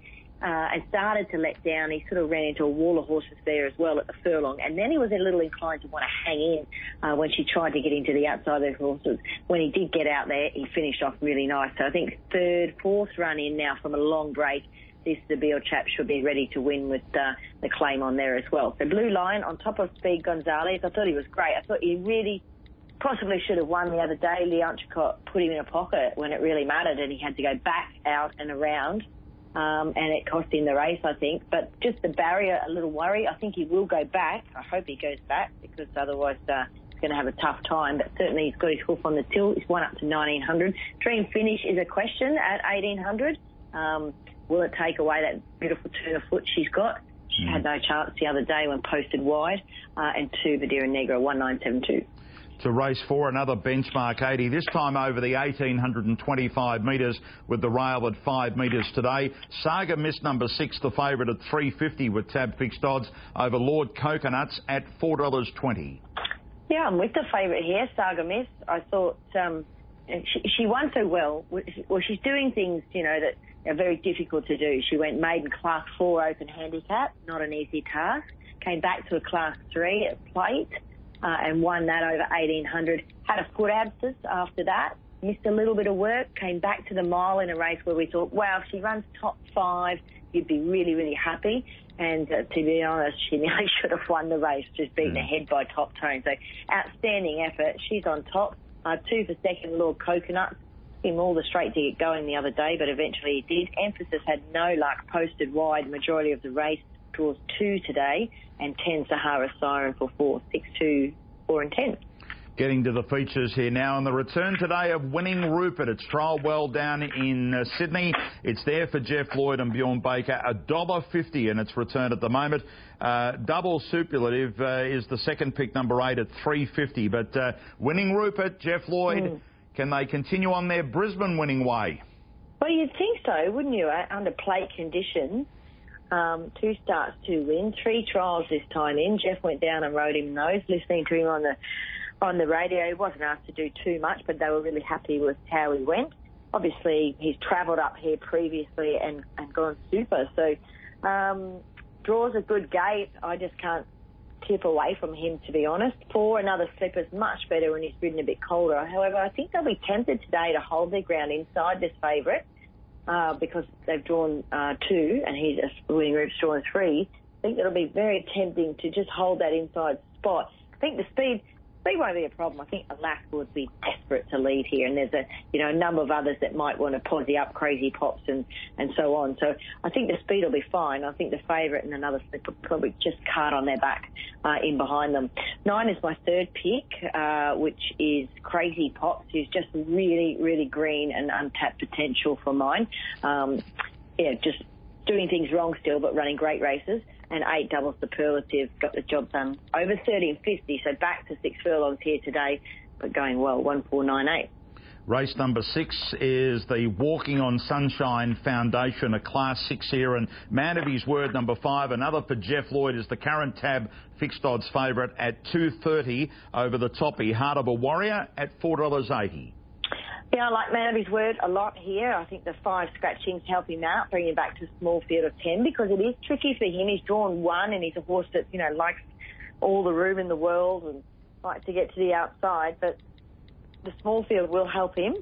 uh, and started to let down. He sort of ran into a wall of horses there as well at the furlong, and then he was a little inclined to want to hang in uh, when she tried to get into the outside of the horses. When he did get out there, he finished off really nice. So I think third, fourth run in now from a long break, this Seville chap should be ready to win with uh, the claim on there as well. So Blue Lion on top of Speed Gonzalez. I thought he was great. I thought he really possibly should have won the other day. Leon Chicot put him in a pocket when it really mattered, and he had to go back out and around, um, and it cost him the race, I think. But just the barrier, a little worry. I think he will go back. I hope he goes back, because otherwise uh, he's going to have a tough time. But certainly he's got his hoof on the till. He's won up to nineteen hundred. Dream Finish is a question at eighteen hundred. Um, will it take away that beautiful turn of foot she's got? She mm. had no chance the other day when posted wide. Uh, and two, Madeira Negra, one nine seven two.
To race four, another benchmark eighty, this time over the eighteen twenty-five metres with the rail at five metres today. Saga Miss number six, the favourite at three fifty with tab fixed odds over Lord Coconuts at four dollars twenty.
Yeah, I'm with the favourite here, Saga Miss. I thought um, she, she won so well. Well, she's doing things, you know, that are very difficult to do. She went maiden class four open handicap, not an easy task. Came back to a class three at plate. Uh, and won that over eighteen hundred. Had a foot abscess after that. Missed a little bit of work. Came back to the mile in a race where we thought, wow, if she runs top five, you'd be really, really happy. And uh, to be honest, she nearly should have won the race, just beaten ahead by Top Tone. So outstanding effort. She's on top. Uh, two for second, Lord Coconut. Him all the straight to get going the other day, but eventually he did. Emphasis had no luck. Posted wide majority of the race. Draws two today, and ten Sahara Siren for four, six, two, four, and ten.
Getting to the features here now, and the return today of Winning Rupert. It's trialled well down in uh, Sydney. It's there for Jeff Lloyd and Bjorn Baker, one dollar fifty in its return at the moment. Uh, double Superlative uh, is the second pick, number eight, at three fifty. But uh, Winning Rupert, Jeff Lloyd, mm. can they continue on their Brisbane winning way?
Well, you'd think so, wouldn't you, uh, under plate conditions? Um, two starts, two wins, three trials this time in. Jeff went down and rode him nose, listening to him on the on the radio. He wasn't asked to do too much, but they were really happy with how he went. Obviously, he's travelled up here previously and, and gone super. So um, draws a good gate. I just can't tip away from him, to be honest. Four, another slipper's much better when he's ridden a bit colder. However, I think they'll be tempted today to hold their ground inside this favourite. Uh, because they've drawn uh, two and he's a Winning Rupert's drawn three. I think it'll be very tempting to just hold that inside spot. I think the speed speed won't be a problem. I think Alaska would be desperate to lead here, and there's a you know a number of others that might want to posse up, Crazy Pops and, and so on. So I think the speed will be fine. I think the favourite and another slip will probably just cart on their back uh, in behind them. Nine is my third pick, uh, which is Crazy Pops, who's just really, really green and untapped potential for mine. Um, yeah, just doing things wrong still, but running great races. And eight, Double Superlative, got the job done over thirteen fifty, so back to six furlongs here today, but going well, one four nine eight.
Race number six is the Walking on Sunshine Foundation, a class six here, and Man of His Word number five. Another for Jeff Lloyd is the current tab fixed odds favourite at two thirty over the toppy. Heart of a Warrior at four dollars eighty.
Yeah, I like Man of His Word a lot here. I think the five scratchings help him out, bring him back to a small field of ten, because it is tricky for him. He's drawn one, and he's a horse that, you know, likes all the room in the world and likes to get to the outside, but the small field will help him.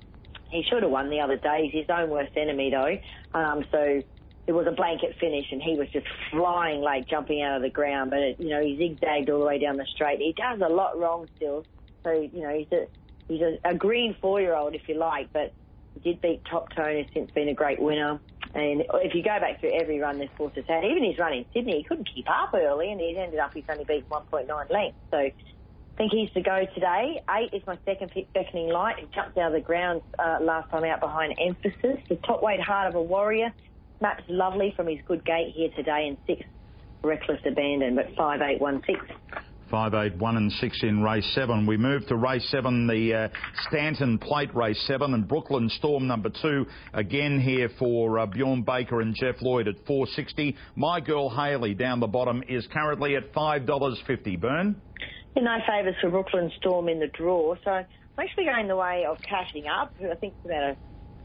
He should have won the other day. He's his own worst enemy, though. Um, so it was a blanket finish, and he was just flying late, jumping out of the ground. But, it, you know, he zigzagged all the way down the straight. He does a lot wrong still. So, you know, he's a He's a, a green four-year-old, if you like, but he did beat Top Tone, who's since been a great winner. And if you go back through every run this horse has had, even his run in Sydney, he couldn't keep up early, and he ended up, he's only beaten one point nine lengths. So I think he's to go today. Eight is my second pick, Beckoning Light. He jumped out of the ground uh, last time out behind Emphasis. The top weight, Heart of a Warrior, maps lovely from his good gate here today. And six, Reckless Abandon, but five, eight, one, six.
Five, eight, one and six in race seven. We move to race seven, the uh, Stanton Plate race seven, and Brooklyn Storm number two again here for uh, Bjorn Baker and Jeff Lloyd at four sixty. My Girl Haley down the bottom is currently at five dollars fifty. Bern?
Yeah, no favours for Brooklyn Storm in the draw, so I'm actually going the way of cashing up. I think it's about a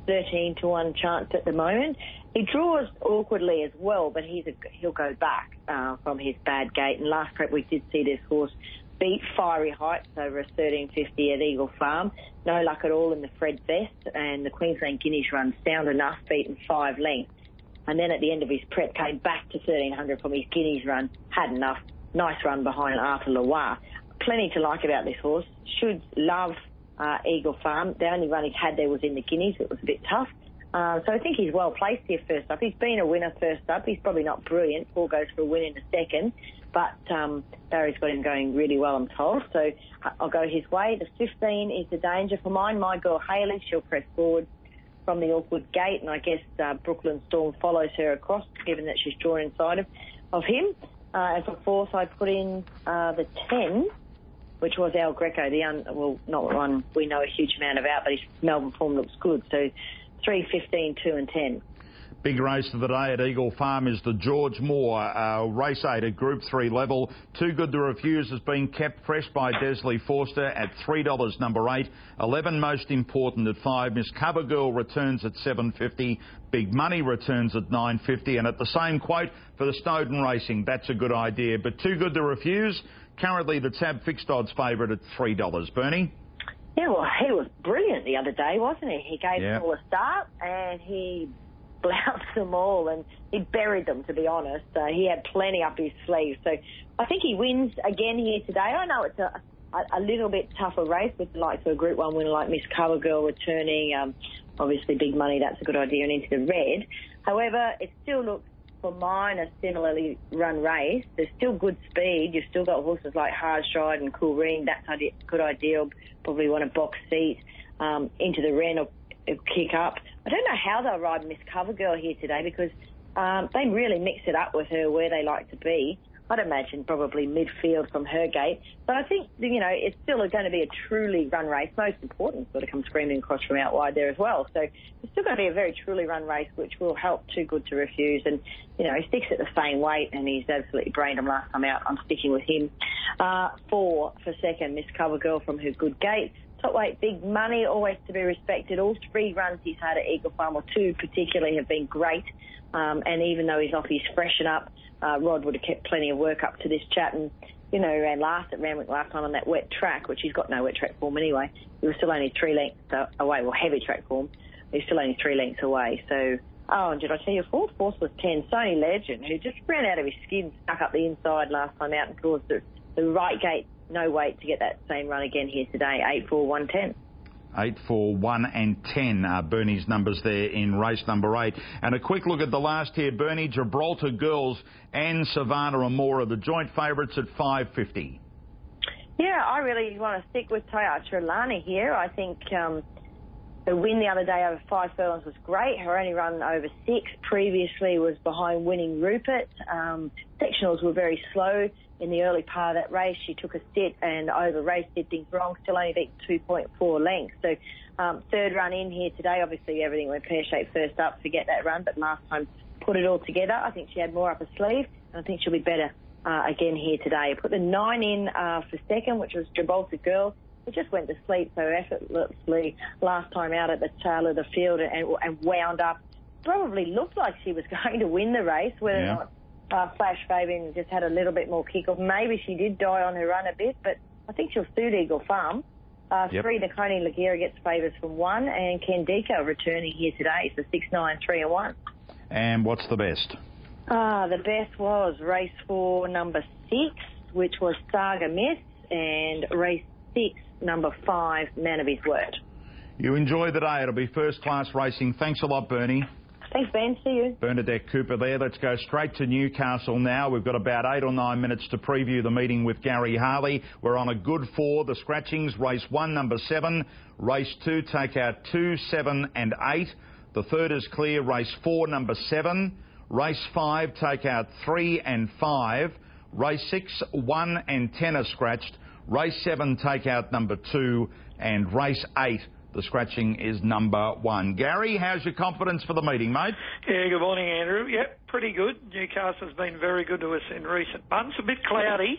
thirteen to one chance at the moment. He draws awkwardly as well, but he's a, he'll go back uh, from his bad gate. And last prep we did see this horse beat Fiery Heights over a thirteen fifty at Eagle Farm. No luck at all in the Fred Best, and the Queensland Guineas run sound enough, beaten five lengths. And then at the end of his prep came back to thirteen hundred from his Guineas run, had enough. Nice run behind Arthur Loire. Plenty to like about this horse. Should love uh, Eagle Farm. The only run he's had there was in the Guineas. It was a bit tough. Uh, so I think he's well placed here first up. He's been a winner first up. He's probably not brilliant. Paul goes for a win in a second. But um, Barry's got him going really well, I'm told. So I'll go his way. The fifteen is the danger for mine. My girl Hayley, she'll press forward from the awkward gate. And I guess uh, Brooklyn Storm follows her across, given that she's drawn inside of, of him. Uh, and for fourth, I put in uh, the ten, which was El Greco, the un, well, not one we know a huge amount about, but his Melbourne form looks good. So three, fifteen, two and ten.
Big race of the day at Eagle Farm is the George Moore uh, race eight at Group three level. Too Good to Refuse has been kept fresh by Desley Forster at three dollars, number eight. eleven Most Important at five. Miss Covergirl returns at seven fifty. Big Money returns at nine fifty. And at the same quote for the Snowden Racing, that's a good idea. But Too Good to Refuse, currently the Tab Fixed Odds favourite at three dollars. Bernie?
Yeah, well, he was brilliant the other day, wasn't he? He gave
Yeah.
them all a start and he blounced them all and he buried them, to be honest. Uh, he had plenty up his sleeve. So I think he wins again here today. I know it's a, a, a little bit tougher race with the likes of a Group one winner like Miss Covergirl returning. Um, obviously, Big Money, that's a good idea, and into the red. However, it still looks, for mine, a similarly run race. There's still good speed. You've still got horses like Hard Stride and Cool Ring. That's a good idea. Probably want a box seat. Um, into the Wren or kick up. I don't know how they'll ride Miss Covergirl here today because um, they really mix it up with her where they like to be. I'd imagine probably midfield from her gate. But I think, you know, it's still going to be a truly run race. Most important, sort of come screaming across from out wide there as well. So it's still going to be a very truly run race, which will help Too Good to Refuse. And, you know, he sticks at the same weight and he's absolutely brained him last time out. I'm sticking with him. Uh, four for second, Miss Covergirl from her good gate. Top weight, Big Money, always to be respected. All three runs he's had at Eagle Farm, or two particularly, have been great. Um, and even though he's off his freshen up, uh, Rod would have kept plenty of work up to this chat. And, you know, ran last at Randwick last time on that wet track, which he's got no wet track form anyway. He was still only three lengths away, well, heavy track form. He's still only three lengths away. So, oh, and did I tell you, fourth horse was ten, Sony Legend, who just ran out of his skin, stuck up the inside last time out and caused the, the right gate. No wait to get that same run again here today, eight, four, one, ten.
eight, four, one and ten are Bernie's numbers there in race number eight. And a quick look at the last here, Bernie. Gibraltar Girls and Savannah Amora, the joint favourites at five fifty.
Yeah, I really want to stick with Toya Trelawney here. I think um, the win the other day over five furlongs was great. Her only run over six previously was behind Winning Rupert. Um, sectionals were very slow in the early part of that race. She took a sit and over raced, did things wrong, still only beat two point four lengths. So um, third run in here today. Obviously everything went pear-shaped first up, forget that run, but last time put it all together. I think she had more up her sleeve, and I think she'll be better uh, again here today. Put the nine in uh, for second, which was Gibraltar Girl. It just went to sleep so effortlessly last time out at the tail of the field and, and wound up. Probably looked like she was going to win the race, whether
yeah.
or not uh, Flash Fabian just had a little bit more kick-off. Maybe she did die on her run a bit, but I think she'll suit Eagle Farm. Uh,
yep.
Three, Nakoni Lagira gets favours from one, and Kendika returning here today, so six, nine, three and one.
And what's the best?
Ah, the best was race four, number six, which was Saga Myth, and race six, number five, Man of His Word.
You enjoy the day. It'll be first-class racing. Thanks a lot, Bernie.
Thanks, Ben. See you.
Bernadette Cooper there. Let's go straight to Newcastle now. We've got about eight or nine minutes to preview the meeting with Gary Harley. We're on a good four. The scratchings, race one, number seven. Race two, take out two, seven and eight. The third is clear. Race four, number seven. Race five, take out three and five. Race six, one and ten are scratched. Race seven, take out number two. And race eight, the scratching is number one. Gary, how's your confidence for the meeting, mate?
Yeah, good morning, Andrew. Yep, pretty good. Newcastle's been very good to us in recent months. A bit cloudy,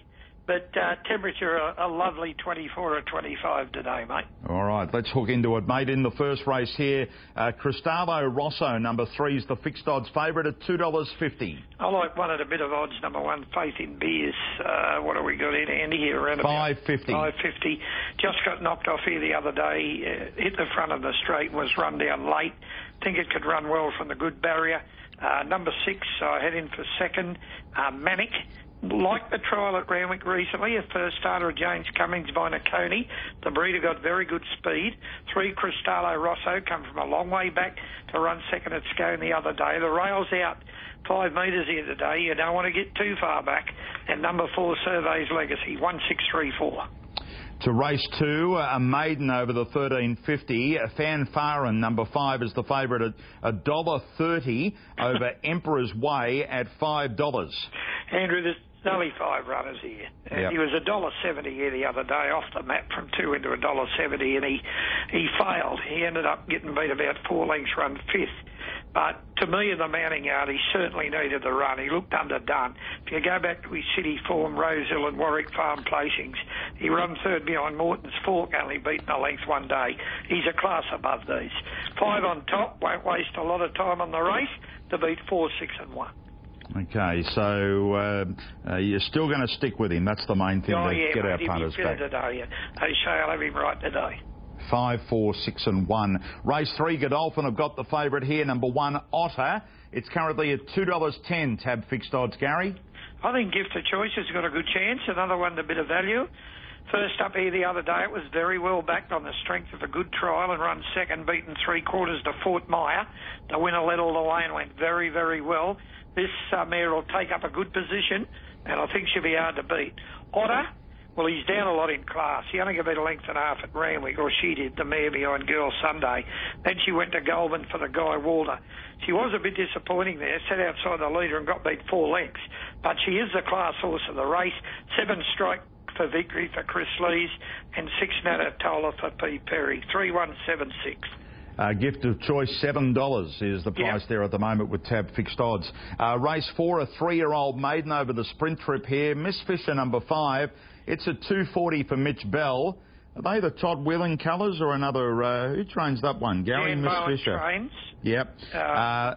but uh, temperature a, a lovely twenty-four or twenty-five today, mate.
All right, let's hook into it, mate. In the first race here, uh, Cristavo Rosso, number three, is the fixed odds favourite at two dollars fifty.
I like one at a bit of odds, number one, Faith in Beers. Uh, what have we got in, Andy, here? Around
five fifty.
five fifty. Just got knocked off here the other day, uh, hit the front of the straight, was run down late. Think it could run well from the good barrier. Uh, number six, I head in for second, uh, Manic. Like the trial at Randwick recently, a first starter of James Cummings by Nakoni. The breeder got very good speed. Three, Cristalo Rosso, come from a long way back to run second at Scone the other day. The rail's out five metres here today. You don't want to get too far back. And number four, Survey's Legacy, one six three four.
To race two, a maiden over the thirteen fifty. Fanfaron, number five, is the favourite at one dollar thirty over Emperor's Way at five dollars.
Andrew, there's only five runners here.
Yep.
He was one dollar seventy here the other day, off the map from two into one dollar seventy, and he, he failed. He ended up getting beat about four lengths, run fifth. But to me, in the mounting yard, he certainly needed the run. He looked underdone. If you go back to his city form, Rosehill and Warwick Farm placings, he run third behind Morton's Fork, only beaten a length one day. He's a class above these. Five on top, won't waste a lot of time on the race to beat four, six and one.
Okay, so uh, uh, you're still going to stick with him. That's the main thing
oh,
to
yeah,
get
mate,
our punters
he'll be
back.
today. O'Shea, I'll have him right today.
Five, four, six and one. Race three, Godolphin have got the favourite here, number one, Otter. It's currently at two dollars ten, tab fixed odds, Gary.
I think Gift of Choice has got a good chance. Another one, a bit of value. First up here the other day, it was very well backed on the strength of a good trial and run second, beaten three quarters to Fort Myer. The winner led all the way and went very, very well. This uh, mare will take up a good position, and I think she'll be hard to beat. Otter, well, he's down a lot in class. He only got about a length and a half at Randwick, or she did, the mare behind Girl Sunday. Then she went to Goulburn for the Guy Walder. She was a bit disappointing there, sat outside the leader and got beat four lengths. But she is the class horse of the race. Seven strike for victory for Chris Lees, and six Natatola for P. Perry. three one seven six.
Uh, gift of choice, seven dollars is the price
Yep.
there at the moment with tab fixed odds. Uh, race four, a three-year-old maiden over the sprint trip here. Miss Fisher, number five. It's at two forty for Mitch Bell. Are they the Todd Whelan colours or another? Uh, who trains that one? Gary,
Dan
Miss
Bowen
Fisher.
trains.
Yep.
Uh,
Uh,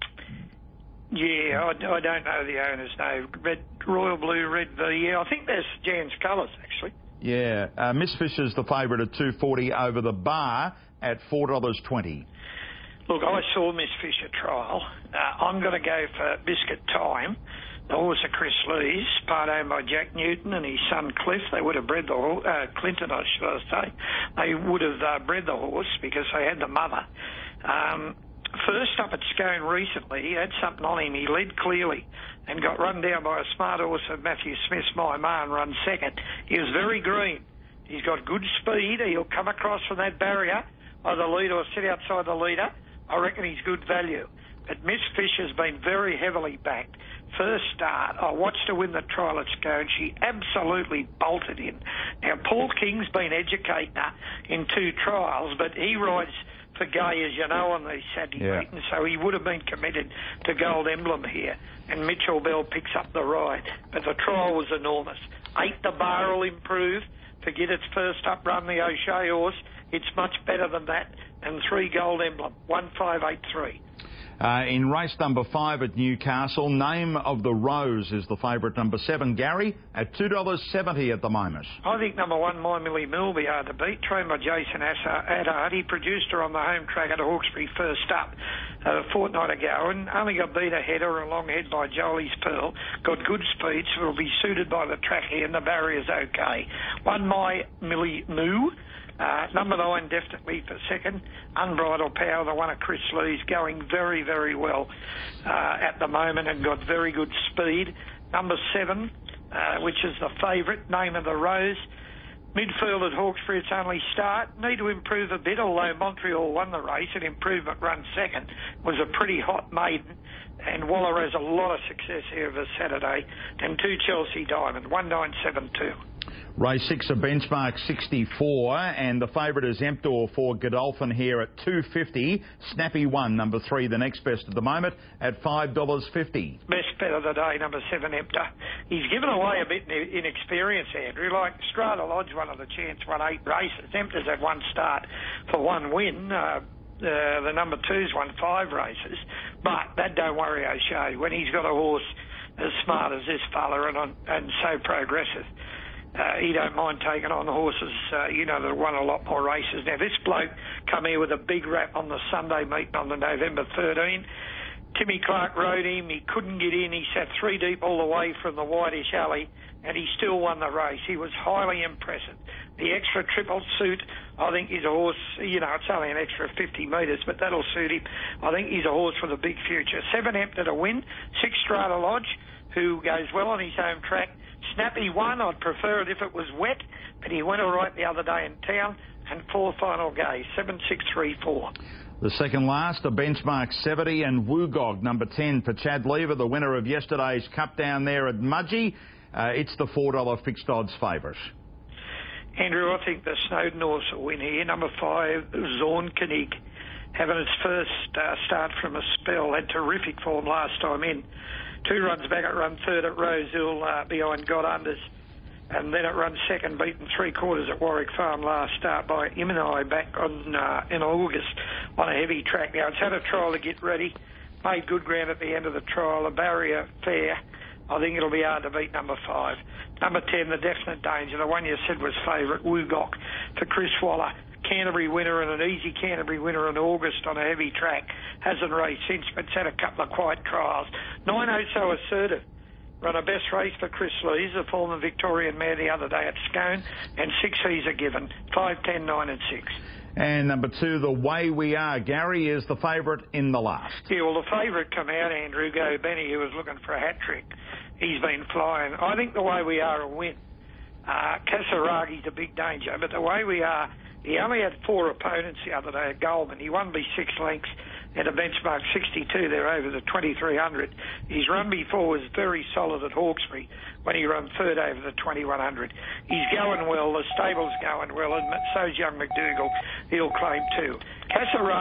yeah, I, I don't know the owner's name. Red, Royal Blue, Red V. Yeah, I think that's Jan's colours, actually.
yeah. Uh, Miss Fisher's the favourite at two forty over the bar at four dollars twenty.
Look, I saw Miss Fisher trial. Uh, I'm going to go for Biscuit Time. The horse of Chris Lees, part owned by Jack Newton and his son Cliff. They would have bred the horse, uh, Clinton, I should I say. They would have uh, bred the horse because they had the mother. Um, first up at Scone recently, he had something on him. He led clearly and got run down by a smart horse of Matthew Smith's My Man, run second. He was very green. He's got good speed. He'll come across from that barrier, either lead or sit outside the leader. I reckon he's good value. But Miss Fisher's been very heavily backed. First start, I watched her win the trial at Scone. She absolutely bolted in. Now, Paul King's been educating her in two trials, but he rides for Gay, as you know, on these Saturday
Yeah.
meetings, so he would have been committed to Gold Emblem here. And Mitchell Bell picks up the ride. But the trial was enormous. Eight, the bar will improve. Forget its first up run, the O'Shea horse. It's much better than that. And three, Gold Emblem, one five eight three.
Uh, in race number five at Newcastle, Name of the Rose is the favourite, number seven, Gary, at two dollars seventy at the moment.
I think number one, My Millie Mill, will be hard to beat. Trained by Jason Adhart. He produced her on the home track at Hawkesbury first up uh, a fortnight ago and only got beat a header and long head by Jolie's Pearl. Got good speed, so it'll be suited by the track here and the barrier's okay. One, My Millie Moo. Uh, number nine, definitely for second. Unbridled Power, the one of Chris Lee's, going very, very well uh, at the moment and got very good speed. Number seven, uh, which is the favourite, Name of the Rose. Midfield at Hawkesbury, its only start. Need to improve a bit, although Montreal won the race and Improvement run second. Was a pretty hot maiden. And Waller has a lot of success here this Saturday. And two, Chelsea Diamond, one nine seven two.
Race six, a benchmark sixty-four, and the favourite is Emptor for Godolphin here at two fifty. Snappy one, number three, the next best at the moment at five dollars fifty.
Best bet of the day, number seven, Emptor. He's given away a bit in inexperience, Andrew. Like Strata Lodge, one of the chance, won eight races. Emptor's had one start for one win. Uh, uh, the number two's won five races. But that don't worry O'Shea. When he's got a horse as smart as this fella and, on, and so progressive, Uh, he don't mind taking on the horses, uh, you know, that won a lot more races. Now, this bloke come here with a big rap on the Sunday meeting on the November thirteenth. Timmy Clark rode him. He couldn't get in. He sat three deep all the way from the whitish alley, and he still won the race. He was highly impressive. The extra triple suit, I think he's a horse, you know, it's only an extra fifty metres, but that'll suit him. I think he's a horse for the big future. Seven Emptor to win. Six Strata Lodge, who goes well on his home track. Snappy one, I'd prefer it if it was wet, but he went all right the other day in town. And four final gaze, seven, six, three, four.
The second last, a benchmark seventy, and Woogog, number ten for Chad Lever, the winner of yesterday's Cup down there at Mudgee. Uh, it's the four dollar fixed odds favourite.
Andrew, I think the Snowden horse will win here. Number five, Zornkönig, having its first uh, start from a spell, had terrific form last time in. Two runs back, it run third at Rosehill uh, behind God Unders, and then it run second, beaten three quarters at Warwick Farm last start by Imanai back on uh, in August on a heavy track. Now, it's had a trial to get ready, made good ground at the end of the trial, a barrier fair. I think it'll be hard to beat number five. Number ten, the definite danger, the one you said was favourite, Woogok for Chris Waller. Canterbury winner and an easy Canterbury winner in August on a heavy track. Hasn't raced since, but it's had a couple of quiet trials. Nine oh so assertive. Run a best race for Chris Lees, the former Victorian mare the other day at Scone, and six he's a given. Five, ten, nine and six.
And number two, The Way We Are. Gary is the favourite in the last.
Yeah, well, the favourite come out, Andrew Go Benny, who was looking for a hat trick. He's been flying. I think The Way We Are will win. Uh, Kasaragi's a big danger, but The Way We Are, he only had four opponents the other day at Goldman. He won by six lengths at a benchmark sixty-two there over the twenty-three hundred. His run before was very solid at Hawkesbury when he ran third over the twenty-one hundred. He's going well, the stable's going well, and so's young McDougall. He'll claim two. Kasaragi